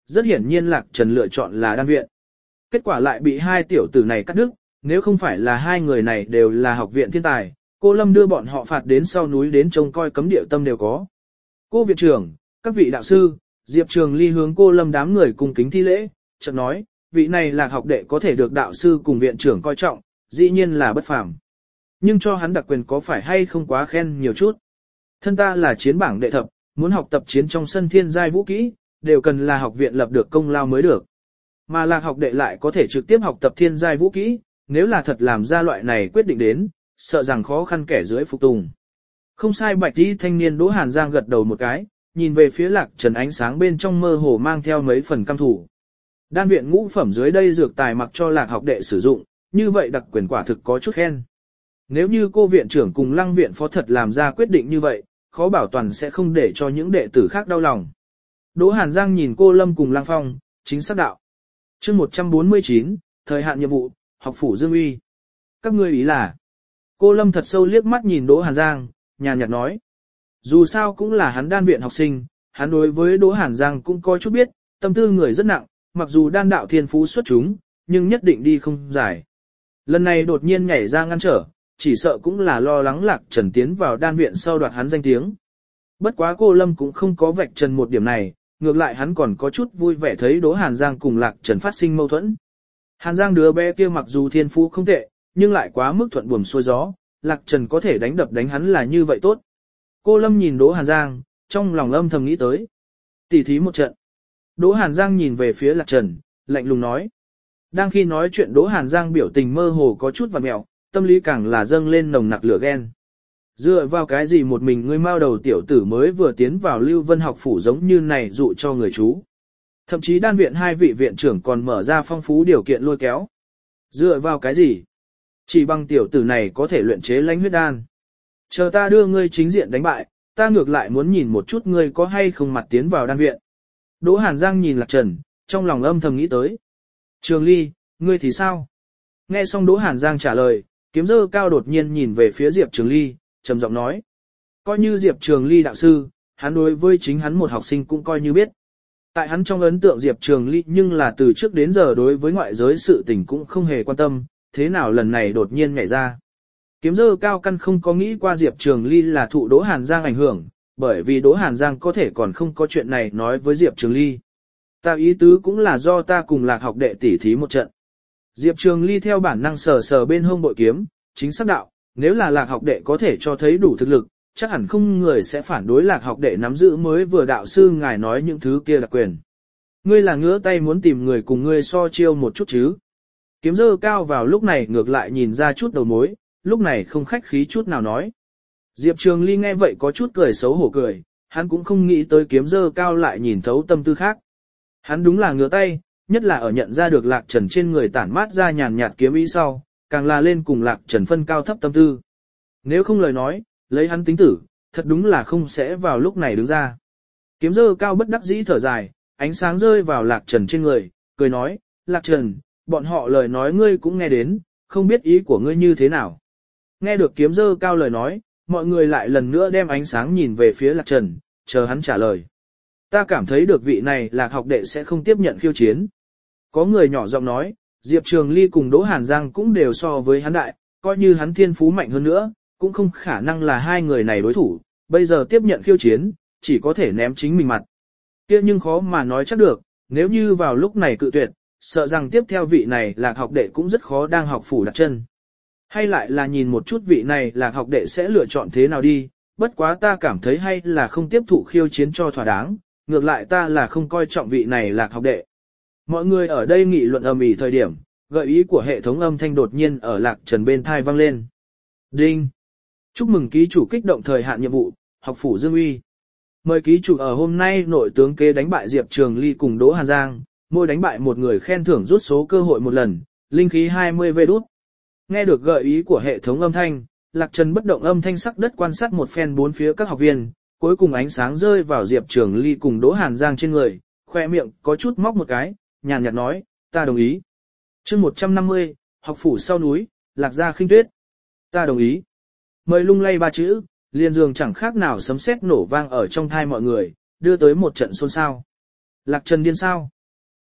rất hiển nhiên Lạc Trần lựa chọn là đan viện. Kết quả lại bị hai tiểu tử này cắt đứt, nếu không phải là hai người này đều là học viện thiên tài, cô Lâm đưa bọn họ phạt đến sau núi đến trông coi cấm địa tâm đều có. Cô viện trưởng, các vị đạo sư, Diệp Trường Ly hướng cô Lâm đám người cung kính thi lễ, chợt nói, vị này Lạc học đệ có thể được đạo sư cùng viện trưởng coi trọng, dĩ nhiên là bất phàm. Nhưng cho hắn đặc quyền có phải hay không quá khen nhiều chút. Thân ta là chiến bảng đệ thập, muốn học tập chiến trong sân thiên giai vũ kỹ, đều cần là học viện lập được công lao mới được. Mà Lạc học đệ lại có thể trực tiếp học tập thiên giai vũ kỹ, nếu là thật làm ra loại này quyết định đến, sợ rằng khó khăn kẻ dưới phục tùng. Không sai, bạch y thanh niên Đỗ Hàn Giang gật đầu một cái, nhìn về phía Lạc Trần ánh sáng bên trong mơ hồ mang theo mấy phần căm thủ. Đan viện ngũ phẩm dưới đây dược tài mặc cho Lạc học đệ sử dụng, như vậy đặc quyền quả thực có chút khen. Nếu như cô viện trưởng cùng Lăng viện phó thật làm ra quyết định như vậy, khó bảo toàn sẽ không để cho những đệ tử khác đau lòng. Đỗ Hàn Giang nhìn cô Lâm cùng Lăng Phong, chính xác đạo. Chương 149, thời hạn nhiệm vụ, học phủ Dương Uy. Các ngươi ý là? Cô Lâm thật sâu liếc mắt nhìn Đỗ Hàn Giang, nhàn nhạt nói. Dù sao cũng là hắn đan viện học sinh, hắn đối với Đỗ Hàn Giang cũng có chút biết, tâm tư người rất nặng, mặc dù đan đạo thiên phú xuất chúng, nhưng nhất định đi không giải. Lần này đột nhiên nhảy ra ngăn trở, chỉ sợ cũng là lo lắng Lạc Trần tiến vào đan viện sau đoạt hắn danh tiếng. Bất quá cô Lâm cũng không có vạch trần một điểm này, ngược lại hắn còn có chút vui vẻ thấy Đỗ Hàn Giang cùng Lạc Trần phát sinh mâu thuẫn. Hàn Giang đứa bé kia mặc dù thiên phú không tệ, nhưng lại quá mức thuận buồm xuôi gió, Lạc Trần có thể đánh đập đánh hắn là như vậy tốt. Cô Lâm nhìn Đỗ Hàn Giang, trong lòng âm thầm nghĩ tới. Tỉ thí một trận. Đỗ Hàn Giang nhìn về phía Lạc Trần, lạnh lùng nói. Đang khi nói chuyện Đỗ Hàn Giang biểu tình mơ hồ có chút vặn mẹo, tâm lý càng là dâng lên nồng nặc lửa ghen. Dựa vào cái gì một mình ngươi mao đầu tiểu tử mới vừa tiến vào Lưu Vân học phủ giống như này dụ cho người chú. Thậm chí đan viện hai vị viện trưởng còn mở ra phong phú điều kiện lôi kéo. Dựa vào cái gì? Chỉ bằng tiểu tử này có thể luyện chế lãnh huyết đan. Chờ ta đưa ngươi chính diện đánh bại, ta ngược lại muốn nhìn một chút ngươi có hay không mặt tiến vào đan viện. Đỗ Hàn Giang nhìn Lạc Trần, trong lòng âm thầm nghĩ tới. Trường Ly, ngươi thì sao? Nghe xong Đỗ Hàn Giang trả lời, kiếm dơ cao đột nhiên nhìn về phía Diệp Trường Ly, trầm giọng nói. Coi như Diệp Trường Ly đạo sư, hắn đối với chính hắn một học sinh cũng coi như biết. Tại hắn trong ấn tượng Diệp Trường Ly nhưng là từ trước đến giờ đối với ngoại giới sự tình cũng không hề quan tâm, thế nào lần này đột nhiên nhảy ra. Kiếm dơ cao căn không có nghĩ qua Diệp Trường Ly là thụ Đỗ Hàn Giang ảnh hưởng, bởi vì Đỗ Hàn Giang có thể còn không có chuyện này nói với Diệp Trường Ly. Ta ý tứ cũng là do ta cùng Lạc học đệ tỉ thí một trận. Diệp Trường Ly theo bản năng sờ sờ bên hông bội kiếm, chính xác đạo, nếu là Lạc học đệ có thể cho thấy đủ thực lực, chắc hẳn không người sẽ phản đối Lạc học đệ nắm giữ mới vừa đạo sư ngài nói những thứ kia là quyền. Ngươi là ngứa tay muốn tìm người cùng ngươi so chiêu một chút chứ. Kiếm dơ cao vào lúc này ngược lại nhìn ra chút đầu mối, lúc này không khách khí chút nào nói. Diệp Trường Ly nghe vậy có chút cười xấu hổ cười, hắn cũng không nghĩ tới kiếm dơ cao lại nhìn thấu tâm tư khác. Hắn đúng là ngứa tay, nhất là ở nhận ra được Lạc Trần trên người tản mát ra nhàn nhạt kiếm ý sau, càng là lên cùng Lạc Trần phân cao thấp tâm tư. Nếu không lời nói, lấy hắn tính tử, thật đúng là không sẽ vào lúc này đứng ra. Kiếm dơ cao bất đắc dĩ thở dài, ánh sáng rơi vào Lạc Trần trên người, cười nói, Lạc Trần, bọn họ lời nói ngươi cũng nghe đến, không biết ý của ngươi như thế nào. Nghe được kiếm dơ cao lời nói, mọi người lại lần nữa đem ánh sáng nhìn về phía Lạc Trần, chờ hắn trả lời. Ta cảm thấy được vị này Lạc học đệ sẽ không tiếp nhận khiêu chiến. Có người nhỏ giọng nói, Diệp Trường Ly cùng Đỗ Hàn Giang cũng đều so với hắn đại, coi như hắn thiên phú mạnh hơn nữa, cũng không khả năng là hai người này đối thủ, bây giờ tiếp nhận khiêu chiến, chỉ có thể ném chính mình mặt. Kia nhưng khó mà nói chắc được, nếu như vào lúc này cự tuyệt, sợ rằng tiếp theo vị này Lạc học đệ cũng rất khó đang học phủ đặt chân. Hay lại là nhìn một chút vị này Lạc học đệ sẽ lựa chọn thế nào đi, bất quá ta cảm thấy hay là không tiếp thụ khiêu chiến cho thỏa đáng, ngược lại ta là không coi trọng vị này Lạc học đệ. Mọi người ở đây nghị luận ầm ĩ thời điểm, gợi ý của hệ thống âm thanh đột nhiên ở Lạc Trần bên thai vang lên. Đinh! Chúc mừng ký chủ kích động thời hạn nhiệm vụ, học phủ Dương Uy. Mời ký chủ ở hôm nay nội tướng kế đánh bại Diệp Trường Ly cùng Đỗ Hàn Giang, mỗi đánh bại một người khen thưởng rút số cơ hội một lần, linh khí 20 V đút. Nghe được gợi ý của hệ thống âm thanh, Lạc Trần bất động âm thanh sắc đất quan sát một phen bốn phía các học viên, cuối cùng ánh sáng rơi vào Diệp Trường Ly cùng Đỗ Hàn Giang trên người, khoe miệng có chút móc một cái, nhàn nhạt nói, ta đồng ý. Chương 150, học phủ sau núi, Lạc gia khinh tuyết. Ta đồng ý. Mời lung lay ba chữ, liền dường chẳng khác nào sấm sét nổ vang ở trong thai mọi người, đưa tới một trận xôn xao. Lạc Trần điên sao?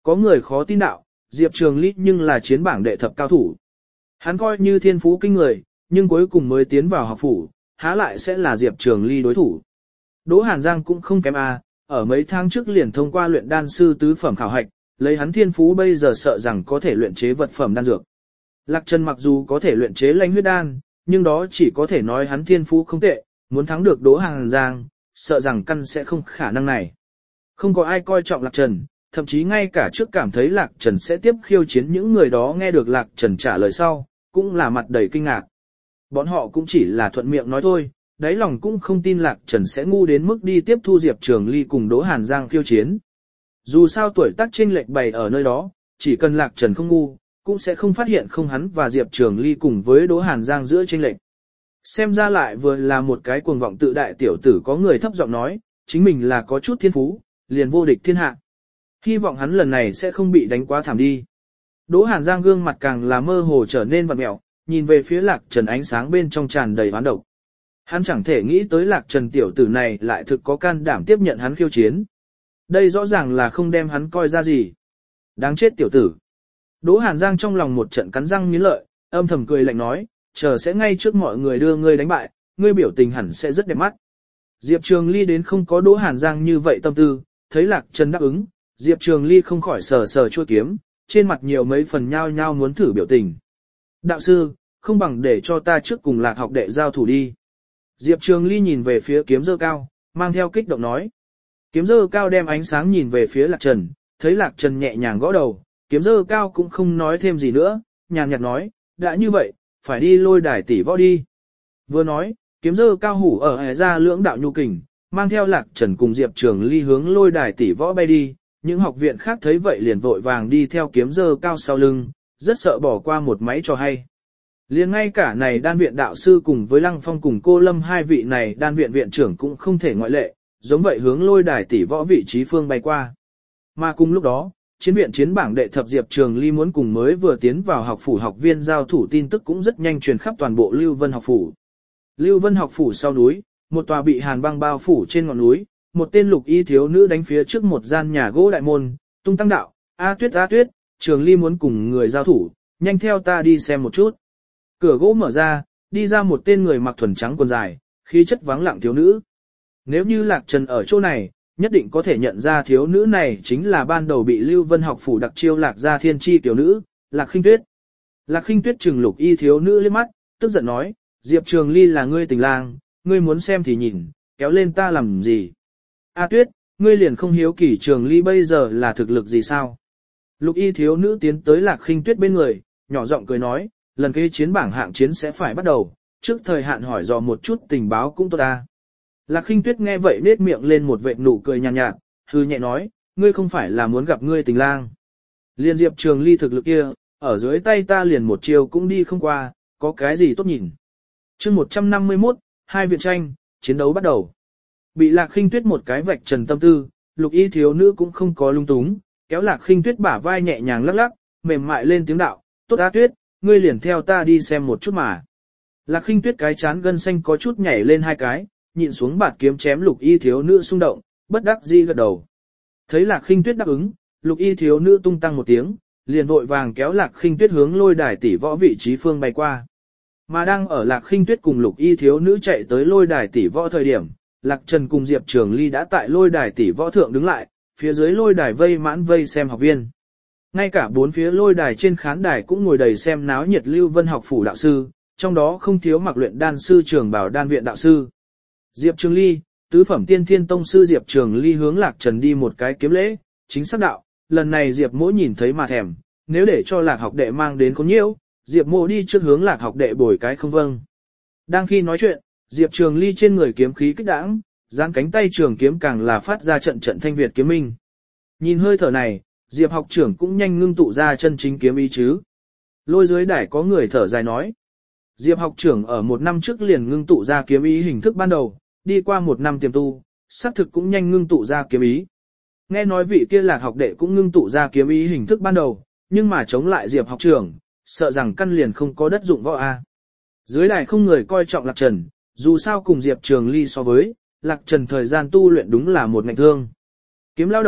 Có người khó tin đạo, Diệp Trường Ly nhưng là chiến bảng đệ thập cao thủ. Hắn coi như thiên phú kinh người, nhưng cuối cùng mới tiến vào học phủ, há lại sẽ là Diệp Trường Ly đối thủ. Đỗ Hàn Giang cũng không kém ở mấy tháng trước liền thông qua luyện đan sư tứ phẩm khảo hạch, lấy hắn thiên phú bây giờ sợ rằng có thể luyện chế vật phẩm đan dược. Lạc Trần mặc dù có thể luyện chế lãnh huyết đan, nhưng đó chỉ có thể nói hắn thiên phú không tệ, muốn thắng được Đỗ Hàn Giang, sợ rằng căn sẽ không khả năng này. Không có ai coi trọng Lạc Trần, thậm chí ngay cả trước cảm thấy Lạc Trần sẽ tiếp khiêu chiến những người đó nghe được Lạc Trần trả lời sau, cũng là mặt đầy kinh ngạc. Bọn họ cũng chỉ là thuận miệng nói thôi, đáy lòng cũng không tin Lạc Trần sẽ ngu đến mức đi tiếp thu Diệp Trường Ly cùng Đỗ Hàn Giang khiêu chiến. Dù sao tuổi tác chênh lệch bày ở nơi đó, chỉ cần Lạc Trần không ngu, cũng sẽ không phát hiện không hắn và Diệp Trường Ly cùng với Đỗ Hàn Giang giữa chênh lệch. Xem ra lại vừa là một cái cuồng vọng tự đại tiểu tử, có người thấp giọng nói, chính mình là có chút thiên phú, liền vô địch thiên hạ. Hy vọng hắn lần này sẽ không bị đánh quá thảm đi. Đỗ Hàn Giang gương mặt càng là mơ hồ trở nên vặn mẹo, nhìn về phía Lạc Trần ánh sáng bên trong tràn đầy oán độc. Hắn chẳng thể nghĩ tới Lạc Trần tiểu tử này lại thực có can đảm tiếp nhận hắn khiêu chiến. Đây rõ ràng là không đem hắn coi ra gì. Đáng chết tiểu tử. Đỗ Hàn Giang trong lòng một trận cắn răng nghiến lợi, âm thầm cười lạnh nói, chờ sẽ ngay trước mọi người đưa ngươi đánh bại, ngươi biểu tình hẳn sẽ rất đẹp mắt. Diệp Trường Ly đến không có Đỗ Hàn Giang như vậy tâm tư, thấy Lạc Trần đáp ứng, Diệp Trường Ly không khỏi sờ sờ chuôi kiếm, trên mặt nhiều mấy phần nhao nhao muốn thử biểu tình. Đạo sư, không bằng để cho ta trước cùng Lạc học đệ giao thủ đi. Diệp Trường Ly nhìn về phía kiếm dơ cao, mang theo kích động nói. Kiếm dơ cao đem ánh sáng nhìn về phía Lạc Trần, thấy Lạc Trần nhẹ nhàng gõ đầu, kiếm dơ cao cũng không nói thêm gì nữa, nhàn nhạt nói, đã như vậy, phải đi lôi đài tỷ võ đi. Vừa nói, kiếm dơ cao hủ ở hệ ra lưỡng đạo nhu kình, mang theo Lạc Trần cùng Diệp Trường Ly hướng lôi đài tỷ võ bay đi, những học viện khác thấy vậy liền vội vàng đi theo kiếm dơ cao sau lưng, rất sợ bỏ qua một máy trò hay. Liền ngay cả này đan viện đạo sư cùng với Lăng Phong cùng cô Lâm hai vị này đan viện viện trưởng cũng không thể ngoại lệ, giống vậy hướng lôi đài tỷ võ vị trí phương bay qua. Mà cùng lúc đó, chiến viện chiến bảng đệ thập Diệp Trường Ly muốn cùng mới vừa tiến vào học phủ học viên giao thủ tin tức cũng rất nhanh truyền khắp toàn bộ Lưu Vân học phủ. Lưu Vân học phủ sau núi, một tòa bị hàn băng bao phủ trên ngọn núi, một tên lục y thiếu nữ đánh phía trước một gian nhà gỗ đại môn, tung tăng đạo, A Tuyết, Trường Ly muốn cùng người giao thủ, nhanh theo ta đi xem một chút. Cửa gỗ mở ra, đi ra một tên người mặc thuần trắng quần dài, khí chất vắng lặng thiếu nữ. Nếu như Lạc Trần ở chỗ này, nhất định có thể nhận ra thiếu nữ này chính là ban đầu bị Lưu Vân học phủ đặc chiêu Lạc gia thiên chi tiểu nữ, Lạc Khinh Tuyết. Lạc Khinh Tuyết trừng lục y thiếu nữ liếc mắt, tức giận nói, Diệp Trường Ly là ngươi tình lang, ngươi muốn xem thì nhìn, kéo lên ta làm gì? A Tuyết, ngươi liền không hiếu kỳ Trường Ly bây giờ là thực lực gì sao? Lục y thiếu nữ tiến tới Lạc Khinh Tuyết bên người, nhỏ giọng cười nói, lần kế chiến bảng hạng chiến sẽ phải bắt đầu, trước thời hạn hỏi dò một chút tình báo cũng tốt ta. Lạc Khinh Tuyết nghe vậy nết miệng lên một vệt nụ cười nhàn nhạt, hư nhẹ nói, ngươi không phải là muốn gặp ngươi tình lang. Liên Diệp Trường Ly thực lực kia, ở dưới tay ta liền một chiều cũng đi không qua, có cái gì tốt nhìn. Chương 151, hai viện tranh, chiến đấu bắt đầu. Bị Lạc Khinh Tuyết một cái vạch trần tâm tư, lục y thiếu nữ cũng không có lung túng, kéo Lạc Khinh Tuyết bả vai nhẹ nhàng lắc lắc, mềm mại lên tiếng đạo, tốt A Tuyết, ngươi liền theo ta đi xem một chút mà. Lạc Khinh Tuyết cái chán gân xanh có chút nhảy lên hai cái, nhịn xuống bạt kiếm chém lục y thiếu nữ xung động, bất đắc dĩ gật đầu. Thấy Lạc Khinh Tuyết đáp ứng, lục y thiếu nữ tung tăng một tiếng, liền vội vàng kéo Lạc Khinh Tuyết hướng lôi đài tỷ võ vị trí phương bay qua. Mà đang ở Lạc Khinh Tuyết cùng lục y thiếu nữ chạy tới lôi đài tỷ võ thời điểm, Lạc Trần cùng Diệp Trường Ly đã tại lôi đài tỷ võ thượng đứng lại, phía dưới lôi đài vây xem học viên. Ngay cả bốn phía lôi đài trên khán đài cũng ngồi đầy xem náo nhiệt Lưu Vân học phủ đạo sư, trong đó không thiếu mặc luyện đan sư Trường Bảo đan viện đạo sư. Diệp Trường Ly, tứ phẩm tiên thiên tông sư Diệp Trường Ly hướng Lạc Trần đi một cái kiếm lễ, chính xác đạo, lần này Diệp Mỗ nhìn thấy mà thèm, nếu để cho Lạc học đệ mang đến có nhiễu, Diệp Mỗ đi trước hướng Lạc học đệ bồi cái không vâng. Đang khi nói chuyện, Diệp Trường Ly trên người kiếm khí kích đãng, giáng cánh tay trường kiếm càng là phát ra trận trận thanh việt kiếm minh. Nhìn hơi thở này, Diệp học trưởng cũng nhanh ngưng tụ ra chân chính kiếm ý chứ. Lôi dưới đài có người thở dài nói. Diệp học trưởng ở một năm trước liền ngưng tụ ra kiếm ý hình thức ban đầu, đi qua một năm tiềm tu, xác thực cũng nhanh ngưng tụ ra kiếm ý. Nghe nói vị kia Lạc học đệ cũng ngưng tụ ra kiếm ý hình thức ban đầu, nhưng mà chống lại Diệp học trưởng, sợ rằng căn liền không có đất dụng võ a. Dưới đài không người coi trọng Lạc Trần, dù sao cùng Diệp Trường Ly so với, Lạc Trần thời gian tu luyện đúng là một ngành thương. Kiếm lao đầu,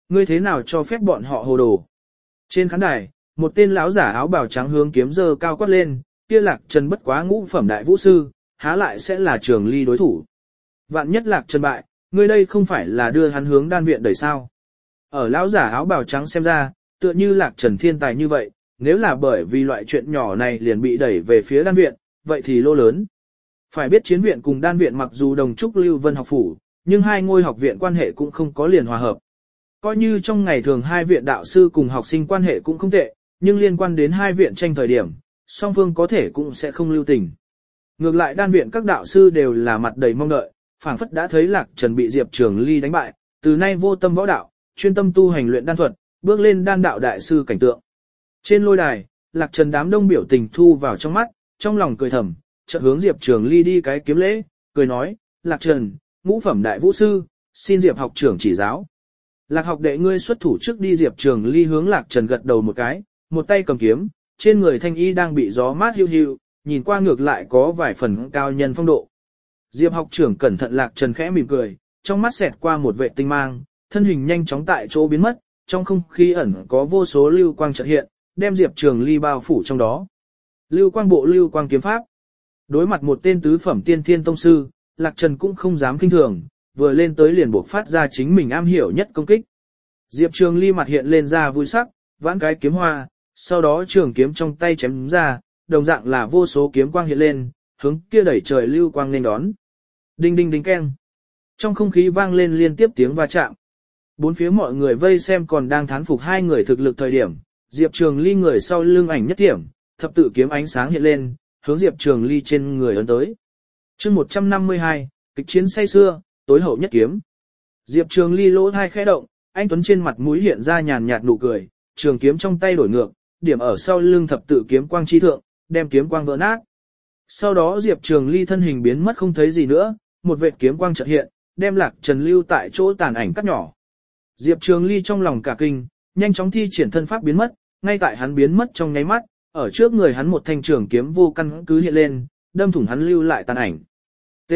ngươi thế nào cho phép bọn họ hồ đồ. Trên khán đài, một tên lão giả áo bào trắng hướng kiếm giơ cao quát lên, kia Lạc Trần bất quá ngũ phẩm đại vũ sư, há lại sẽ là Trường Ly đối thủ. Vạn nhất Lạc Trần bại, ngươi đây không phải là đưa hắn hướng đan viện đẩy sao. Ở lão giả áo bào trắng xem ra, tựa như Lạc Trần thiên tài như vậy, nếu là bởi vì loại chuyện nhỏ này liền bị đẩy về phía đan viện, vậy thì lô lớn. Phải biết chiến viện cùng đan viện mặc dù đồng trúc Lưu Vân học phủ, nhưng hai ngôi học viện quan hệ cũng không có liền hòa hợp. Coi như trong ngày thường hai viện đạo sư cùng học sinh quan hệ cũng không tệ, nhưng liên quan đến hai viện tranh thời điểm, song phương có thể cũng sẽ không lưu tình. Ngược lại đan viện các đạo sư đều là mặt đầy mong đợi, phảng phất đã thấy Lạc Trần bị Diệp Trường Ly đánh bại, từ nay vô tâm võ đạo, chuyên tâm tu hành luyện đan thuật, bước lên đan đạo đại sư cảnh tượng. Trên lôi đài, Lạc Trần đám đông biểu tình thu vào trong mắt, trong lòng cười thầm, chợt hướng Diệp Trường Ly đi cái kiếm lễ, cười nói, Lạc Trần, ngũ phẩm đại vũ sư, xin Diệp học trưởng chỉ giáo. Lạc học đệ ngươi xuất thủ trước đi. Diệp Trường Ly hướng Lạc Trần gật đầu một cái, một tay cầm kiếm, trên người thanh y đang bị gió mát hiu hiu, nhìn qua ngược lại có vài phần cao nhân phong độ. Diệp học trưởng cẩn thận. Lạc Trần khẽ mỉm cười, trong mắt xẹt qua một vệ tinh mang, thân hình nhanh chóng tại chỗ biến mất, trong không khí ẩn có vô số lưu quang chợt hiện, đem Diệp Trường Ly bao phủ trong đó. Lưu quang bộ lưu quang kiếm pháp. Đối mặt một tên tứ phẩm tiên thiên tông sư, Lạc Trần cũng không dám khinh thường, vừa lên tới liền buộc phát ra chính mình am hiểu nhất công kích. Diệp Trường Ly mặt hiện lên ra vui sắc, vãn cái kiếm hoa, sau đó trường kiếm trong tay chém ra, đồng dạng là vô số kiếm quang hiện lên, hướng kia đẩy trời lưu quang nên đón. Đinh đinh đinh keng. Trong không khí vang lên liên tiếp tiếng va chạm. Bốn phía mọi người vây xem còn đang thán phục hai người thực lực thời điểm, Diệp Trường Ly người sau lưng ảnh nhất điểm, thập tự kiếm ánh sáng hiện lên, hướng Diệp Trường Ly trên người ấn tới. Chương 152, kịch chiến say xưa, tối hậu nhất kiếm. Diệp Trường Ly lỗ tai khẽ động, anh tuấn trên mặt mũi hiện ra nhàn nhạt nụ cười, trường kiếm trong tay đổi ngược, điểm ở sau lưng thập tự kiếm quang chi thượng, đem kiếm quang vỡ nát. Sau đó Diệp Trường Ly thân hình biến mất không thấy gì nữa, một vệt kiếm quang chợt hiện, đem Lạc Trần lưu tại chỗ tàn ảnh cắt nhỏ. Diệp Trường Ly trong lòng cả kinh, nhanh chóng thi triển thân pháp biến mất, ngay tại hắn biến mất trong nháy mắt, ở trước người hắn một thanh trường kiếm vô căn cứ hiện lên, đâm thủng hắn lưu lại tàn ảnh. T.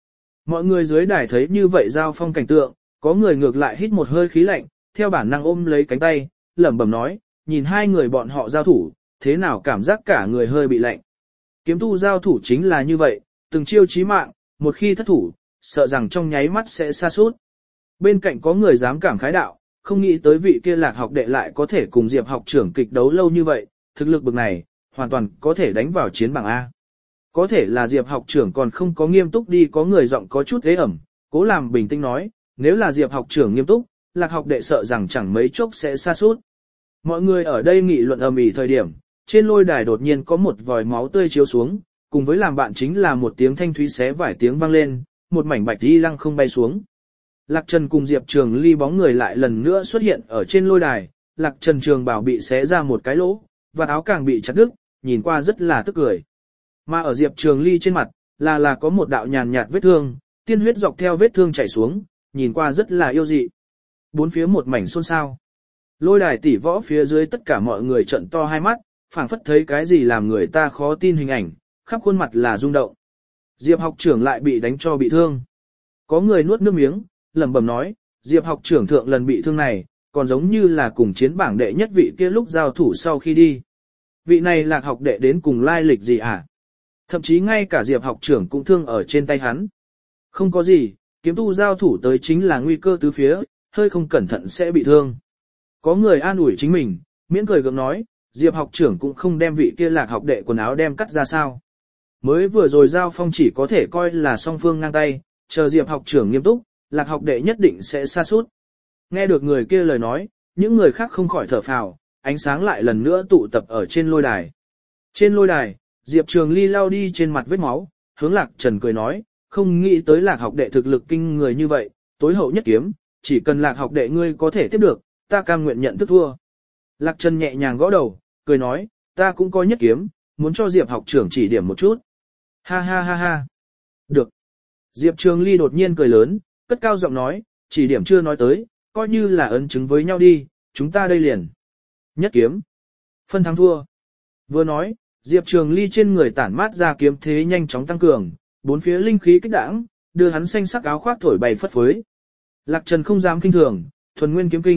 Mọi người dưới đài thấy như vậy giao phong cảnh tượng, có người ngược lại hít một hơi khí lạnh, theo bản năng ôm lấy cánh tay, lẩm bẩm nói, nhìn hai người bọn họ giao thủ, thế nào cảm giác cả người hơi bị lạnh. Kiếm tu giao thủ chính là như vậy, từng chiêu chí mạng, một khi thất thủ, sợ rằng trong nháy mắt sẽ sa sút. Bên cạnh có người dám cảm khái đạo, không nghĩ tới vị kia Lạc học đệ lại có thể cùng Diệp học trưởng kịch đấu lâu như vậy, thực lực bực này, hoàn toàn có thể đánh vào chiến bảng A. Có thể là Diệp học trưởng còn không có nghiêm túc đi. Có người giọng có chút ế ẩm, cố làm bình tĩnh nói, nếu là Diệp học trưởng nghiêm túc, Lạc học đệ sợ rằng chẳng mấy chốc sẽ sa sút. Mọi người ở đây nghị luận ầm ĩ thời điểm, trên lôi đài đột nhiên có một vòi máu tươi chiếu xuống, cùng với làm bạn chính là một tiếng thanh thúy xé vải tiếng vang lên, một mảnh bạch đi lăng không bay xuống. Lạc Trần cùng Diệp Trường Ly bóng người lại lần nữa xuất hiện ở trên lôi đài, Lạc Trần trường bào bị xé ra một cái lỗ, và áo càng bị chặt đứt, nhìn qua rất là tức cười. Mà ở Diệp Trường Ly trên mặt, là có một đạo nhàn nhạt vết thương, tiên huyết dọc theo vết thương chảy xuống, nhìn qua rất là yêu dị. Bốn phía một mảnh xôn xao. Lôi đài tỷ võ phía dưới tất cả mọi người trợn to hai mắt, phảng phất thấy cái gì làm người ta khó tin hình ảnh, khắp khuôn mặt là rung động. Diệp học trưởng lại bị đánh cho bị thương. Có người nuốt nước miếng, lẩm bẩm nói, Diệp học trưởng thượng lần bị thương này, còn giống như là cùng chiến bảng đệ nhất vị kia lúc giao thủ sau khi đi. Vị này Lạc học đệ đến cùng lai lịch gì hả? Thậm chí ngay cả Diệp học trưởng cũng thương ở trên tay hắn. Không có gì, kiếm tu giao thủ tới chính là nguy cơ tứ phía, hơi không cẩn thận sẽ bị thương. Có người an ủi chính mình, miễn cười gượng nói, Diệp học trưởng cũng không đem vị kia Lạc học đệ quần áo đem cắt ra sao. Mới vừa rồi giao phong chỉ có thể coi là song phương ngang tay, chờ Diệp học trưởng nghiêm túc, Lạc học đệ nhất định sẽ sa sút. Nghe được người kia lời nói, những người khác không khỏi thở phào, ánh sáng lại lần nữa tụ tập ở trên lôi đài. Trên lôi đài, Diệp Trường Ly lau đi trên mặt vết máu, hướng Lạc Trần cười nói, không nghĩ tới Lạc học đệ thực lực kinh người như vậy, tối hậu nhất kiếm, chỉ cần Lạc học đệ ngươi có thể tiếp được, ta cam nguyện nhận thức thua. Lạc Trần nhẹ nhàng gõ đầu, cười nói, ta cũng có nhất kiếm, muốn cho Diệp học trưởng chỉ điểm một chút. Ha ha ha ha. Được. Diệp Trường Ly đột nhiên cười lớn, cất cao giọng nói, chỉ điểm chưa nói tới, coi như là ấn chứng với nhau đi, chúng ta đây liền. Nhất kiếm. Phân thắng thua. Vừa nói, Diệp Trường Ly trên người tản mát ra kiếm thế nhanh chóng tăng cường, bốn phía linh khí kích đãng, đưa hắn xanh sắc áo khoác thổi bay phất phới. Lạc Trần không dám kinh thường, thuần nguyên kiếm kinh,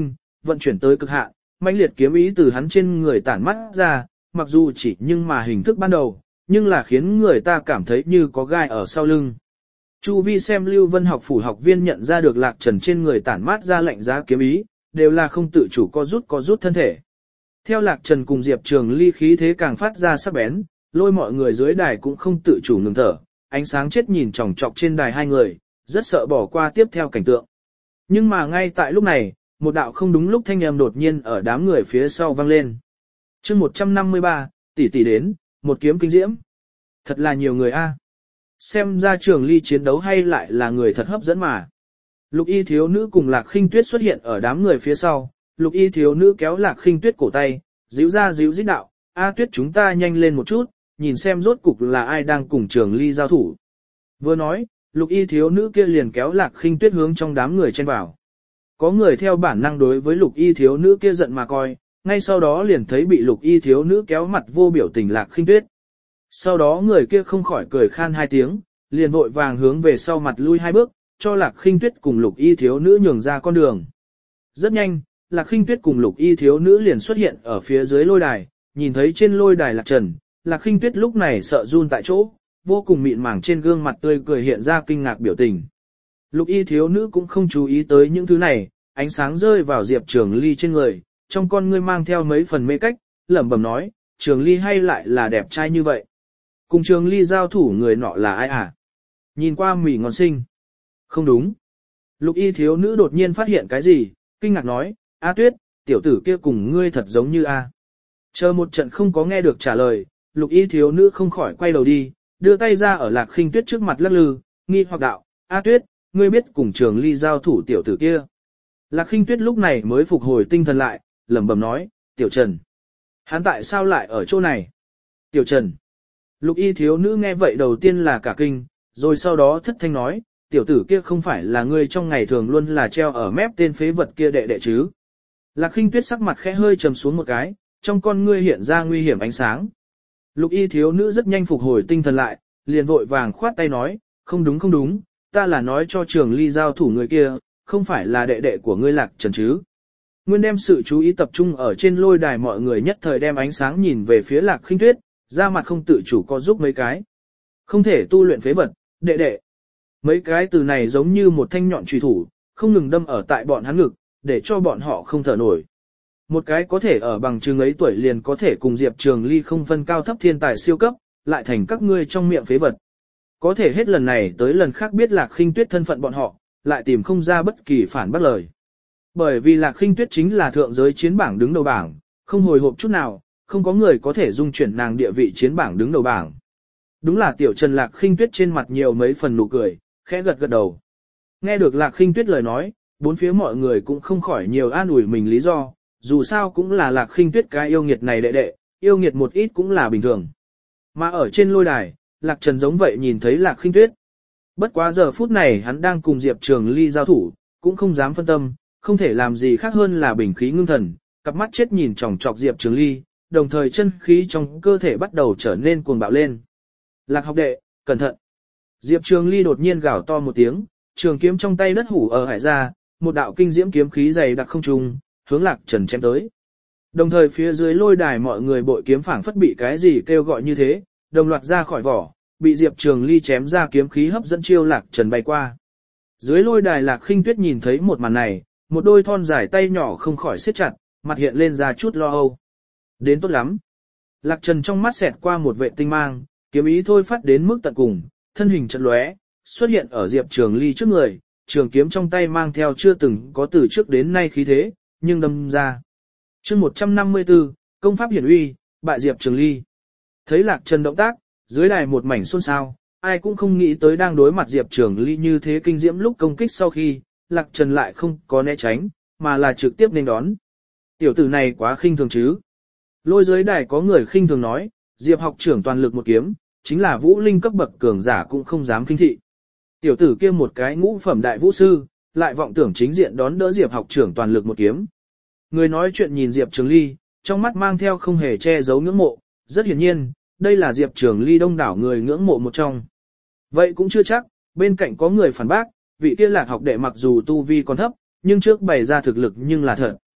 vận chuyển tới cực hạn, mãnh liệt kiếm ý từ hắn trên người tản mắt ra, mặc dù chỉ nhưng mà hình thức ban đầu, nhưng là khiến người ta cảm thấy như có gai ở sau lưng. Chu vi xem Lưu Vân học phủ học viên nhận ra được Lạc Trần trên người tản mát ra lạnh giá kiếm ý, đều là không tự chủ có rút thân thể. Theo Lạc Trần cùng Diệp Trường Ly khí thế càng phát ra sắc bén, lôi mọi người dưới đài cũng không tự chủ ngừng thở, ánh sáng chết nhìn chòng chọc trên đài hai người, rất sợ bỏ qua tiếp theo cảnh tượng. Nhưng mà ngay tại lúc này, một đạo không đúng lúc thanh âm đột nhiên ở đám người phía sau vang lên. Chương 153, tỷ tỷ đến, một kiếm kinh diễm. Thật là nhiều người a. Xem ra Trường Ly chiến đấu hay lại là người thật hấp dẫn mà. Lục Y thiếu nữ cùng Lạc Khinh Tuyết xuất hiện ở đám người phía sau, Lục Y thiếu nữ kéo Lạc Khinh Tuyết cổ tay, díu ra díu dít đạo, "A Tuyết chúng ta nhanh lên một chút, nhìn xem rốt cục là ai đang cùng Trường Ly giao thủ." Vừa nói, Lục Y thiếu nữ kia liền kéo Lạc Khinh Tuyết hướng trong đám người chen vào. Có người theo bản năng đối với Lục Y thiếu nữ kia giận mà coi, ngay sau đó liền thấy bị Lục Y thiếu nữ kéo mặt vô biểu tình Lạc Khinh Tuyết. Sau đó người kia không khỏi cười khan hai tiếng, liền vội vàng hướng về sau mặt lui hai bước, cho Lạc Khinh Tuyết cùng Lục Y thiếu nữ nhường ra con đường. Rất nhanh, Lạc Khinh Tuyết cùng Lục Y thiếu nữ liền xuất hiện ở phía dưới lôi đài, nhìn thấy trên lôi đài Lạc Trần, Lạc Khinh Tuyết lúc này sợ run tại chỗ, vô cùng mịn màng trên gương mặt tươi cười hiện ra kinh ngạc biểu tình. Lục Y thiếu nữ cũng không chú ý tới những thứ này, ánh sáng rơi vào Diệp Trường Ly trên người, trong con ngươi mang theo mấy phần mê cách, lẩm bẩm nói, Trường Ly hay lại là đẹp trai như vậy. Cùng Trường Ly giao thủ người nọ là ai à? Nhìn qua mỉ ngon xinh. Không đúng. Lục Y thiếu nữ đột nhiên phát hiện cái gì, kinh ngạc nói, A Tuyết, tiểu tử kia cùng ngươi thật giống như A. Chờ một trận không có nghe được trả lời, Lục Y thiếu nữ không khỏi quay đầu đi, đưa tay ra ở Lạc Khinh Tuyết trước mặt lắc lư, nghi hoặc đạo, A Tuyết, ngươi biết cùng Trường Ly giao thủ tiểu tử kia. Lạc Khinh Tuyết lúc này mới phục hồi tinh thần lại, lẩm bẩm nói, Tiểu Trần. Hắn tại sao lại ở chỗ này? Tiểu Trần. Lục Y thiếu nữ nghe vậy đầu tiên là cả kinh, rồi sau đó thất thanh nói, tiểu tử kia không phải là ngươi trong ngày thường luôn là treo ở mép tên phế vật kia đệ đệ chứ. Lạc Khinh Tuyết sắc mặt khẽ hơi trầm xuống một cái, trong con ngươi hiện ra nguy hiểm ánh sáng. Lục Y thiếu nữ rất nhanh phục hồi tinh thần lại, liền vội vàng khoát tay nói, không đúng, ta là nói cho Trường Ly giao thủ người kia, không phải là đệ đệ của ngươi Lạc Trần chứ. Nguyên đem sự chú ý tập trung ở trên lôi đài mọi người nhất thời đem ánh sáng nhìn về phía Lạc Khinh Tuyết, ra mặt không tự chủ co giúp mấy cái. Không thể tu luyện phế vật, đệ đệ. Mấy cái từ này giống như một thanh nhọn chùy thủ, không ngừng đâm ở tại bọn hắn ngực, để cho bọn họ không thở nổi. Một cái có thể ở bằng chừng ấy tuổi liền có thể cùng Diệp Trường Ly không phân cao thấp thiên tài siêu cấp, lại thành các ngươi trong miệng phế vật. Có thể hết lần này tới lần khác biết Lạc Khinh Tuyết thân phận bọn họ, lại tìm không ra bất kỳ phản bác lời. Bởi vì Lạc Khinh Tuyết chính là thượng giới chiến bảng đứng đầu bảng, không hồi hộp chút nào, không có người có thể dung chuyển nàng địa vị chiến bảng đứng đầu bảng. Đúng là tiểu Trần. Lạc Khinh Tuyết trên mặt nhiều mấy phần nụ cười, khẽ gật gật đầu. Nghe được Lạc Khinh Tuyết lời nói, bốn phía mọi người cũng không khỏi nhiều an ủi mình lý do, dù sao cũng là Lạc Khinh Tuyết cái yêu nghiệt này đệ đệ, yêu nghiệt một ít cũng là bình thường. Mà ở trên lôi đài, Lạc Trần giống vậy nhìn thấy Lạc Khinh Tuyết. Bất quá giờ phút này hắn đang cùng Diệp Trường Ly giao thủ, cũng không dám phân tâm, không thể làm gì khác hơn là bình khí ngưng thần, cặp mắt chết nhìn chòng chọc Diệp Trường Ly, đồng thời chân khí trong cơ thể bắt đầu trở nên cuồng bạo lên. Lạc học đệ, cẩn thận. Diệp Trường Ly đột nhiên gào to một tiếng, trường kiếm trong tay đất hủ ở hải ra, một đạo kinh diễm kiếm khí dày đặc không trung, hướng Lạc Trần chém tới. Đồng thời phía dưới lôi đài mọi người bội kiếm phảng phất bị cái gì kêu gọi như thế, đồng loạt ra khỏi vỏ, bị Diệp Trường Ly chém ra kiếm khí hấp dẫn chiêu Lạc Trần bay qua. Dưới lôi đài Lạc Khinh Tuyết nhìn thấy một màn này, một đôi thon dài tay nhỏ không khỏi siết chặt, mặt hiện lên ra chút lo âu. Đến tốt lắm. Lạc Trần trong mắt xẹt qua một vệ tinh mang, kiếm ý thôi phát đến mức tận cùng, thân hình chợt lóe, xuất hiện ở Diệp Trường Ly trước người, trường kiếm trong tay mang theo chưa từng có từ trước đến nay khí thế, nhưng đâm ra. Chương 154, công pháp hiển uy, bại Diệp Trường Ly. Thấy Lạc Trần động tác, dưới đài một mảnh xôn xao, ai cũng không nghĩ tới đang đối mặt Diệp Trường Ly như thế kinh diễm lúc công kích sau khi, Lạc Trần lại không có né tránh, mà là trực tiếp nên đón. Tiểu tử này quá khinh thường chứ. Lôi dưới đài có người khinh thường nói, Diệp học trưởng toàn lực một kiếm, chính là vũ linh cấp bậc cường giả cũng không dám khinh thị. Tiểu tử kia một cái ngũ phẩm đại vũ sư, lại vọng tưởng chính diện đón đỡ Diệp học trưởng toàn lực một kiếm. Người nói chuyện nhìn Diệp Trường Ly, trong mắt mang theo không hề che giấu ngưỡng mộ, rất hiển nhiên, đây là Diệp Trường Ly đông đảo người ngưỡng mộ một trong. Vậy cũng chưa chắc, bên cạnh có người phản bác, vị kia Lạc học đệ mặc dù tu vi còn thấp, nhưng trước bày ra thực lực nhưng là thật.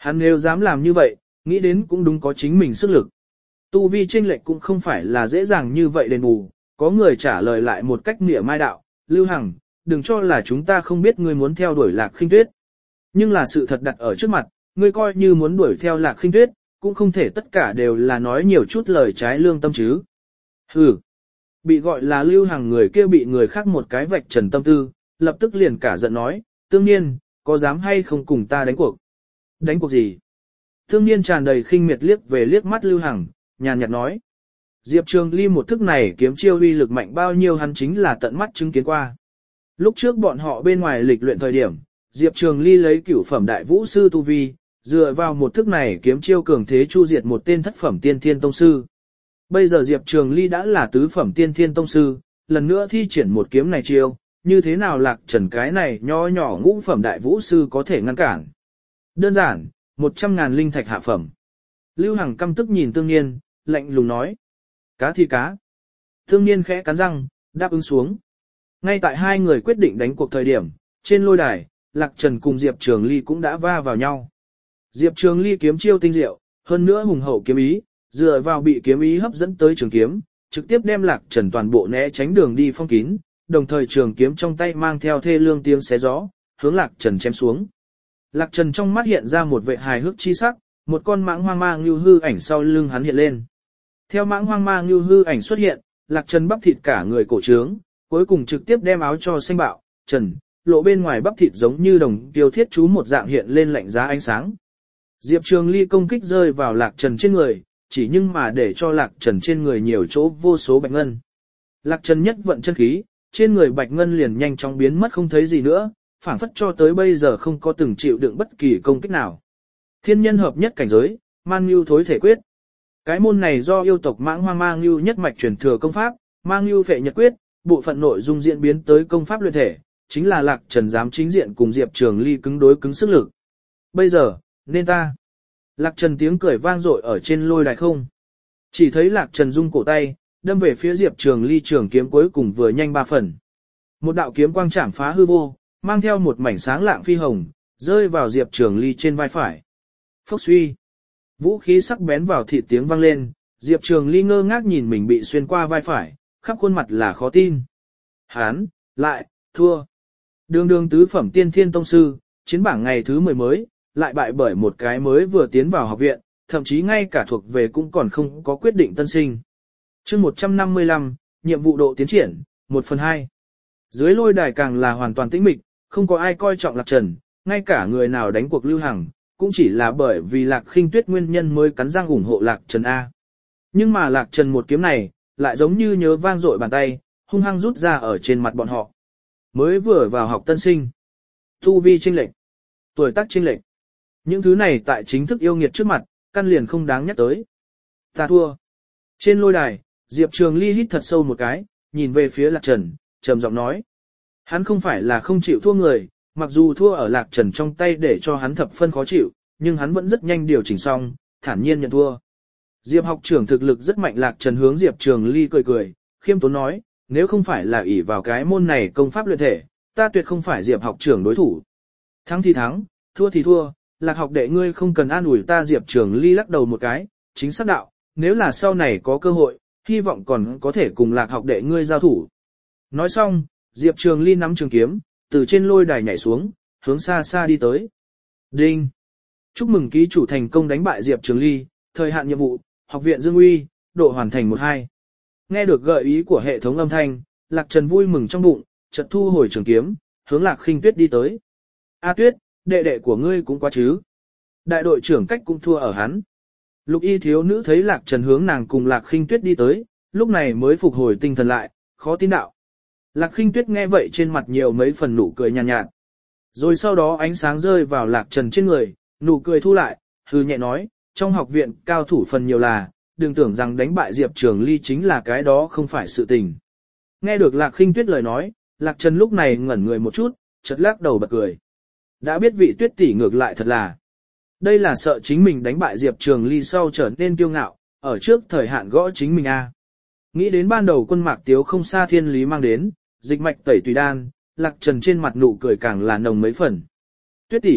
Hắn nếu dám làm như vậy, nghĩ đến cũng đúng có chính mình sức lực. Tu vi chênh lệch cũng không phải là dễ dàng như vậy đền bù, có người trả lời lại một cách mỉa mai đạo, Lưu Hằng, đừng cho là chúng ta không biết ngươi muốn theo đuổi Lạc Khinh Tuyết. Nhưng là sự thật đặt ở trước mặt, ngươi coi như muốn đuổi theo Lạc Khinh Tuyết, cũng không thể tất cả đều là nói nhiều chút lời trái lương tâm chứ. Hừ, bị gọi là Lưu Hằng người kia bị người khác một cái vạch trần tâm tư, lập tức liền cả giận nói, tương nhiên, có dám hay không cùng ta đánh cuộc? Đánh cuộc gì? Tương nhiên tràn đầy khinh miệt liếc về liếc mắt Lưu Hằng, nhàn nhạt nói. Diệp Trường Ly một thức này kiếm chiêu uy lực mạnh bao nhiêu hắn chính là tận mắt chứng kiến qua. Lúc trước bọn họ bên ngoài lịch luyện thời điểm, Diệp Trường Ly lấy cửu phẩm đại vũ sư tu vi, dựa vào một thức này kiếm chiêu cường thế chu diệt một tên thất phẩm tiên thiên tông sư. Bây giờ Diệp Trường Ly đã là tứ phẩm tiên thiên tông sư, lần nữa thi triển một kiếm này chiêu, như thế nào Lạc Trần cái này nho nhỏ ngũ phẩm đại vũ sư có thể ngăn cản. Đơn giản, 100.000 linh thạch hạ phẩm. Lưu Hằng căm tức nhìn Tương Nhiên, lạnh lùng nói. Cá thì cá. Tương Nhiên khẽ cắn răng, đáp ứng xuống. Ngay tại hai người quyết định đánh cuộc thời điểm, trên lôi đài, Lạc Trần cùng Diệp Trường Ly cũng đã va vào nhau. Diệp Trường Ly kiếm chiêu tinh diệu, hơn nữa hùng hậu kiếm ý, dựa vào bị kiếm ý hấp dẫn tới trường kiếm, trực tiếp đem Lạc Trần toàn bộ né tránh đường đi phong kín, đồng thời trường kiếm trong tay mang theo thê lương tiếng xé gió, hướng Lạc Trần chém xuống. Lạc Trần trong mắt hiện ra một vẻ hài hước chi sắc, một con mãng hoang mang như hư ảnh sau lưng hắn hiện lên. Theo mãng hoang mang như hư ảnh xuất hiện, Lạc Trần bắp thịt cả người cổ trướng, cuối cùng trực tiếp đem áo cho xanh bạo, trần, lộ bên ngoài bắp thịt giống như đồng tiêu thiết chú một dạng hiện lên lạnh giá ánh sáng. Diệp Trường Ly công kích rơi vào Lạc Trần trên người, chỉ nhưng mà để cho Lạc Trần trên người nhiều chỗ vô số bạch ngân. Lạc Trần nhất vận chân khí, trên người bạch ngân liền nhanh chóng biến mất không thấy gì nữa, phảng phất cho tới bây giờ không có từng chịu đựng bất kỳ công kích nào. Thiên nhân hợp nhất cảnh giới, mang lưu thối thể quyết. Cái môn này do yêu tộc mãng hoang mang lưu nhất mạch truyền thừa công pháp, mang lưu phệ nhật quyết, bộ phận nội dung diễn biến tới công pháp luyện thể, chính là Lạc Trần dám chính diện cùng Diệp Trường Ly cứng đối cứng sức lực. Bây giờ, nên ta. Lạc Trần tiếng cười vang dội ở trên lôi đài không. Chỉ thấy Lạc Trần rung cổ tay, đâm về phía Diệp Trường Ly trường kiếm cuối cùng vừa nhanh 3 phần. Một đạo kiếm quang chạm phá hư vô, mang theo một mảnh sáng lạng phi hồng, rơi vào Diệp Trường Ly trên vai phải. Phốc suy. Vũ khí sắc bén vào thịt tiếng vang lên, Diệp Trường Ly ngơ ngác nhìn mình bị xuyên qua vai phải, khắp khuôn mặt là khó tin. Hán, lại, thua. Đường tứ phẩm tiên thiên tông sư, chiến bảng ngày thứ 10 mới, lại bại bởi một cái mới vừa tiến vào học viện, thậm chí ngay cả thuộc về cũng còn không có quyết định tân sinh. Chương 155, nhiệm vụ độ tiến triển, 1/2. Dưới lôi đài càng là hoàn toàn tĩnh mịch, không có ai coi trọng Lạc Trần, ngay cả người nào đánh cuộc Lưu Hằng, cũng chỉ là bởi vì Lạc Khinh Tuyết nguyên nhân mới cắn răng ủng hộ Lạc Trần A. Nhưng mà Lạc Trần một kiếm này, lại giống như nhớ vang dội bàn tay, hung hăng rút ra ở trên mặt bọn họ. Mới vừa vào học tân sinh, tu vi chênh lệch, tuổi tác chênh lệch. Những thứ này tại chính thức yêu nghiệt trước mặt, căn liền không đáng nhắc tới. Ta thua. Trên lôi đài, Diệp Trường Ly hít thật sâu một cái, nhìn về phía Lạc Trần, trầm giọng nói. Hắn không phải là không chịu thua người, mặc dù thua ở Lạc Trần trong tay để cho hắn thập phân khó chịu, nhưng hắn vẫn rất nhanh điều chỉnh xong, thản nhiên nhận thua. Diệp học trưởng thực lực rất mạnh. Lạc Trần hướng Diệp Trường Ly cười cười, khiêm tốn nói, nếu không phải là ỷ vào cái môn này công pháp luyện thể, ta tuyệt không phải Diệp học trưởng đối thủ. Thắng thì thắng, thua thì thua, Lạc học đệ ngươi không cần an ủi ta. Diệp Trường Ly lắc đầu một cái, chính xác đạo, nếu là sau này có cơ hội, hy vọng còn có thể cùng Lạc học đệ ngươi giao thủ. Nói xong, Diệp Trường Ly nắm trường kiếm, từ trên lôi đài nhảy xuống, hướng xa xa đi tới. Đinh! Chúc mừng ký chủ thành công đánh bại Diệp Trường Ly, thời hạn nhiệm vụ, học viện Dương Uy, độ hoàn thành 1/2. Nghe được gợi ý của hệ thống âm thanh, Lạc Trần vui mừng trong bụng, chợt thu hồi trường kiếm, hướng Lạc Khinh Tuyết đi tới. A Tuyết, đệ đệ của ngươi cũng quá chứ. Đại đội trưởng Cách cũng thua ở hắn. Lục y thiếu nữ thấy Lạc Trần hướng nàng cùng Lạc Khinh Tuyết đi tới, lúc này mới phục hồi tinh thần lại, khó tin đạo. Lạc Khinh Tuyết nghe vậy trên mặt nhiều mấy phần nụ cười nhàn nhạt. Rồi sau đó ánh sáng rơi vào Lạc Trần trên người, nụ cười thu lại, hừ nhẹ nói, trong học viện cao thủ phần nhiều là, đừng tưởng rằng đánh bại Diệp Trường Ly chính là cái đó không phải sự tình. Nghe được Lạc Khinh Tuyết lời nói, Lạc Trần lúc này ngẩn người một chút, chợt lắc đầu bật cười. Đã biết vị Tuyết tỷ ngược lại thật là. Đây là sợ chính mình đánh bại Diệp Trường Ly sau trở nên kiêu ngạo, ở trước thời hạn gõ chính mình a. Nghĩ đến ban đầu quân Mạc Tiếu không xa thiên lý mang đến, dịch mạch tẩy tùy đan, Lạc Trần trên mặt nụ cười càng là nồng mấy phần. Tuyết tỷ,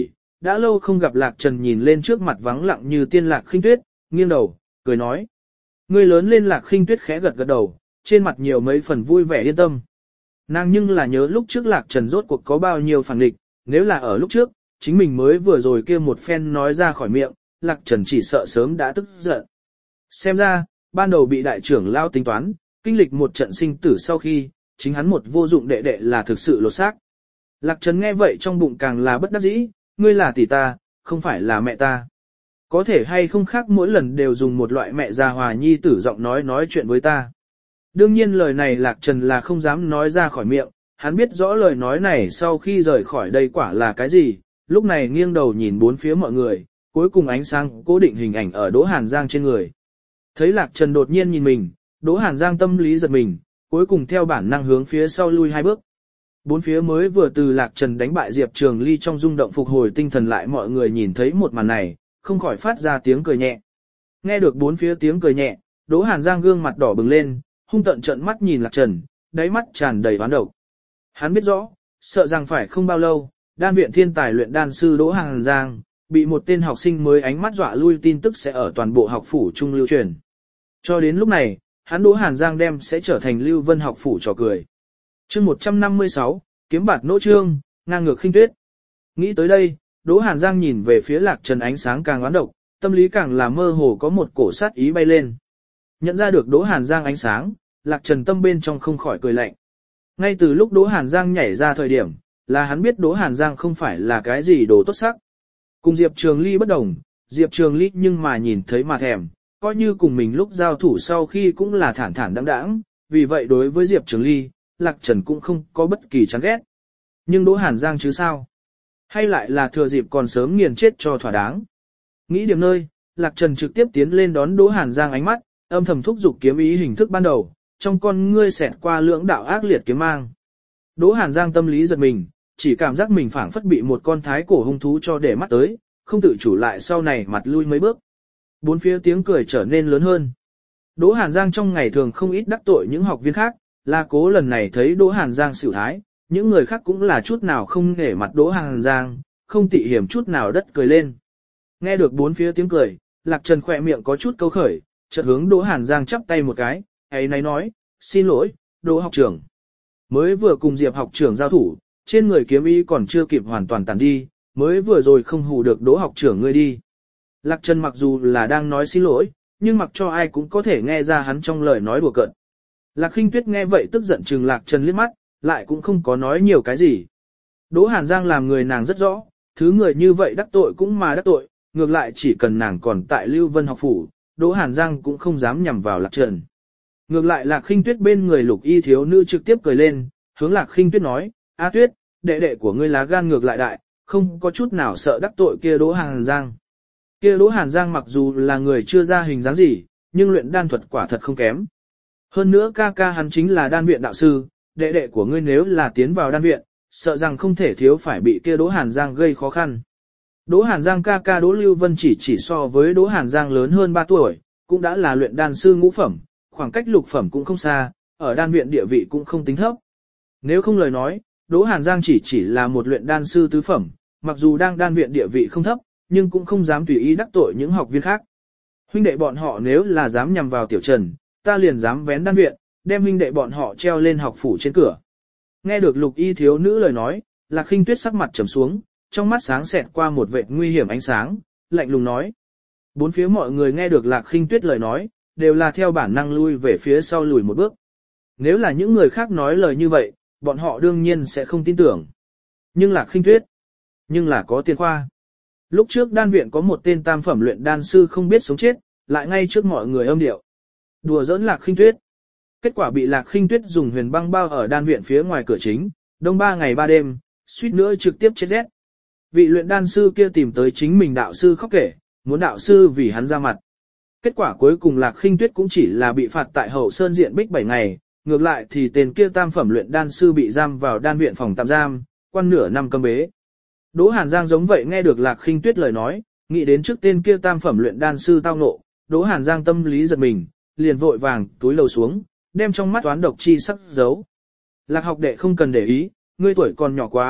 đã lâu không gặp Lạc Trần nhìn lên trước mặt vắng lặng như tiên Lạc Khinh Tuyết, nghiêng đầu, cười nói. Ngươi lớn lên Lạc Khinh Tuyết khẽ gật gật đầu, trên mặt nhiều mấy phần vui vẻ yên tâm. Nàng nhưng là nhớ lúc trước Lạc Trần rốt cuộc có bao nhiêu phản nghịch, nếu là ở lúc trước, chính mình mới vừa rồi kia một phen nói ra khỏi miệng, Lạc Trần chỉ sợ sớm đã tức giận. Xem ra, ban đầu bị đại trưởng lao tính toán, kinh lịch một trận sinh tử sau khi, chính hắn một vô dụng đệ đệ là thực sự lột xác. Lạc Trần nghe vậy trong bụng càng là bất đắc dĩ, ngươi là tỷ ta, không phải là mẹ ta. Có thể hay không khác mỗi lần đều dùng một loại mẹ già hòa nhi tử giọng nói chuyện với ta. Đương nhiên lời này Lạc Trần là không dám nói ra khỏi miệng, hắn biết rõ lời nói này sau khi rời khỏi đây quả là cái gì, lúc này nghiêng đầu nhìn bốn phía mọi người, cuối cùng ánh sáng cố định hình ảnh ở Đỗ Hàn Giang trên người. Thấy Lạc Trần đột nhiên nhìn mình, Đỗ Hàn Giang tâm lý giật mình, cuối cùng theo bản năng hướng phía sau lui hai bước. Bốn phía mới vừa từ Lạc Trần đánh bại Diệp Trường Ly trong rung động phục hồi tinh thần lại mọi người nhìn thấy một màn này, không khỏi phát ra tiếng cười nhẹ. Nghe được bốn phía tiếng cười nhẹ, Đỗ Hàn Giang gương mặt đỏ bừng lên, hung tợn trợn mắt nhìn Lạc Trần, đáy mắt tràn đầy oán độc. Hắn biết rõ, sợ rằng phải không bao lâu, đan viện thiên tài luyện đan sư Đỗ Hàn Giang, bị một tên học sinh mới ánh mắt dọa lui tin tức sẽ ở toàn bộ học phủ trung lưu truyền. Cho đến lúc này, hắn Đỗ Hàn Giang đem sẽ trở thành Lưu Vân học phủ trò cười. Chương 156, kiếm bạt nỗ trương, ngang ngược khinh tuyết. Nghĩ tới đây, Đỗ Hàn Giang nhìn về phía Lạc Trần ánh sáng càng oán độc, tâm lý càng là mơ hồ có một cổ sát ý bay lên. Nhận ra được Đỗ Hàn Giang ánh sáng, Lạc Trần tâm bên trong không khỏi cười lạnh. Ngay từ lúc Đỗ Hàn Giang nhảy ra thời điểm, là hắn biết Đỗ Hàn Giang không phải là cái gì đồ tốt sắc. Cùng Diệp Trường Ly bất đồng, Diệp Trường Ly nhưng mà nhìn thấy mà thèm, coi như cùng mình lúc giao thủ sau khi cũng là thản thản đãng đãng, vì vậy đối với Diệp Trường Ly, Lạc Trần cũng không có bất kỳ chán ghét. Nhưng Đỗ Hàn Giang chứ sao? Hay lại là thừa dịp còn sớm nghiền chết cho thỏa đáng? Nghĩ điểm nơi, Lạc Trần trực tiếp tiến lên đón Đỗ Hàn Giang ánh mắt, âm thầm thúc giục kiếm ý hình thức ban đầu, trong con ngươi xẹt qua lưỡng đạo ác liệt kiếm mang. Đỗ Hàn Giang tâm lý giật mình, chỉ cảm giác mình phảng phất bị một con thái cổ hung thú cho để mắt tới, không tự chủ lại sau này mặt lui mấy bước. Bốn phía tiếng cười trở nên lớn hơn. Đỗ Hàn Giang trong ngày thường không ít đắc tội những học viên khác, là cố lần này thấy Đỗ Hàn Giang xỉu thái, những người khác cũng là chút nào không nể mặt Đỗ Hàn Giang, không tị hiểm chút nào đất cười lên. Nghe được bốn phía tiếng cười, Lạc Trần khỏe miệng có chút câu khởi, chợt hướng Đỗ Hàn Giang chắp tay một cái, ấy nấy nói, xin lỗi, Đỗ học trưởng. Mới vừa cùng Diệp học trưởng giao thủ, trên người kiếm ý còn chưa kịp hoàn toàn tàn đi, mới vừa rồi không hù được Đỗ học trưởng ngươi đi. Lạc Trần mặc dù là đang nói xin lỗi, nhưng mặc cho ai cũng có thể nghe ra hắn trong lời nói đùa cợt. Lạc Khinh Tuyết nghe vậy tức giận trừng Lạc Trần liếc mắt, lại cũng không có nói nhiều cái gì. Đỗ Hàn Giang làm người nàng rất rõ, thứ người như vậy đắc tội cũng mà đắc tội, ngược lại chỉ cần nàng còn tại Lưu Vân học phủ, Đỗ Hàn Giang cũng không dám nhằm vào Lạc Trần. Ngược lại Lạc Khinh Tuyết bên người Lục Y thiếu nữ trực tiếp cười lên, hướng Lạc Khinh Tuyết nói, A Tuyết, đệ đệ của ngươi lá gan ngược lại đại, không có chút nào sợ đắc tội kia Đỗ Hàn Giang. Kia Đỗ Hàn Giang mặc dù là người chưa ra hình dáng gì, nhưng luyện đan thuật quả thật không kém. Hơn nữa ca ca hắn chính là đan viện đạo sư, đệ đệ của ngươi nếu là tiến vào đan viện, sợ rằng không thể thiếu phải bị kia Đỗ Hàn Giang gây khó khăn. Đỗ Hàn Giang ca ca Đỗ Lưu Vân chỉ so với Đỗ Hàn Giang lớn hơn 3 tuổi, cũng đã là luyện đan sư ngũ phẩm, khoảng cách lục phẩm cũng không xa, ở đan viện địa vị cũng không tính thấp. Nếu không lời nói, Đỗ Hàn Giang chỉ là một luyện đan sư tứ phẩm, mặc dù đang đan viện địa vị không thấp, nhưng cũng không dám tùy ý đắc tội những học viên khác. Huynh đệ bọn họ nếu là dám nhằm vào Tiểu Trần, ta liền dám vén đan viện, đem huynh đệ bọn họ treo lên học phủ trên cửa. Nghe được Lục Y thiếu nữ lời nói, Lạc Khinh Tuyết sắc mặt trầm xuống, trong mắt sáng xẹt qua một vệt nguy hiểm ánh sáng, lạnh lùng nói. Bốn phía mọi người nghe được Lạc Khinh Tuyết lời nói, đều là theo bản năng lui về phía sau lùi một bước. Nếu là những người khác nói lời như vậy, bọn họ đương nhiên sẽ không tin tưởng. Nhưng Lạc Khinh Tuyết, nhưng là có tiền khoa. Lúc trước đan viện có một tên tam phẩm luyện đan sư không biết sống chết, lại ngay trước mọi người âm điệu. Đùa giỡn Lạc Khinh Tuyết. Kết quả bị Lạc Khinh Tuyết dùng huyền băng bao ở đan viện phía ngoài cửa chính, đông 3 ngày 3 đêm, suýt nữa trực tiếp chết rét. Vị luyện đan sư kia tìm tới chính mình đạo sư khóc kể, muốn đạo sư vì hắn ra mặt. Kết quả cuối cùng Lạc Khinh Tuyết cũng chỉ là bị phạt tại Hậu Sơn diện bích 7 ngày, ngược lại thì tên kia tam phẩm luyện đan sư bị giam vào đan viện phòng tạm giam, quan nửa năm cấm bế. Đỗ Hàn Giang giống vậy nghe được Lạc Khinh Tuyết lời nói, nghĩ đến trước tên kia tam phẩm luyện đan sư tao ngộ, Đỗ Hàn Giang tâm lý giật mình, liền vội vàng túi lầu xuống, đem trong mắt toán độc chi sắc giấu. Lạc học đệ không cần để ý, ngươi tuổi còn nhỏ quá,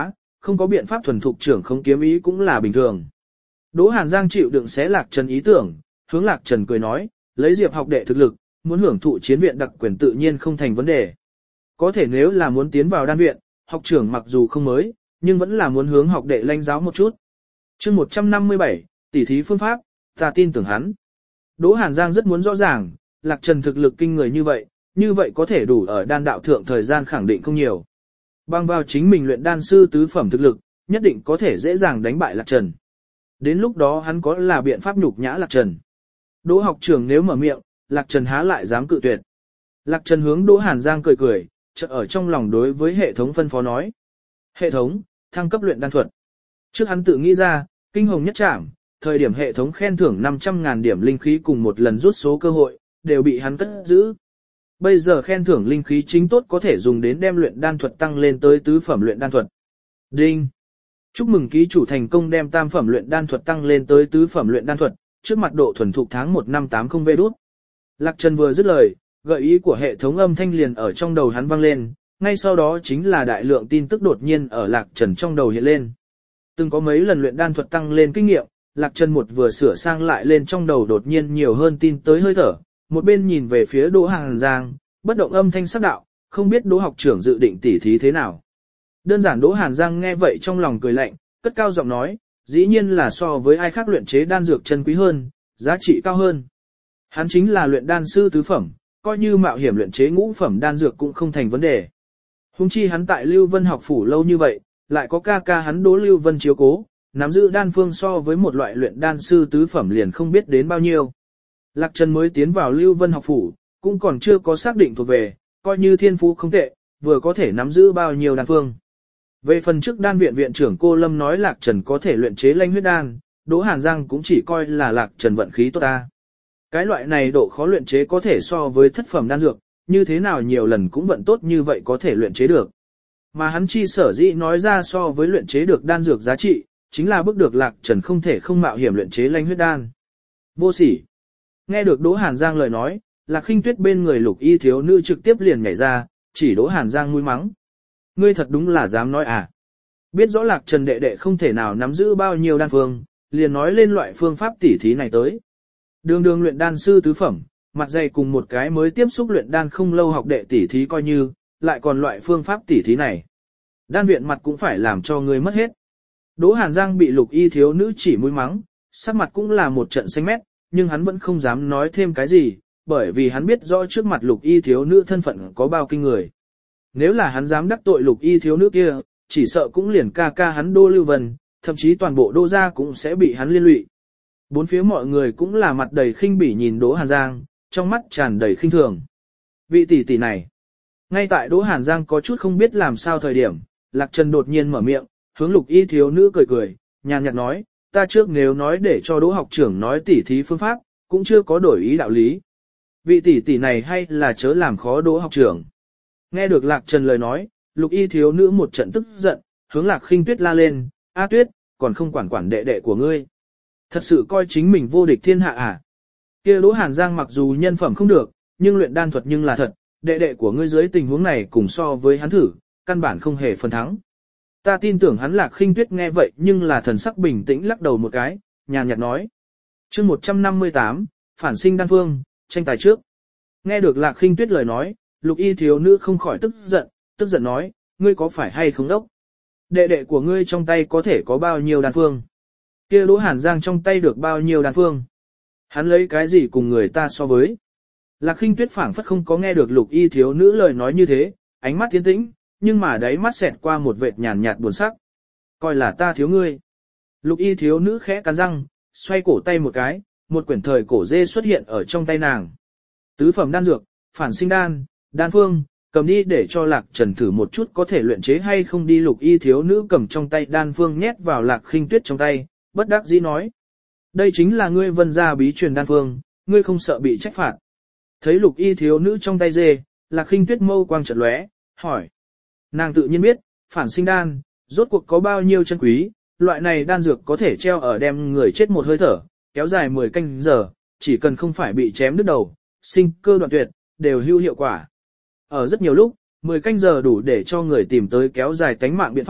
không có biện pháp thuần thục trưởng không kiếm ý cũng là bình thường. Đỗ Hàn Giang chịu đựng xé Lạc Trần ý tưởng, hướng Lạc Trần cười nói, lấy Diệp học đệ thực lực, muốn hưởng thụ chiến viện đặc quyền tự nhiên không thành vấn đề. Có thể nếu là muốn tiến vào đan viện, học trưởng mặc dù không mới, nhưng vẫn là muốn hướng học đệ lãnh giáo một chút. Chương 157, tỉ thí phương pháp, ta tin tưởng hắn. Đỗ Hàn Giang rất muốn rõ ràng, Lạc Trần thực lực kinh người như vậy có thể đủ ở đan đạo thượng thời gian khẳng định không nhiều. Bằng vào chính mình luyện đan sư tứ phẩm thực lực, nhất định có thể dễ dàng đánh bại Lạc Trần. Đến lúc đó hắn có là biện pháp nhục nhã Lạc Trần. Đỗ học trưởng nếu mở miệng, Lạc Trần há lại dám cự tuyệt. Lạc Trần hướng Đỗ Hàn Giang cười cười, chợt ở trong lòng đối với hệ thống phân phó nói. Hệ thống, thăng cấp luyện đan thuật. Trước hắn tự nghĩ ra, kinh hồng nhất trảm, thời điểm hệ thống khen thưởng 500.000 điểm linh khí cùng một lần rút số cơ hội, đều bị hắn cất giữ. Bây giờ khen thưởng linh khí chính tốt có thể dùng đến đem luyện đan thuật tăng lên tới tứ phẩm luyện đan thuật. Đinh! Chúc mừng ký chủ thành công đem tam phẩm luyện đan thuật tăng lên tới tứ phẩm luyện đan thuật, trước mặt độ thuần thục tháng 1 năm 80 V đút. Lạc Trần vừa dứt lời, gợi ý của hệ thống âm thanh liền ở trong đầu hắn vang lên, ngay sau đó chính là đại lượng tin tức đột nhiên ở Lạc Trần trong đầu hiện lên. Từng có mấy lần luyện đan thuật tăng lên kinh nghiệm, Lạc Trần một vừa sửa sang lại lên trong đầu đột nhiên nhiều hơn tin tới hơi thở, một bên nhìn về phía Đỗ Hàn Giang, bất động âm thanh sắc đạo, không biết Đỗ học trưởng dự định tỉ thí thế nào. Đơn giản Đỗ Hàn Giang nghe vậy trong lòng cười lạnh, cất cao giọng nói, dĩ nhiên là so với ai khác luyện chế đan dược chân quý hơn, giá trị cao hơn. Hắn chính là luyện đan sư tứ phẩm, coi như mạo hiểm luyện chế ngũ phẩm đan dược cũng không thành vấn đề. Hùng chi hắn tại Lưu Vân học phủ lâu như vậy, lại có ca ca hắn Đỗ Lưu Vân chiếu cố, nắm giữ đan phương so với một loại luyện đan sư tứ phẩm liền không biết đến bao nhiêu. Lạc Trần mới tiến vào Lưu Vân học phủ, cũng còn chưa có xác định thuộc về, coi như thiên phú không tệ, vừa có thể nắm giữ bao nhiêu đan phương. Về phần trước đan viện viện trưởng cô Lâm nói Lạc Trần có thể luyện chế lanh huyết đan, Đỗ Hàn Giang cũng chỉ coi là Lạc Trần vận khí tốt ta. Cái loại này độ khó luyện chế có thể so với thất phẩm đan dược, như thế nào nhiều lần cũng vận tốt như vậy có thể luyện chế được. Mà hắn chi sở dĩ nói ra so với luyện chế được đan dược giá trị, chính là bước được Lạc Trần không thể không mạo hiểm luyện chế lanh huyết đan. Vô sỉ. Nghe được Đỗ Hàn Giang lời nói, Lạc Khinh Tuyết bên người Lục Y thiếu nữ trực tiếp liền nhảy ra, chỉ Đỗ Hàn Giang mũi mắng. Ngươi thật đúng là dám nói à. Biết rõ Lạc Trần đệ đệ không thể nào nắm giữ bao nhiêu đan phương, liền nói lên loại phương pháp tỉ thí này tới. Đường đường luyện đan sư tứ phẩm, mặt dày cùng một cái mới tiếp xúc luyện đan không lâu học đệ tỉ thí coi như, lại còn loại phương pháp tỉ thí này. Đan viện mặt cũng phải làm cho ngươi mất hết. Đỗ Hàn Giang bị Lục Y thiếu nữ chỉ mũi mắng, sắc mặt cũng là một trận xanh mét, nhưng hắn vẫn không dám nói thêm cái gì, bởi vì hắn biết rõ trước mặt Lục Y thiếu nữ thân phận có bao kinh người. Nếu là hắn dám đắc tội Lục Y thiếu nữ kia, chỉ sợ cũng liền ca ca hắn Đỗ Lưu Vân, thậm chí toàn bộ Đỗ gia cũng sẽ bị hắn liên lụy. Bốn phía mọi người cũng là mặt đầy khinh bỉ nhìn Đỗ Hàn Giang, trong mắt tràn đầy khinh thường. Vị tỷ tỷ này. Ngay tại Đỗ Hàn Giang có chút không biết làm sao thời điểm, Lạc Trần đột nhiên mở miệng, hướng Lục Y thiếu nữ cười cười, nhàn nhạt nói, ta trước nếu nói để cho Đỗ học trưởng nói tỉ thí phương pháp, cũng chưa có đổi ý đạo lý. Vị tỷ tỷ này hay là chớ làm khó Đỗ học trưởng. Nghe được Lạc Trần lời nói, Lục Y thiếu nữ một trận tức giận, hướng Lạc Khinh Tuyết la lên, A Tuyết, còn không quản đệ đệ của ngươi. Thật sự coi chính mình vô địch thiên hạ à? Kia Đỗ Hàn Giang mặc dù nhân phẩm không được, nhưng luyện đan thuật nhưng là thật, đệ đệ của ngươi dưới tình huống này cùng so với hắn thử, căn bản không hề phần thắng. Ta tin tưởng hắn Lạc Khinh Tuyết nghe vậy nhưng là thần sắc bình tĩnh lắc đầu một cái, nhàn nhạt nói. Chương 158, phản sinh đan phương, tranh tài trước. Nghe được Lạc Khinh Tuyết lời nói, Lục Y thiếu nữ không khỏi tức giận nói, ngươi có phải hay không đốc? Đệ đệ của ngươi trong tay có thể có bao nhiêu đan phương? Kia Đỗ Hàn Giang trong tay được bao nhiêu đan phương? Hắn lấy cái gì cùng người ta so với? Lạc Khinh Tuyết phảng phất không có nghe được Lục Y thiếu nữ lời nói như thế, ánh mắt tiến tĩnh, nhưng mà đáy mắt xẹt qua một vệt nhàn nhạt buồn sắc. Coi là ta thiếu ngươi. Lục Y thiếu nữ khẽ cắn răng, xoay cổ tay một cái, một quyển thời cổ dê xuất hiện ở trong tay nàng. Tứ phẩm đan dược, phản sinh đan, đan phương, cầm đi để cho Lạc Trần thử một chút có thể luyện chế hay không đi. Lục Y thiếu nữ cầm trong tay đan phương nhét vào Lạc Khinh Tuyết trong tay, bất đắc dĩ nói. Đây chính là ngươi Vân gia bí truyền đan phương, ngươi không sợ bị trách phạt. Thấy Lục Y thiếu nữ trong tay dê, Lạc Khinh Tuyết mâu quang chợt lóe, hỏi. Nàng tự nhiên biết, phản sinh đan, rốt cuộc có bao nhiêu chân quý, loại này đan dược có thể treo ở đem người chết một hơi thở, kéo dài 10 canh giờ, chỉ cần không phải bị chém đứt đầu, sinh cơ đoạn tuyệt, đều hữu hiệu quả. Ở rất nhiều lúc, 10 canh giờ đủ để cho người tìm tới kéo dài tánh mạng biện pháp,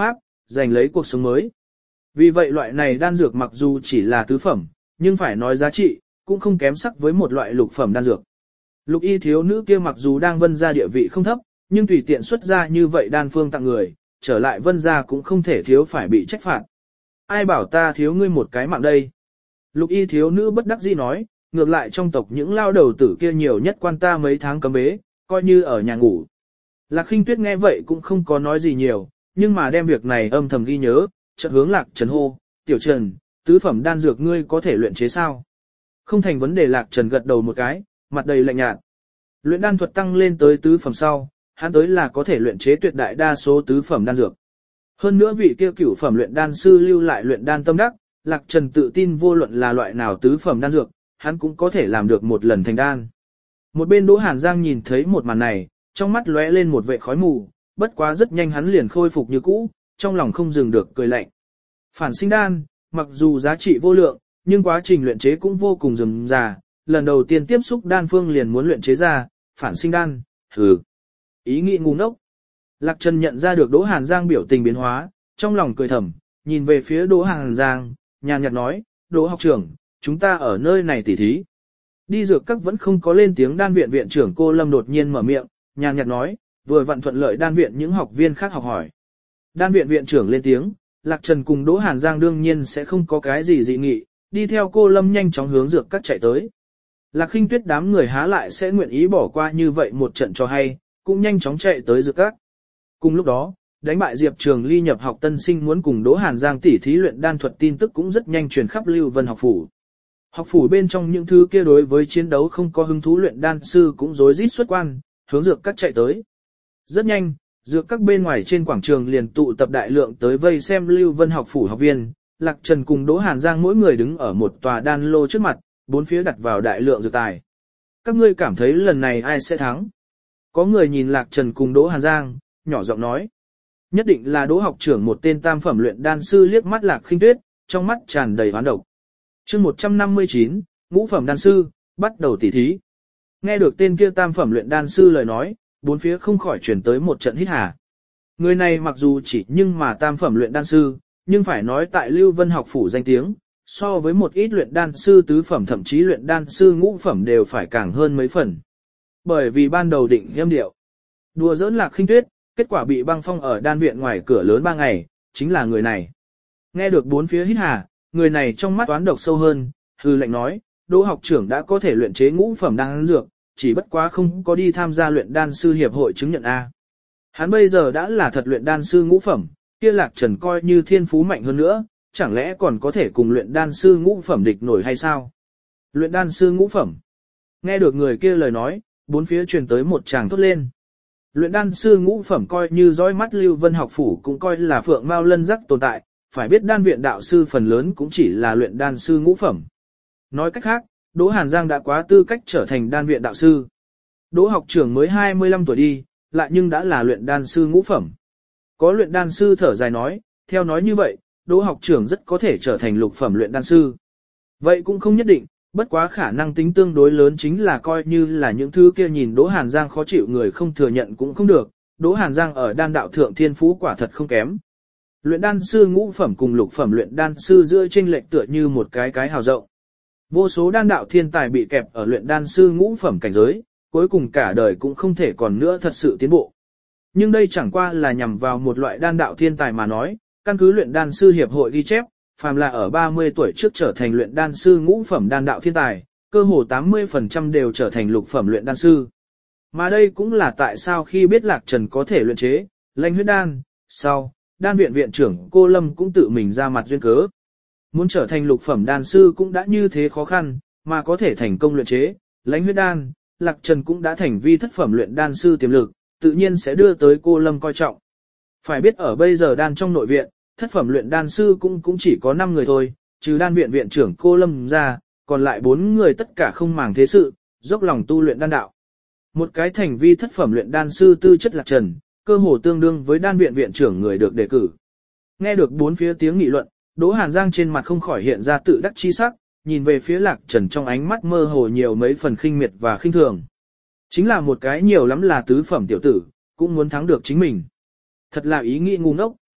giành lấy cuộc sống mới. Vì vậy loại này đan dược mặc dù chỉ là tứ phẩm, nhưng phải nói giá trị, cũng không kém sắc với một loại lục phẩm đan dược. Lục y thiếu nữ kia mặc dù đang vân gia địa vị không thấp, nhưng tùy tiện xuất ra như vậy đan phương tặng người, trở lại vân gia cũng không thể thiếu phải bị trách phạt. Ai bảo ta thiếu ngươi một cái mạng đây? Lục y thiếu nữ bất đắc dĩ nói, ngược lại trong tộc những lao đầu tử kia nhiều nhất quan ta mấy tháng cấm bế, coi như ở nhà ngủ. Lạc Khinh Tuyết nghe vậy cũng không có nói gì nhiều, nhưng mà đem việc này âm thầm ghi nhớ, chợt hướng Lạc Trần hô, tiểu Trần, tứ phẩm đan dược ngươi có thể luyện chế sao? Không thành vấn đề. Lạc Trần gật đầu một cái, mặt đầy lạnh nhạt. Luyện đan thuật tăng lên tới tứ phẩm sau, hắn tới là có thể luyện chế tuyệt đại đa số tứ phẩm đan dược. Hơn nữa vị kia cửu phẩm luyện đan sư lưu lại luyện đan tâm đắc, Lạc Trần tự tin vô luận là loại nào tứ phẩm đan dược, hắn cũng có thể làm được một lần thành đan. Một bên Đỗ Hàn Giang nhìn thấy một màn này, trong mắt lóe lên một vệ khói mù, bất quá rất nhanh hắn liền khôi phục như cũ, trong lòng không dừng được cười lạnh. Phản sinh đan, mặc dù giá trị vô lượng, nhưng quá trình luyện chế cũng vô cùng rườm rà, lần đầu tiên tiếp xúc đan phương liền muốn luyện chế ra, phản sinh đan, hừ. Ý nghĩ ngu ngốc. Lạc Trần nhận ra được Đỗ Hàn Giang biểu tình biến hóa, trong lòng cười thầm, nhìn về phía Đỗ Hàn Giang, nhàn nhạt nói, Đỗ học trưởng, chúng ta ở nơi này tỉ thí. Đi dược các vẫn không có lên tiếng. Đan viện viện trưởng cô Lâm đột nhiên mở miệng, nhàn nhạt nói, vừa vặn thuận lợi đan viện những học viên khác học hỏi. Đan viện viện trưởng lên tiếng, Lạc Trần cùng Đỗ Hàn Giang đương nhiên sẽ không có cái gì dị nghị, đi theo cô Lâm nhanh chóng hướng dược các chạy tới. Lạc Khinh Tuyết đám người há lại sẽ nguyện ý bỏ qua như vậy một trận cho hay, cũng nhanh chóng chạy tới dược các. Cùng lúc đó, đánh bại Diệp Trường Ly nhập học tân sinh muốn cùng Đỗ Hàn Giang tỉ thí luyện đan thuật tin tức cũng rất nhanh truyền khắp Lưu Vân học phủ. Học phủ bên trong những thứ kia đối với chiến đấu không có hứng thú luyện đan sư cũng rối rít xuất quan, hướng dược các chạy tới. Rất nhanh, dược các bên ngoài trên quảng trường liền tụ tập đại lượng tới vây xem Lưu Vân học phủ học viên, Lạc Trần cùng Đỗ Hàn Giang mỗi người đứng ở một tòa đan lô trước mặt, bốn phía đặt vào đại lượng dược tài. Các ngươi cảm thấy lần này ai sẽ thắng? Có người nhìn Lạc Trần cùng Đỗ Hàn Giang, nhỏ giọng nói. Nhất định là Đỗ học trưởng, một tên tam phẩm luyện đan sư liếc mắt Lạc Khinh Tuyết, trong mắt tràn đầy oán độc. Chương 159, ngũ phẩm đan sư, bắt đầu tỉ thí. Nghe được tên kia tam phẩm luyện đan sư lời nói, bốn phía không khỏi chuyển tới một trận hít hà. Người này mặc dù chỉ nhưng mà tam phẩm luyện đan sư, nhưng phải nói tại Lưu Vân học phủ danh tiếng, so với một ít luyện đan sư tứ phẩm thậm chí luyện đan sư ngũ phẩm đều phải càng hơn mấy phần. Bởi vì ban đầu định nghiêm điệu, đùa giỡn Lạc Khinh Tuyết, kết quả bị băng phong ở đan viện ngoài cửa lớn 3 ngày, chính là người này. Nghe được bốn phía hít hà, người này trong mắt toán độc sâu hơn, hư lệnh nói, Đỗ học trưởng đã có thể luyện chế ngũ phẩm đan dược, chỉ bất quá không có đi tham gia luyện đan sư hiệp hội chứng nhận A. Hắn bây giờ đã là thật luyện đan sư ngũ phẩm, kia Lạc Trần coi như thiên phú mạnh hơn nữa, chẳng lẽ còn có thể cùng luyện đan sư ngũ phẩm địch nổi hay sao? Luyện đan sư ngũ phẩm. Nghe được người kia lời nói, bốn phía truyền tới một tràng thốt lên. Luyện đan sư ngũ phẩm coi như dõi mắt Lưu Vân học phủ cũng coi là phượng mao lân rắc tồn tại, phải biết đan viện đạo sư phần lớn cũng chỉ là luyện đan sư ngũ phẩm. Nói cách khác, Đỗ Hàn Giang đã quá tư cách trở thành đan viện đạo sư. Đỗ học trưởng mới 25 tuổi đi, lại nhưng đã là luyện đan sư ngũ phẩm. Có luyện đan sư thở dài nói, theo nói như vậy, Đỗ học trưởng rất có thể trở thành lục phẩm luyện đan sư. Vậy cũng không nhất định, bất quá khả năng tính tương đối lớn chính là coi như là những thứ kia nhìn Đỗ Hàn Giang khó chịu người không thừa nhận cũng không được, Đỗ Hàn Giang ở đan đạo thượng thiên phú quả thật không kém. Luyện đan sư ngũ phẩm cùng lục phẩm luyện đan sư giữa chênh lệch tựa như một cái hào rộng. Vô số đan đạo thiên tài bị kẹp ở luyện đan sư ngũ phẩm cảnh giới, cuối cùng cả đời cũng không thể còn nữa thật sự tiến bộ. Nhưng đây chẳng qua là nhằm vào một loại đan đạo thiên tài mà nói, căn cứ luyện đan sư hiệp hội ghi chép, phàm là ở 30 tuổi trước trở thành luyện đan sư ngũ phẩm đan đạo thiên tài, cơ hồ 80% đều trở thành lục phẩm luyện đan sư. Mà đây cũng là tại sao khi biết Lạc Trần có thể luyện chế Lãnh huyết đan, sau, đan viện viện trưởng cô Lâm cũng tự mình ra mặt duyên cớ. Muốn trở thành lục phẩm đan sư cũng đã như thế khó khăn, mà có thể thành công luyện chế Lãnh huyết đan, Lạc Trần cũng đã thành vi thất phẩm luyện đan sư tiềm lực, tự nhiên sẽ đưa tới cô Lâm coi trọng. Phải biết ở bây giờ đan trong nội viện, thất phẩm luyện đan sư cũng chỉ có 5 người thôi, trừ đan viện viện trưởng cô Lâm ra, còn lại 4 người tất cả không màng thế sự, dốc lòng tu luyện đan đạo. Một cái thành vi thất phẩm luyện đan sư tư chất Lạc Trần, cơ hồ tương đương với đan viện viện trưởng người được đề cử. Nghe được bốn phía tiếng nghị luận, Đỗ Hàn Giang trên mặt không khỏi hiện ra tự đắc chi sắc, nhìn về phía Lạc Trần trong ánh mắt mơ hồ nhiều mấy phần khinh miệt và khinh thường. Chính là một cái nhiều lắm là tứ phẩm tiểu tử, cũng muốn thắng được chính mình. Thật là ý nghĩ ngu ngốc.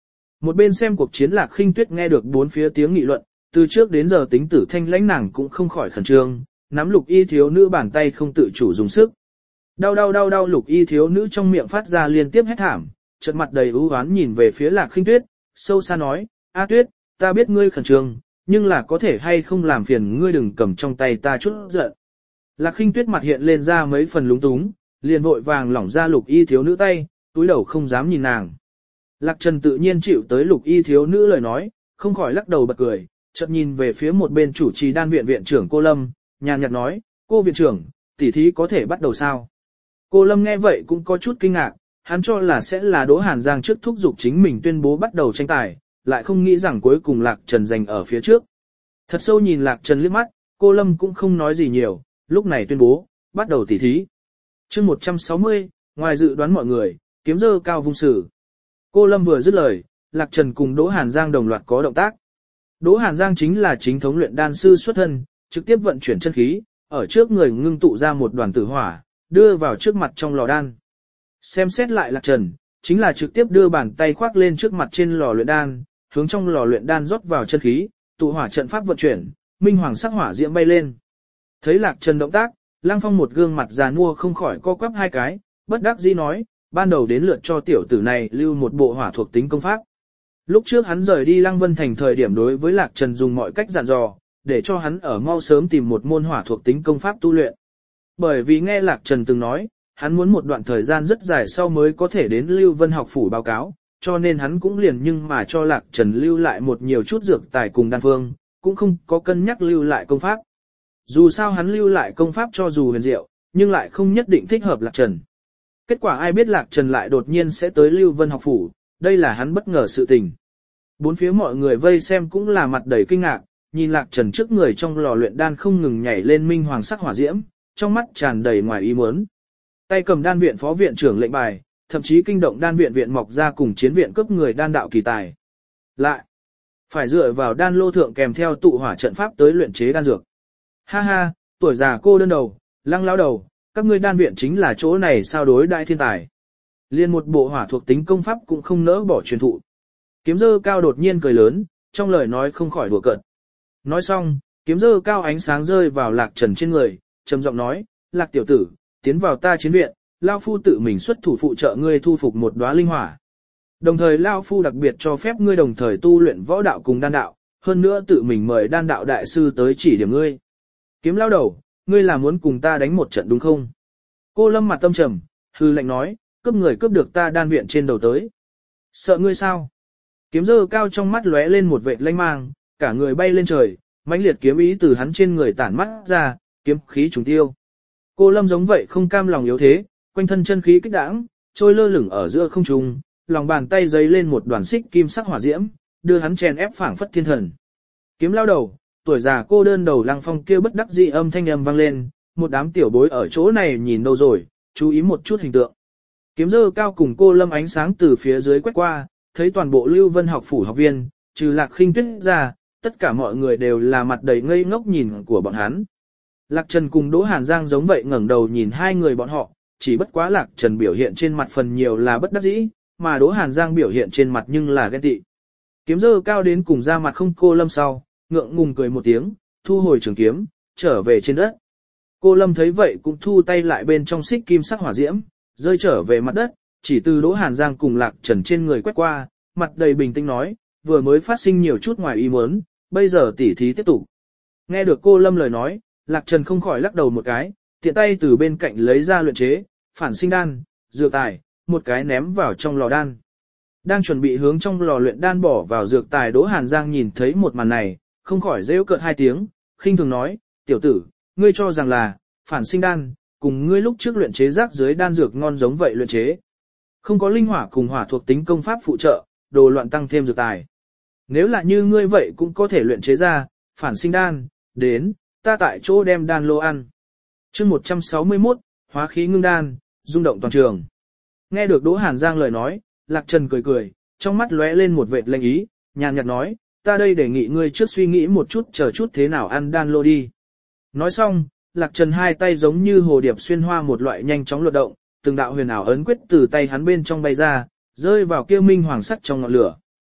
Một bên xem cuộc chiến Lạc Khinh Tuyết nghe được bốn phía tiếng nghị luận, từ trước đến giờ tính tử thanh lãnh nàng cũng không khỏi khẩn trương, nắm Lục Y thiếu nữ bàn tay không tự chủ dùng sức. Đau đau đau đau, Lục Y thiếu nữ trong miệng phát ra liên tiếp hét thảm, chợt mặt đầy ưu oán nhìn về phía Lạc Khinh Tuyết, sâu xa nói, A Tuyết, ta biết ngươi khẩn trương, nhưng là có thể hay không làm phiền ngươi đừng cầm trong tay ta chút giận. Lạc Khinh Tuyết mặt hiện lên ra mấy phần lúng túng, liền vội vàng lỏng ra Lục Y thiếu nữ tay, túi đầu không dám nhìn nàng. Lạc Trần tự nhiên chịu tới Lục Y thiếu nữ lời nói, không khỏi lắc đầu bật cười, chợt nhìn về phía một bên chủ trì đan viện viện trưởng cô Lâm, nhàn nhạt nói, cô viện trưởng, tỉ thí có thể bắt đầu sao? Cô Lâm nghe vậy cũng có chút kinh ngạc, hắn cho là sẽ là Đỗ Hàn Giang trước thúc giục chính mình tuyên bố bắt đầu tranh tài, lại không nghĩ rằng cuối cùng Lạc Trần giành ở phía trước. Thật sâu nhìn Lạc Trần liếc mắt, cô Lâm cũng không nói gì nhiều, lúc này tuyên bố, bắt đầu tỉ thí. Chương 160, ngoài dự đoán mọi người, kiếm dơ cao vung sử. Cô Lâm vừa dứt lời, Lạc Trần cùng Đỗ Hàn Giang đồng loạt có động tác. Đỗ Hàn Giang chính là chính thống luyện đan sư xuất thân, trực tiếp vận chuyển chân khí, ở trước người ngưng tụ ra một đoàn tử hỏa, đưa vào trước mặt trong lò đan. Xem xét lại Lạc Trần, chính là trực tiếp đưa bàn tay khoác lên trước mặt trên lò luyện đan, hướng trong lò luyện đan rót vào chân khí, tụ hỏa trận pháp vận chuyển, minh hoàng sắc hỏa diễm bay lên. Thấy Lạc Trần động tác, Lăng Phong một gương mặt già nua không khỏi co quắp hai cái, bất đắc dĩ nói, ban đầu đến lượt cho tiểu tử này lưu một bộ hỏa thuộc tính công pháp. Lúc trước hắn rời đi Lăng Vân Thành thời điểm đối với Lạc Trần dùng mọi cách dặn dò, để cho hắn ở mau sớm tìm một môn hỏa thuộc tính công pháp tu luyện. Bởi vì nghe Lạc Trần từng nói, hắn muốn một đoạn thời gian rất dài sau mới có thể đến Lưu Vân học phủ báo cáo, cho nên hắn cũng liền nhưng mà cho Lạc Trần lưu lại một nhiều chút dược tài cùng đan phương, cũng không có cân nhắc lưu lại công pháp. Dù sao hắn lưu lại công pháp cho dù huyền diệu, nhưng lại không nhất định thích hợp Lạc Trần. Kết quả ai biết Lạc Trần lại đột nhiên sẽ tới Lưu Vân học phủ, đây là hắn bất ngờ sự tình. Bốn phía mọi người vây xem cũng là mặt đầy kinh ngạc, nhìn Lạc Trần trước người trong lò luyện đan không ngừng nhảy lên minh hoàng sắc hỏa diễm, trong mắt tràn đầy ngoài ý muốn. Tay cầm đan viện phó viện trưởng lệnh bài, thậm chí kinh động đan viện viện mọc ra cùng chiến viện cướp người đan đạo kỳ tài. Lại, phải dựa vào đan lô thượng kèm theo tụ hỏa trận pháp tới luyện chế đan dược. Ha ha, tuổi già cô đơn đầu, Lăng lão đầu, các ngươi đan viện chính là chỗ này sao đối đại thiên tài. Liên một bộ hỏa thuộc tính công pháp cũng không nỡ bỏ truyền thụ. Kiếm dơ cao đột nhiên cười lớn, trong lời nói không khỏi đùa cợt. Nói xong, kiếm dơ cao ánh sáng rơi vào Lạc Trần trên người, trầm giọng nói, Lạc tiểu tử, tiến vào ta chiến viện, Lao Phu tự mình xuất thủ phụ trợ ngươi thu phục một đóa linh hỏa. Đồng thời Lao Phu đặc biệt cho phép ngươi đồng thời tu luyện võ đạo cùng đan đạo, hơn nữa tự mình mời đan đạo đại sư tới chỉ điểm ngươi. Kiếm lao đầu, ngươi là muốn cùng ta đánh một trận đúng không? Cô Lâm mặt tâm trầm, hư lệnh nói, cướp người cướp được ta đan viện trên đầu tới. Sợ ngươi sao? Kiếm dơ cao trong mắt lóe lên một vệt lanh mang, cả người bay lên trời, mãnh liệt kiếm ý từ hắn trên người tản mắt ra, kiếm khí trùng tiêu. Cô Lâm giống vậy không cam lòng yếu thế, quanh thân chân khí kích đãng, trôi lơ lửng ở giữa không trung, lòng bàn tay giấy lên một đoàn xích kim sắc hỏa diễm, đưa hắn chèn ép phảng phất thiên thần. Kiếm lao đầu, tuổi già cô đơn đầu Lăng Phong kêu bất đắc dĩ âm thanh vang lên, một đám tiểu bối ở chỗ này nhìn đâu rồi, chú ý một chút hình tượng. Kiếm dơ cao cùng cô Lâm ánh sáng từ phía dưới quét qua, thấy toàn bộ Lưu Vân học phủ học viên, trừ Lạc Khinh Tuyết ra, tất cả mọi người đều là mặt đầy ngây ngốc nhìn của bọn hắn. Lạc Trần cùng Đỗ Hàn Giang giống vậy ngẩng đầu nhìn hai người bọn họ, chỉ bất quá Lạc Trần biểu hiện trên mặt phần nhiều là bất đắc dĩ, mà Đỗ Hàn Giang biểu hiện trên mặt nhưng là ghen tị. Kiếm dơ cao đến cùng ra mặt không cô Lâm sau, ngượng ngùng cười một tiếng, thu hồi trường kiếm, trở về trên đất. Cô Lâm thấy vậy cũng thu tay lại bên trong xích kim sắc hỏa diễm, rơi trở về mặt đất, chỉ từ Đỗ Hàn Giang cùng Lạc Trần trên người quét qua, mặt đầy bình tĩnh nói, vừa mới phát sinh nhiều chút ngoài ý muốn, bây giờ tỉ thí tiếp tục. Nghe được cô Lâm lời nói, Lạc Trần không khỏi lắc đầu một cái, tiện tay từ bên cạnh lấy ra luyện chế, phản sinh đan, dược tài, một cái ném vào trong lò đan. Đang chuẩn bị hướng trong lò luyện đan bỏ vào dược tài Đỗ Hàn Giang nhìn thấy một màn này, không khỏi rêu cợt hai tiếng, khinh thường nói, tiểu tử, ngươi cho rằng là, phản sinh đan, cùng ngươi lúc trước luyện chế rác dưới đan dược ngon giống vậy luyện chế. Không có linh hỏa cùng hỏa thuộc tính công pháp phụ trợ, đồ loạn tăng thêm dược tài. Nếu là như ngươi vậy cũng có thể luyện chế ra, phản sinh đan, đến, ta tại chỗ đem đan lô ăn. Chương 161, hóa khí ngưng đan, rung động toàn trường. Nghe được Đỗ Hàn Giang lời nói, Lạc Trần cười cười, trong mắt lóe lên một vệt lanh ý, nhàn nhạt nói, ta đây đề nghị ngươi trước suy nghĩ một chút chờ chút thế nào ăn đan lô đi. Nói xong, Lạc Trần hai tay giống như hồ điệp xuyên hoa một loại nhanh chóng luật động, từng đạo huyền ảo ấn quyết từ tay hắn bên trong bay ra, rơi vào kia minh hoàng sắc trong ngọn lửa.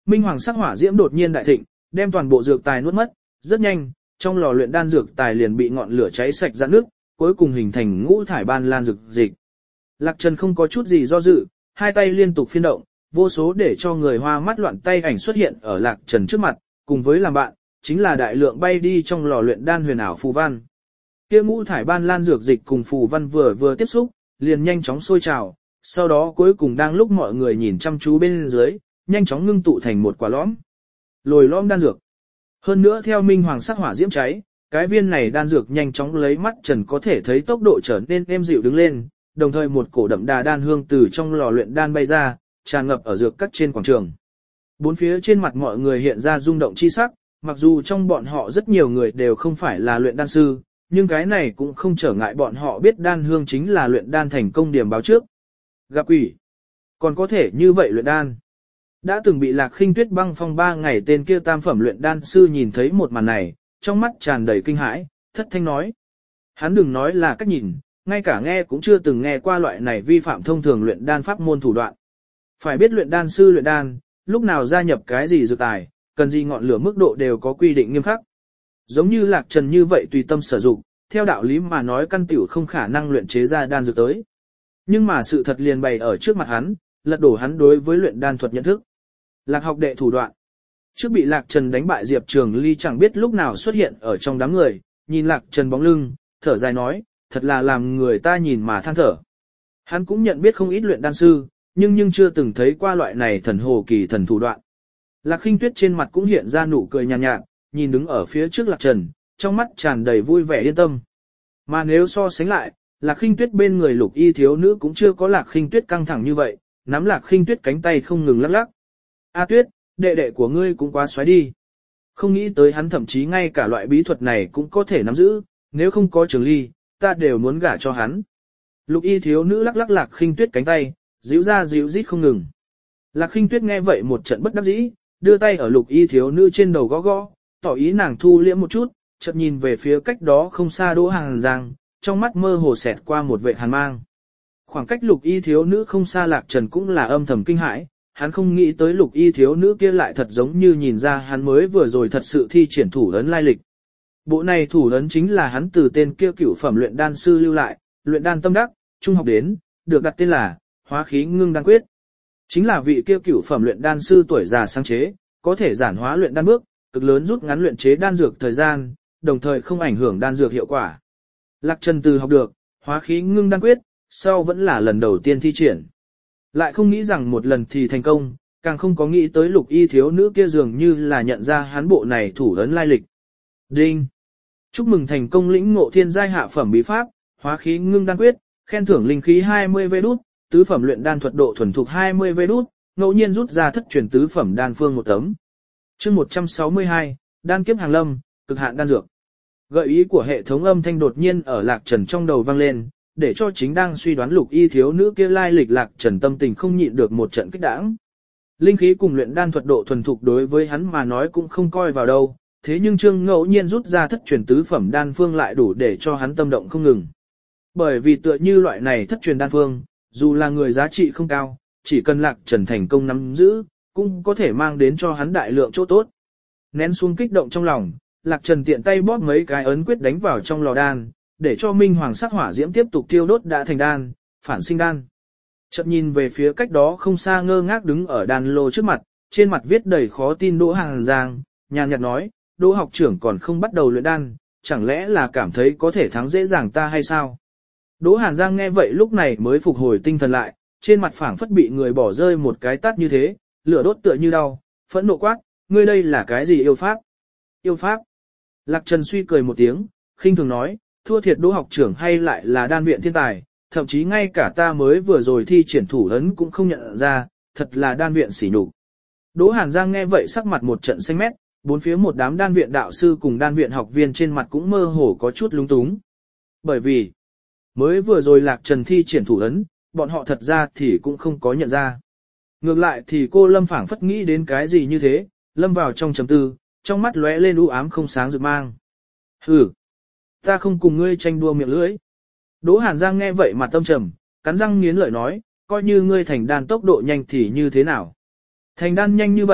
Minh hoàng sắc hỏa diễm đột nhiên đại thịnh, đem toàn bộ dược tài nuốt mất, rất nhanh, trong lò luyện đan dược tài liền bị ngọn lửa cháy sạch ra nước, cuối cùng hình thành ngũ thải ban lan dược dịch. Lạc Trần không có chút gì do dự, hai tay liên tục phiên động, vô số để cho người hoa mắt loạn tay ảnh xuất hiện ở Lạc Trần trước mặt, cùng với làm bạn, chính là đại lượng bay đi trong lò luyện đan huyền ảo phù văn. Kia ngũ thải ban lan dược dịch cùng phù văn vừa tiếp xúc, liền nhanh chóng sôi trào, sau đó cuối cùng đang lúc mọi người nhìn chăm chú bên dưới, nhanh chóng ngưng tụ thành một quả lõm. Lồi lõm đan dược. Hơn nữa theo minh hoàng sắc hỏa diễm cháy, cái viên này đan dược nhanh chóng lấy mắt Trần có thể thấy tốc độ trở nên êm dịu đứng lên, đồng thời một cổ đậm đà đan hương từ trong lò luyện đan bay ra, tràn ngập ở dược cắt trên quảng trường. Bốn phía trên mặt mọi người hiện ra rung động chi sắc, mặc dù trong bọn họ rất nhiều người đều không phải là luyện đan sư, nhưng cái này cũng không trở ngại bọn họ biết đan hương chính là luyện đan thành công điểm báo trước. Gặp quỷ, còn có thể như vậy luyện đan. Đã từng bị Lạc Khinh Tuyết băng phong 3 ngày tên kia tam phẩm luyện đan sư nhìn thấy một màn này, trong mắt tràn đầy kinh hãi, thất thanh nói. Hắn đừng nói là cách nhìn, ngay cả nghe cũng chưa từng nghe qua loại này vi phạm thông thường luyện đan pháp môn thủ đoạn. Phải biết luyện đan sư luyện đan, lúc nào gia nhập cái gì dược tài, cần gì ngọn lửa mức độ đều có quy định nghiêm khắc. Giống như Lạc Trần như vậy tùy tâm sử dụng, theo đạo lý mà nói căn tiểu không khả năng luyện chế ra đan dược tới. Nhưng mà sự thật liền bày ở trước mặt hắn, lật đổ hắn đối với luyện đan thuật nhận thức. Lạc học đệ thủ đoạn. Trước bị Lạc Trần đánh bại Diệp Trường Ly chẳng biết lúc nào xuất hiện ở trong đám người, nhìn Lạc Trần bóng lưng, thở dài nói, thật là làm người ta nhìn mà than thở. Hắn cũng nhận biết không ít luyện đan sư, nhưng chưa từng thấy qua loại này thần hồ kỳ thần thủ đoạn. Lạc Khinh Tuyết trên mặt cũng hiện ra nụ cười nhàn nhạt, nhìn đứng ở phía trước Lạc Trần, trong mắt tràn đầy vui vẻ yên tâm. Mà nếu so sánh lại, Lạc Khinh Tuyết bên người Lục Y thiếu nữ cũng chưa có Lạc Khinh Tuyết căng thẳng như vậy, nắm Lạc Khinh Tuyết cánh tay không ngừng lắc lắc. A Tuyết, đệ đệ của ngươi cũng quá xoáy đi. Không nghĩ tới hắn thậm chí ngay cả loại bí thuật này cũng có thể nắm giữ, nếu không có Trường Ly, ta đều muốn gả cho hắn. Lục Y thiếu nữ lắc lắc Lạc Khinh Tuyết cánh tay, díu ra díu rít không ngừng. Lạc Khinh Tuyết nghe vậy một trận bất đắc dĩ, đưa tay ở Lục Y thiếu nữ trên đầu gõ gõ, tỏ ý nàng thu liễm một chút, chợt nhìn về phía cách đó không xa Đỗ Hàn Giang, trong mắt mơ hồ xẹt qua một vệt hàn mang. Khoảng cách Lục Y thiếu nữ không xa Lạc Trần cũng là âm thầm kinh hãi, hắn không nghĩ tới Lục Y thiếu nữ kia lại thật giống như nhìn ra hắn mới vừa rồi thật sự thi triển thủ ấn lai lịch. Bộ này thủ ấn chính là hắn từ tên kia cửu phẩm luyện đan sư lưu lại, luyện đan tâm đắc, trung học đến, được đặt tên là Hóa khí ngưng đan quyết. Chính là vị kia cửu phẩm luyện đan sư tuổi già sáng chế, có thể giản hóa luyện đan bước, cực lớn rút ngắn luyện chế đan dược thời gian, đồng thời không ảnh hưởng đan dược hiệu quả. Lạc Trần từ học được Hóa khí ngưng đan quyết, sau vẫn là lần đầu tiên thi triển. Lại không nghĩ rằng một lần thì thành công, càng không có nghĩ tới Lục Y thiếu nữ kia dường như là nhận ra hắn bộ này thủ ấn lai lịch. Đinh! Chúc mừng thành công lĩnh ngộ thiên giai hạ phẩm bí pháp, Hóa khí ngưng đan quyết, khen thưởng linh khí 20 vê đút, tứ phẩm luyện đan thuật độ thuần thục 20 vê đút, ngẫu nhiên rút ra thất truyền tứ phẩm đan phương một tấm. Chương 162, đan kiếp hàng lâm, cực hạn đan dược. Gợi ý của hệ thống âm thanh đột nhiên ở Lạc Trần trong đầu vang lên, để cho chính đang suy đoán Lục Y thiếu nữ kia lai lịch Lạc Trần tâm tình không nhịn được một trận kích đãng. Linh khí cùng luyện đan thuật độ thuần thục đối với hắn mà nói cũng không coi vào đâu, thế nhưng Trương ngẫu nhiên rút ra thất truyền tứ phẩm đan phương lại đủ để cho hắn tâm động không ngừng. Bởi vì tựa như loại này thất truyền đan phương, dù là người giá trị không cao, chỉ cần Lạc Trần thành công nắm giữ, cũng có thể mang đến cho hắn đại lượng chỗ tốt. Nén xuống kích động trong lòng, Lạc Trần tiện tay bóp mấy cái ấn quyết đánh vào trong lò đan, để cho minh hoàng sắc hỏa diễm tiếp tục thiêu đốt đã thành đan, phản sinh đan. Chợt nhìn về phía cách đó không xa ngơ ngác đứng ở đan lô trước mặt, trên mặt viết đầy khó tin Đỗ Hàn Giang, nhàn nhạt nói, Đỗ học trưởng còn không bắt đầu luyện đan, chẳng lẽ là cảm thấy có thể thắng dễ dàng ta hay sao? Đỗ Hàn Giang nghe vậy lúc này mới phục hồi tinh thần lại, trên mặt phảng phất bị người bỏ rơi một cái tát như thế, lửa đốt tựa như đau, phẫn nộ quát, ngươi đây là cái gì yêu pháp? Yêu pháp? Lạc Trần suy cười một tiếng, khinh thường nói, thua thiệt Đỗ học trưởng hay lại là đan viện thiên tài, thậm chí ngay cả ta mới vừa rồi thi triển thủ ấn cũng không nhận ra, thật là đan viện sỉ nhục. Đỗ Hàn Giang nghe vậy sắc mặt một trận xanh mét, bốn phía một đám đan viện đạo sư cùng đan viện học viên trên mặt cũng mơ hồ có chút lúng túng. Bởi vì, mới vừa rồi Lạc Trần thi triển thủ ấn, bọn họ thật ra thì cũng không có nhận ra. Ngược lại thì cô Lâm phảng phất nghĩ đến cái gì như thế, lâm vào trong trầm tư, trong mắt lóe lên u ám không sáng rực mang. Hừ, ta không cùng ngươi tranh đua miệng lưỡi. Đỗ Hàn Giang nghe vậy mặt tâm trầm, cắn răng nghiến lợi nói, coi như ngươi thành đan tốc độ nhanh thì như thế nào. Thành đan nhanh như vậy,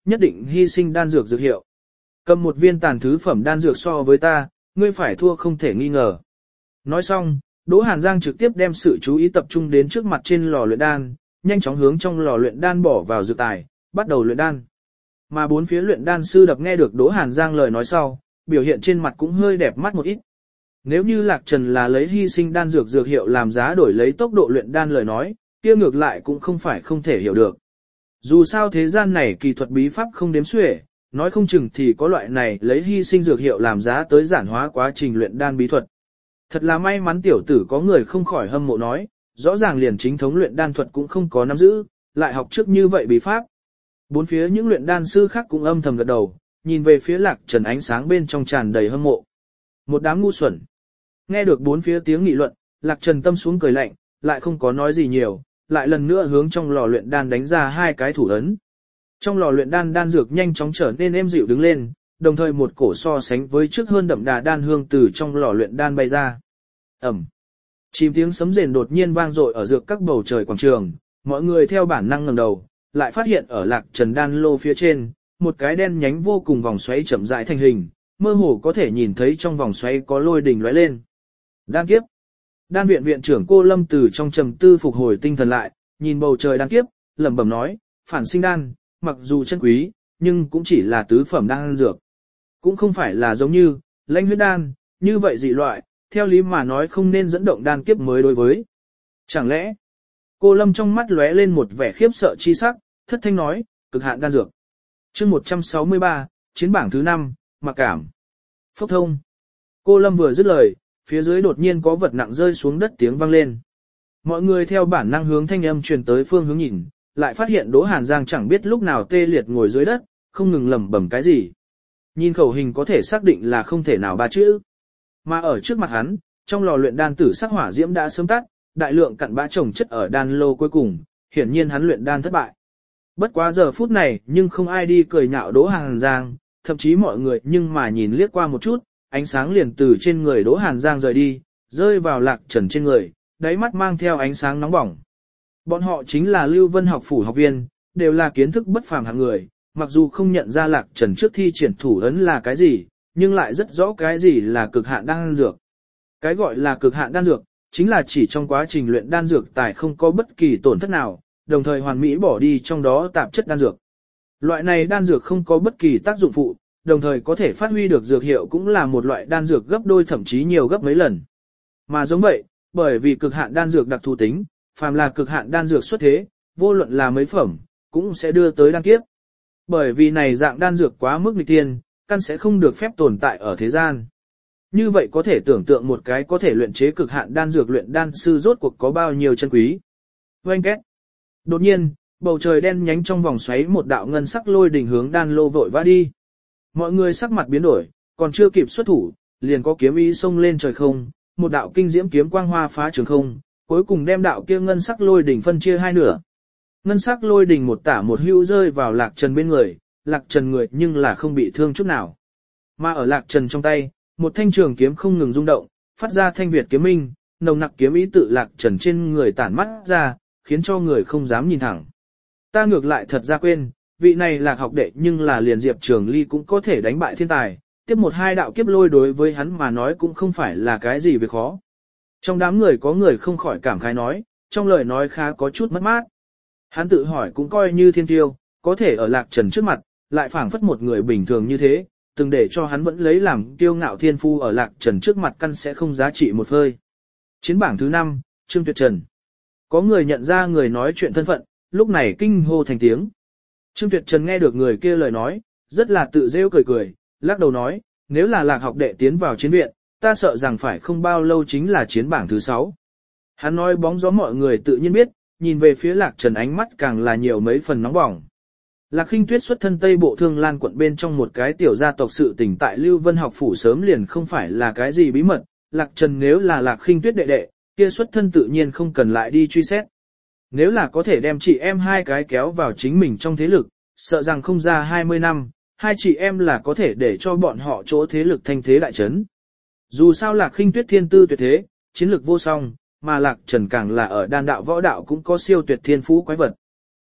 nhất định hy sinh đan dược dược hiệu. Cầm một viên tàn thứ phẩm đan dược so với ta, ngươi phải thua không thể nghi ngờ. Nói xong, Đỗ Hàn Giang trực tiếp đem sự chú ý tập trung đến trước mặt trên lò luyện đan, nhanh chóng hướng trong lò luyện đan bỏ vào dược tài, bắt đầu luyện đan. Mà bốn phía luyện đan sư đập nghe được Đỗ Hàn Giang lời nói sau, biểu hiện trên mặt cũng hơi đẹp mắt một ít. Nếu như Lạc Trần là lấy hy sinh đan dược dược hiệu làm giá đổi lấy tốc độ luyện đan lời nói, kia ngược lại cũng không phải không thể hiểu được. Dù sao thế gian này kỳ thuật bí pháp không đếm xuể, nói không chừng thì có loại này lấy hy sinh dược hiệu làm giá tới giản hóa quá trình luyện đan bí thuật. Thật là may mắn tiểu tử có người không khỏi hâm mộ nói, rõ ràng liền chính thống luyện đan thuật cũng không có nắm giữ, lại học trước như vậy bí pháp. Bốn phía những luyện đan sư khác cũng âm thầm gật đầu, nhìn về phía Lạc Trần ánh sáng bên trong tràn đầy hâm mộ. Một đám ngu xuẩn. Nghe được bốn phía tiếng nghị luận, Lạc Trần tâm xuống cười lạnh, lại không có nói gì nhiều, lại lần nữa hướng trong lò luyện đan đánh ra hai cái thủ ấn. Trong lò luyện đan đan dược nhanh chóng trở nên êm dịu đứng lên, đồng thời một cổ so sánh với trước hơn đậm đà đan hương từ trong lò luyện đan bay ra. Ẩm. Chìm tiếng sấm rền đột nhiên vang dội ở dược các bầu trời quảng trường, mọi người theo bản năng ngẩng đầu, lại phát hiện ở Lạc Trần đan lô phía trên, một cái đen nhánh vô cùng vòng xoáy chậm rãi thành hình, mơ hồ có thể nhìn thấy trong vòng xoáy có lôi đình lóe lên. Đan kiếp. Đan viện viện trưởng Cô Lâm từ trong trầm tư phục hồi tinh thần lại, nhìn bầu trời đan kiếp, lẩm bẩm nói, phản sinh đan, mặc dù chân quý, nhưng cũng chỉ là tứ phẩm đan dược. Cũng không phải là giống như, lãnh huyết đan, như vậy dị loại, theo lý mà nói không nên dẫn động đan kiếp mới đối với. Chẳng lẽ, Cô Lâm trong mắt lóe lên một vẻ khiếp sợ chi sắc, thất thanh nói, cực hạn đan dược. Chương 163, chiến bảng thứ 5, mặc cảm. Phốc thông. Cô Lâm vừa dứt lời, phía dưới đột nhiên có vật nặng rơi xuống đất tiếng vang lên. Mọi người theo bản năng hướng thanh âm truyền tới phương hướng nhìn, lại phát hiện Đỗ Hàn Giang chẳng biết lúc nào tê liệt ngồi dưới đất, không ngừng lẩm bẩm cái gì. Nhìn khẩu hình có thể xác định là không thể nào ba chữ. Mà ở trước mặt hắn, trong lò luyện đan tử sắc hỏa diễm đã sớm tắt, đại lượng cặn bã chồng chất ở đan lô cuối cùng, hiển nhiên hắn luyện đan thất bại. Bất quá giờ phút này nhưng không ai đi cười nhạo Đỗ Hàn Giang, thậm chí mọi người nhưng mà nhìn liếc qua một chút, ánh sáng liền từ trên người Đỗ Hàn Giang rời đi, rơi vào Lạc Trần trên người, đáy mắt mang theo ánh sáng nóng bỏng. Bọn họ chính là Lưu Vân học phủ học viên, đều là kiến thức bất phàm hạng người, mặc dù không nhận ra Lạc Trần trước thi triển thủ ấn là cái gì, nhưng lại rất rõ cái gì là cực hạn đan dược. Cái gọi là cực hạn đan dược, chính là chỉ trong quá trình luyện đan dược tài không có bất kỳ tổn thất nào, đồng thời hoàn mỹ bỏ đi trong đó tạp chất đan dược. Loại này đan dược không có bất kỳ tác dụng phụ, đồng thời có thể phát huy được dược hiệu cũng là một loại đan dược gấp đôi thậm chí nhiều gấp mấy lần. Mà giống vậy, bởi vì cực hạn đan dược đặc thù tính, phàm là cực hạn đan dược xuất thế, vô luận là mấy phẩm, cũng sẽ đưa tới đan kiếp. Bởi vì này dạng đan dược quá mức nghịch tiên, căn sẽ không được phép tồn tại ở thế gian. Như vậy có thể tưởng tượng một cái có thể luyện chế cực hạn đan dược luyện đan sư rốt cuộc có bao nhiêu chân quý. Oanh két. Đột nhiên, bầu trời đen nhánh trong vòng xoáy một đạo ngân sắc lôi đỉnh hướng đan lô vội vã đi. Mọi người sắc mặt biến đổi, còn chưa kịp xuất thủ, liền có kiếm ý xông lên trời không, một đạo kinh diễm kiếm quang hoa phá trường không, cuối cùng đem đạo kia ngân sắc lôi đỉnh phân chia hai nửa. Ngân sắc lôi đỉnh một tả một hữu rơi vào Lạc Trần bên người, Lạc Trần người nhưng là không bị thương chút nào. Mà ở Lạc Trần trong tay, một thanh trường kiếm không ngừng rung động, phát ra thanh việt kiếm minh, nồng nặc kiếm ý tự Lạc Trần trên người tản mắt ra, khiến cho người không dám nhìn thẳng. Ta ngược lại thật ra quên, vị này Lạc học đệ nhưng là liền Diệp Trường Ly cũng có thể đánh bại thiên tài, tiếp một hai đạo kiếp lôi đối với hắn mà nói cũng không phải là cái gì việc khó. Trong đám người có người không khỏi cảm khái nói, trong lời nói khá có chút mất mát. Hắn tự hỏi cũng coi như thiên tiêu, có thể ở Lạc Trần trước mặt, lại phảng phất một người bình thường như thế, từng để cho hắn vẫn lấy làm kiêu ngạo thiên phu ở Lạc Trần trước mặt căn sẽ không giá trị một hơi. Chiến bảng thứ 5, Trương Tuyệt Trần. Có người nhận ra người nói chuyện thân phận, lúc này kinh hô thành tiếng. Trương Tuyệt Trần nghe được người kia lời nói, rất là tự rêu cười cười, lắc đầu nói, nếu là Lạc học đệ tiến vào chiến viện, ta sợ rằng phải không bao lâu chính là chiến bảng thứ 6. Hắn nói bóng gió mọi người tự nhiên biết, nhìn về phía Lạc Trần ánh mắt càng là nhiều mấy phần nóng bỏng. Lạc Khinh Tuyết xuất thân Tây Bộ Thương Lan quận bên trong một cái tiểu gia tộc sự tình tại Lưu Vân học phủ sớm liền không phải là cái gì bí mật, Lạc Trần nếu là Lạc Khinh Tuyết đệ đệ, kia xuất thân tự nhiên không cần lại đi truy xét. Nếu là có thể đem chị em hai cái kéo vào chính mình trong thế lực, sợ rằng không ra 20 năm, hai chị em là có thể để cho bọn họ chỗ thế lực thanh thế đại chấn. Dù sao Lạc Khinh Tuyết thiên tư tuyệt thế, chiến lực vô song, mà Lạc Trần càng là ở đan đạo võ đạo cũng có siêu tuyệt thiên phú quái vật.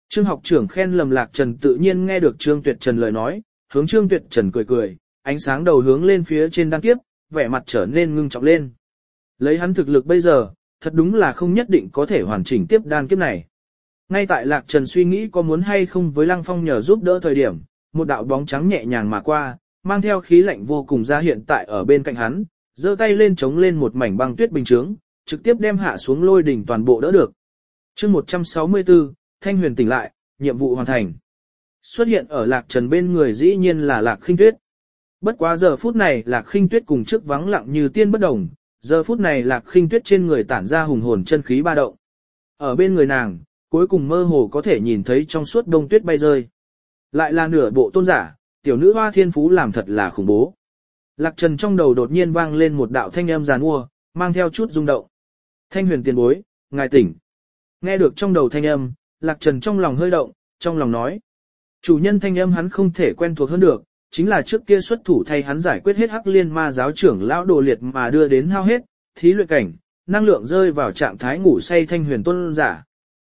Trương học trưởng khen lầm Lạc Trần tự nhiên nghe được Trương Tuyệt Trần lời nói, hướng Trương Tuyệt Trần cười cười, ánh sáng đầu hướng lên phía trên đan kiếp, vẻ mặt trở nên ngưng trọng lên. Lấy hắn thực lực bây giờ, thật đúng là không nhất định có thể hoàn chỉnh tiếp đan kiếp này. Ngay tại Lạc Trần suy nghĩ có muốn hay không với Lăng Phong nhờ giúp đỡ thời điểm, một đạo bóng trắng nhẹ nhàng mà qua, mang theo khí lạnh vô cùng ra hiện tại ở bên cạnh hắn, giơ tay lên chống lên một mảnh băng tuyết bình chướng, trực tiếp đem hạ xuống lôi đỉnh toàn bộ đỡ được. Chương 164, Thanh Huyền tỉnh lại, nhiệm vụ hoàn thành. Xuất hiện ở Lạc Trần bên người dĩ nhiên là Lạc Khinh Tuyết. Bất quá giờ phút này Lạc Khinh Tuyết cùng trước vắng lặng như tiên bất đồng, giờ phút này Lạc Khinh Tuyết trên người tản ra hùng hồn chân khí ba động. Ở bên người nàng, cuối cùng mơ hồ có thể nhìn thấy trong suốt đông tuyết bay rơi. Lại là nửa bộ tôn giả, tiểu nữ hoa thiên phú làm thật là khủng bố. Lạc Trần trong đầu đột nhiên vang lên một đạo thanh âm giàn mua, mang theo chút rung động. Thanh Huyền tiền bối, ngài tỉnh. Nghe được trong đầu thanh âm, Lạc Trần trong lòng hơi động, trong lòng nói. Chủ nhân thanh âm hắn không thể quen thuộc hơn được, chính là trước kia xuất thủ thay hắn giải quyết hết Hắc Liên Ma giáo trưởng lão Đồ Liệt mà đưa đến hao hết, thí luyện cảnh, năng lượng rơi vào trạng thái ngủ say Thanh Huyền tôn giả.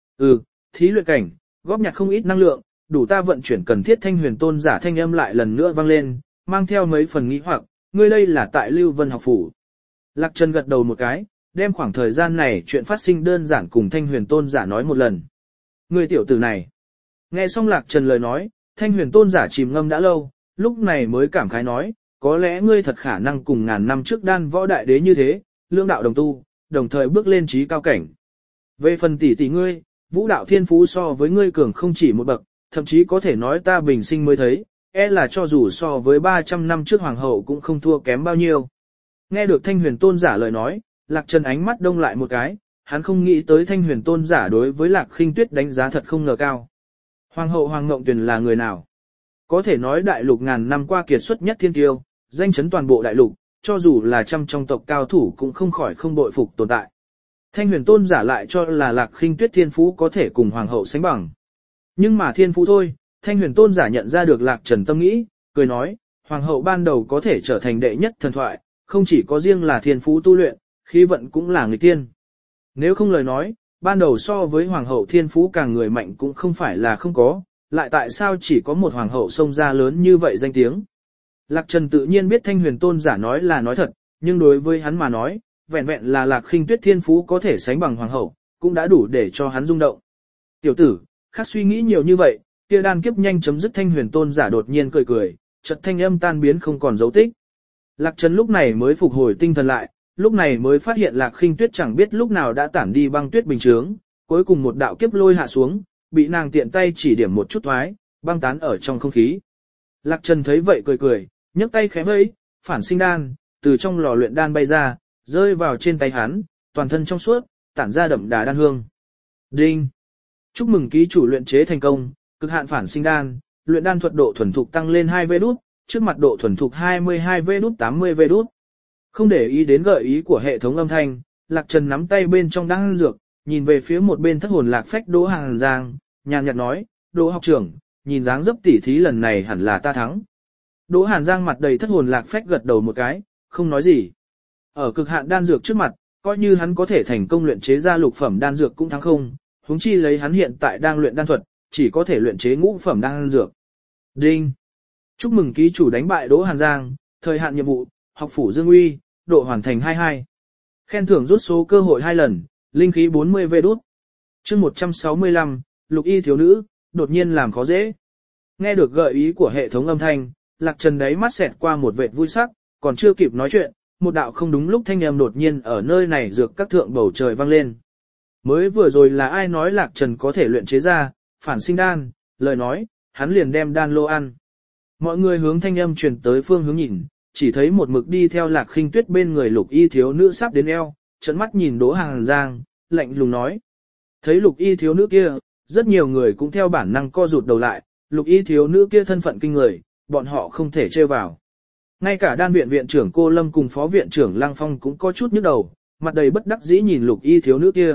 Thí luyện cảnh, góp nhặt không ít năng lượng, đủ ta vận chuyển cần thiết. Thanh Huyền tôn giả thanh âm lại lần nữa vang lên, mang theo mấy phần nghi hoặc, ngươi đây là tại Lưu Vân học phủ. Lạc Trần gật đầu một cái, đem khoảng thời gian này chuyện phát sinh đơn giản cùng Thanh Huyền tôn giả nói một lần. Ngươi tiểu tử này. Nghe xong Lạc Trần lời nói, Thanh Huyền tôn giả chìm ngâm đã lâu, lúc này mới cảm khái nói, có lẽ ngươi thật khả năng cùng ngàn năm trước đan võ đại đế như thế, lương đạo đồng tu, đồng thời bước lên trí cao cảnh. Về phần tỷ tỷ ngươi, vũ đạo thiên phú so với ngươi cường không chỉ một bậc, thậm chí có thể nói ta bình sinh mới thấy, là cho dù so với 300 năm trước hoàng hậu cũng không thua kém bao nhiêu. Nghe được Thanh Huyền tôn giả lời nói, Lạc Trần ánh mắt đông lại một cái, hắn không nghĩ tới Thanh Huyền tôn giả đối với Lạc Khinh Tuyết đánh giá thật không ngờ cao. Hoàng hậu Hoàng Ngộng Tuyền là người nào? Có thể nói đại lục ngàn năm qua kiệt xuất nhất thiên tiêu, danh chấn toàn bộ đại lục, cho dù là trăm trong tộc cao thủ cũng không khỏi không bội phục tồn tại. Thanh Huyền tôn giả lại cho là Lạc Khinh Tuyết thiên phú có thể cùng hoàng hậu sánh bằng. Nhưng mà thiên phú thôi, Thanh Huyền tôn giả nhận ra được Lạc Trần tâm nghĩ, cười nói, hoàng hậu ban đầu có thể trở thành đệ nhất thần thoại, không chỉ có riêng là thiên phú tu luyện, khí vận cũng là người tiên. Nếu không lời nói, ban đầu so với hoàng hậu thiên phú càng người mạnh cũng không phải là không có, lại tại sao chỉ có một hoàng hậu xông ra lớn như vậy danh tiếng. Lạc Trần tự nhiên biết Thanh Huyền tôn giả nói là nói thật, nhưng đối với hắn mà nói, vẹn vẹn là Lạc Khinh Tuyết thiên phú có thể sánh bằng hoàng hậu, cũng đã đủ để cho hắn rung động. Tiểu tử, khác suy nghĩ nhiều như vậy, kia đan kiếp nhanh chấm dứt. Thanh Huyền tôn giả đột nhiên cười cười, chợt thanh âm tan biến không còn dấu tích. Lạc Trần lúc này mới phục hồi tinh thần lại, lúc này mới phát hiện Lạc Khinh Tuyết chẳng biết lúc nào đã tản đi băng tuyết bình chướng, cuối cùng một đạo kiếp lôi hạ xuống, bị nàng tiện tay chỉ điểm một chút thoái, băng tán ở trong không khí. Lạc Trần thấy vậy cười cười, nhấc tay khẽ vẫy, phản sinh đan từ trong lò luyện đan bay ra, rơi vào trên tay hắn, toàn thân trong suốt, tản ra đậm đà đan hương. Đinh! Chúc mừng ký chủ luyện chế thành công, cực hạn phản sinh đan, luyện đan thuật độ thuần thục tăng lên 2 vê đút, trước mặt độ thuần thục 22 vê đút 80 vê đút. Không để ý đến gợi ý của hệ thống âm thanh, Lạc Trần nắm tay bên trong đan dược, nhìn về phía một bên thất hồn lạc phách Đỗ Hàn Giang, nhàn nhạt nói, Đỗ học trưởng, nhìn dáng dấp tỉ thí lần này hẳn là ta thắng. Đỗ Hàn Giang mặt đầy thất hồn lạc phách gật đầu một cái, không nói gì. Ở cực hạn đan dược trước mặt, coi như hắn có thể thành công luyện chế ra lục phẩm đan dược cũng thắng không, huống chi lấy hắn hiện tại đang luyện đan thuật, chỉ có thể luyện chế ngũ phẩm đan dược. Đinh! Chúc mừng ký chủ đánh bại Đỗ Hàn Giang, thời hạn nhiệm vụ, học phủ Dương Uy, độ hoàn thành 22. Khen thưởng rút số cơ hội 2 lần, linh khí 40 vê đút. Chương 165, Lục Y thiếu nữ, đột nhiên làm khó dễ. Nghe được gợi ý của hệ thống âm thanh, Lạc Trần đáy mắt xẹt qua một vệt vui sắc, còn chưa kịp nói chuyện, một đạo không đúng lúc thanh âm đột nhiên ở nơi này dược các thượng bầu trời vang lên. Mới vừa rồi là ai nói Lạc Trần có thể luyện chế ra phản sinh đan, lời nói, hắn liền đem đan lô ăn. Mọi người hướng thanh âm truyền tới phương hướng nhìn, chỉ thấy một mực đi theo Lạc Khinh Tuyết bên người Lục Y thiếu nữ sắp đến eo, trợn mắt nhìn Đỗ Hàn Giang, lạnh lùng nói. Thấy Lục Y thiếu nữ kia, rất nhiều người cũng theo bản năng co rụt đầu lại, Lục Y thiếu nữ kia thân phận kinh người, bọn họ không thể trêu vào. Ngay cả đan viện viện trưởng Cô Lâm cùng phó viện trưởng Lăng Phong cũng có chút nhức đầu, mặt đầy bất đắc dĩ nhìn Lục Y thiếu nữ kia.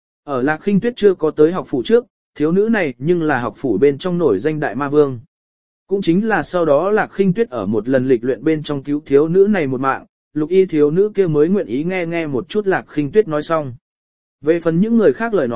Ở Lạc Khinh Tuyết chưa có tới học phủ trước, thiếu nữ này nhưng là học phủ bên trong nổi danh đại ma vương. Cũng chính là sau đó Lạc Khinh Tuyết ở một lần lịch luyện bên trong cứu thiếu nữ này một mạng, Lục Y thiếu nữ kia mới nguyện ý nghe một chút Lạc Khinh Tuyết nói xong. Về phần những người khác lời nói,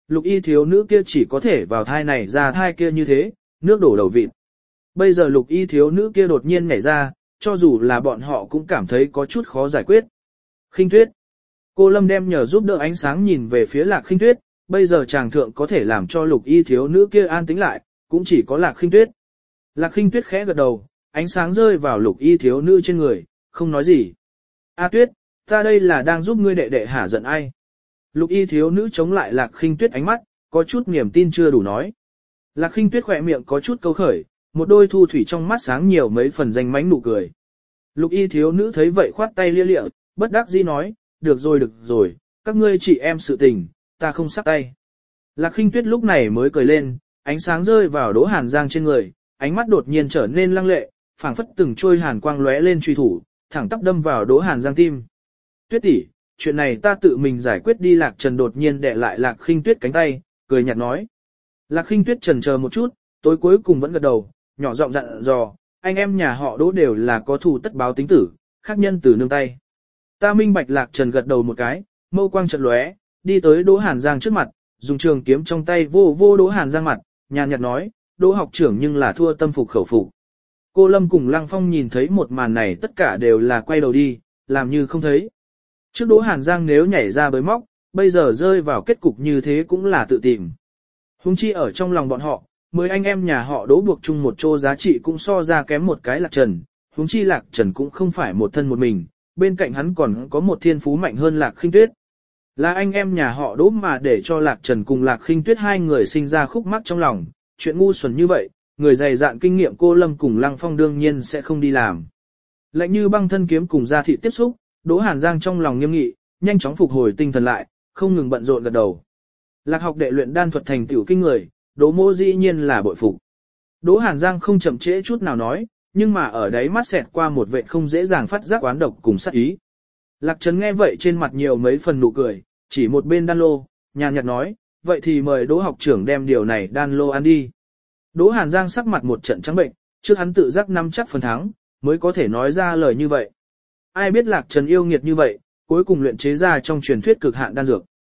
Lục y thiếu nữ kia chỉ có thể vào thai này ra thai kia như thế, nước đổ đầu vịt. Bây giờ lục y thiếu nữ kia đột nhiên nhảy ra, cho dù là bọn họ cũng cảm thấy có chút khó giải quyết. Khinh Tuyết. Cô Lâm đem nhờ giúp đỡ ánh sáng nhìn về phía Lạc Khinh Tuyết, bây giờ chàng thượng có thể làm cho lục y thiếu nữ kia an tĩnh lại, cũng chỉ có Lạc Khinh Tuyết. Lạc Khinh Tuyết khẽ gật đầu, ánh sáng rơi vào lục y thiếu nữ trên người, không nói gì. A Tuyết, ta đây là đang giúp ngươi đệ đệ hả giận ai? Lục y thiếu nữ chống lại Lạc Khinh Tuyết ánh mắt, có chút niềm tin chưa đủ nói. Lạc Khinh Tuyết khỏe miệng có chút câu khởi, một đôi thu thủy trong mắt sáng nhiều mấy phần danh mánh nụ cười. Lục y thiếu nữ thấy vậy khoát tay lia lịa, bất đắc dĩ nói, được rồi, các ngươi chị em sự tình, ta không sắp tay. Lạc Khinh Tuyết lúc này mới cười lên, ánh sáng rơi vào Đỗ Hàn Giang trên người, ánh mắt đột nhiên trở nên lăng lệ, phảng phất từng trôi hàn quang lóe lên truy thủ, thẳng tắp đâm vào Đỗ Hàn Giang tim. Tuyết tỷ, chuyện này ta tự mình giải quyết đi. Lạc Trần đột nhiên đè lại Lạc Khinh Tuyết cánh tay, cười nhạt nói. Lạc Khinh Tuyết chần chờ một chút, tối cuối cùng vẫn gật đầu, nhỏ giọng dặn dò, anh em nhà họ Đỗ đều là có thù tất báo tính tử, khác nhân từ nương tay. Ta minh bạch. Lạc Trần gật đầu một cái, mâu quang chợt lóe, đi tới Đỗ Hàn Giang trước mặt, dùng trường kiếm trong tay vô Đỗ Hàn Giang mặt, nhàn nhạt nói, Đỗ học trưởng nhưng là thua tâm phục khẩu phục. Cô Lâm cùng Lăng Phong nhìn thấy một màn này tất cả đều là quay đầu đi, làm như không thấy. Trước Đỗ Hàn Giang nếu nhảy ra bới móc, bây giờ rơi vào kết cục như thế cũng là tự tìm. Huống chi ở trong lòng bọn họ, 10 anh em nhà họ Đỗ buộc chung một chỗ giá trị cũng so ra kém một cái Lạc Trần, huống chi Lạc Trần cũng không phải một thân một mình, bên cạnh hắn còn có một thiên phú mạnh hơn Lạc Khinh Tuyết. Là anh em nhà họ Đỗ mà để cho Lạc Trần cùng Lạc Khinh Tuyết hai người sinh ra khúc mắc trong lòng, chuyện ngu xuẩn như vậy, người dày dạn kinh nghiệm cô Lâm cùng Lăng Phong đương nhiên sẽ không đi làm. Lạnh như băng thân kiếm cùng da thịt tiếp xúc, Đỗ Hàn Giang trong lòng nghiêm nghị, nhanh chóng phục hồi tinh thần lại, không ngừng bận rộn gật đầu. Lạc học đệ luyện đan thuật thành tiểu kinh người, Đỗ mô dĩ nhiên là bội phục. Đỗ Hàn Giang không chậm trễ chút nào nói, nhưng mà ở đấy mắt xẹt qua một vệt không dễ dàng phát giác oán độc cùng sát ý. Lạc Trần nghe vậy trên mặt nhiều mấy phần nụ cười, chỉ một bên đan lô, nhàn nhạt nói, vậy thì mời Đỗ học trưởng đem điều này đan lô ăn đi. Đỗ Hàn Giang sắc mặt một trận trắng bệnh, trước hắn tự giác nắm chắc phần thắng, mới có thể nói ra lời như vậy. Ai biết Lạc Trần yêu nghiệt như vậy, cuối cùng luyện chế ra trong truyền thuyết cực hạn đan dược.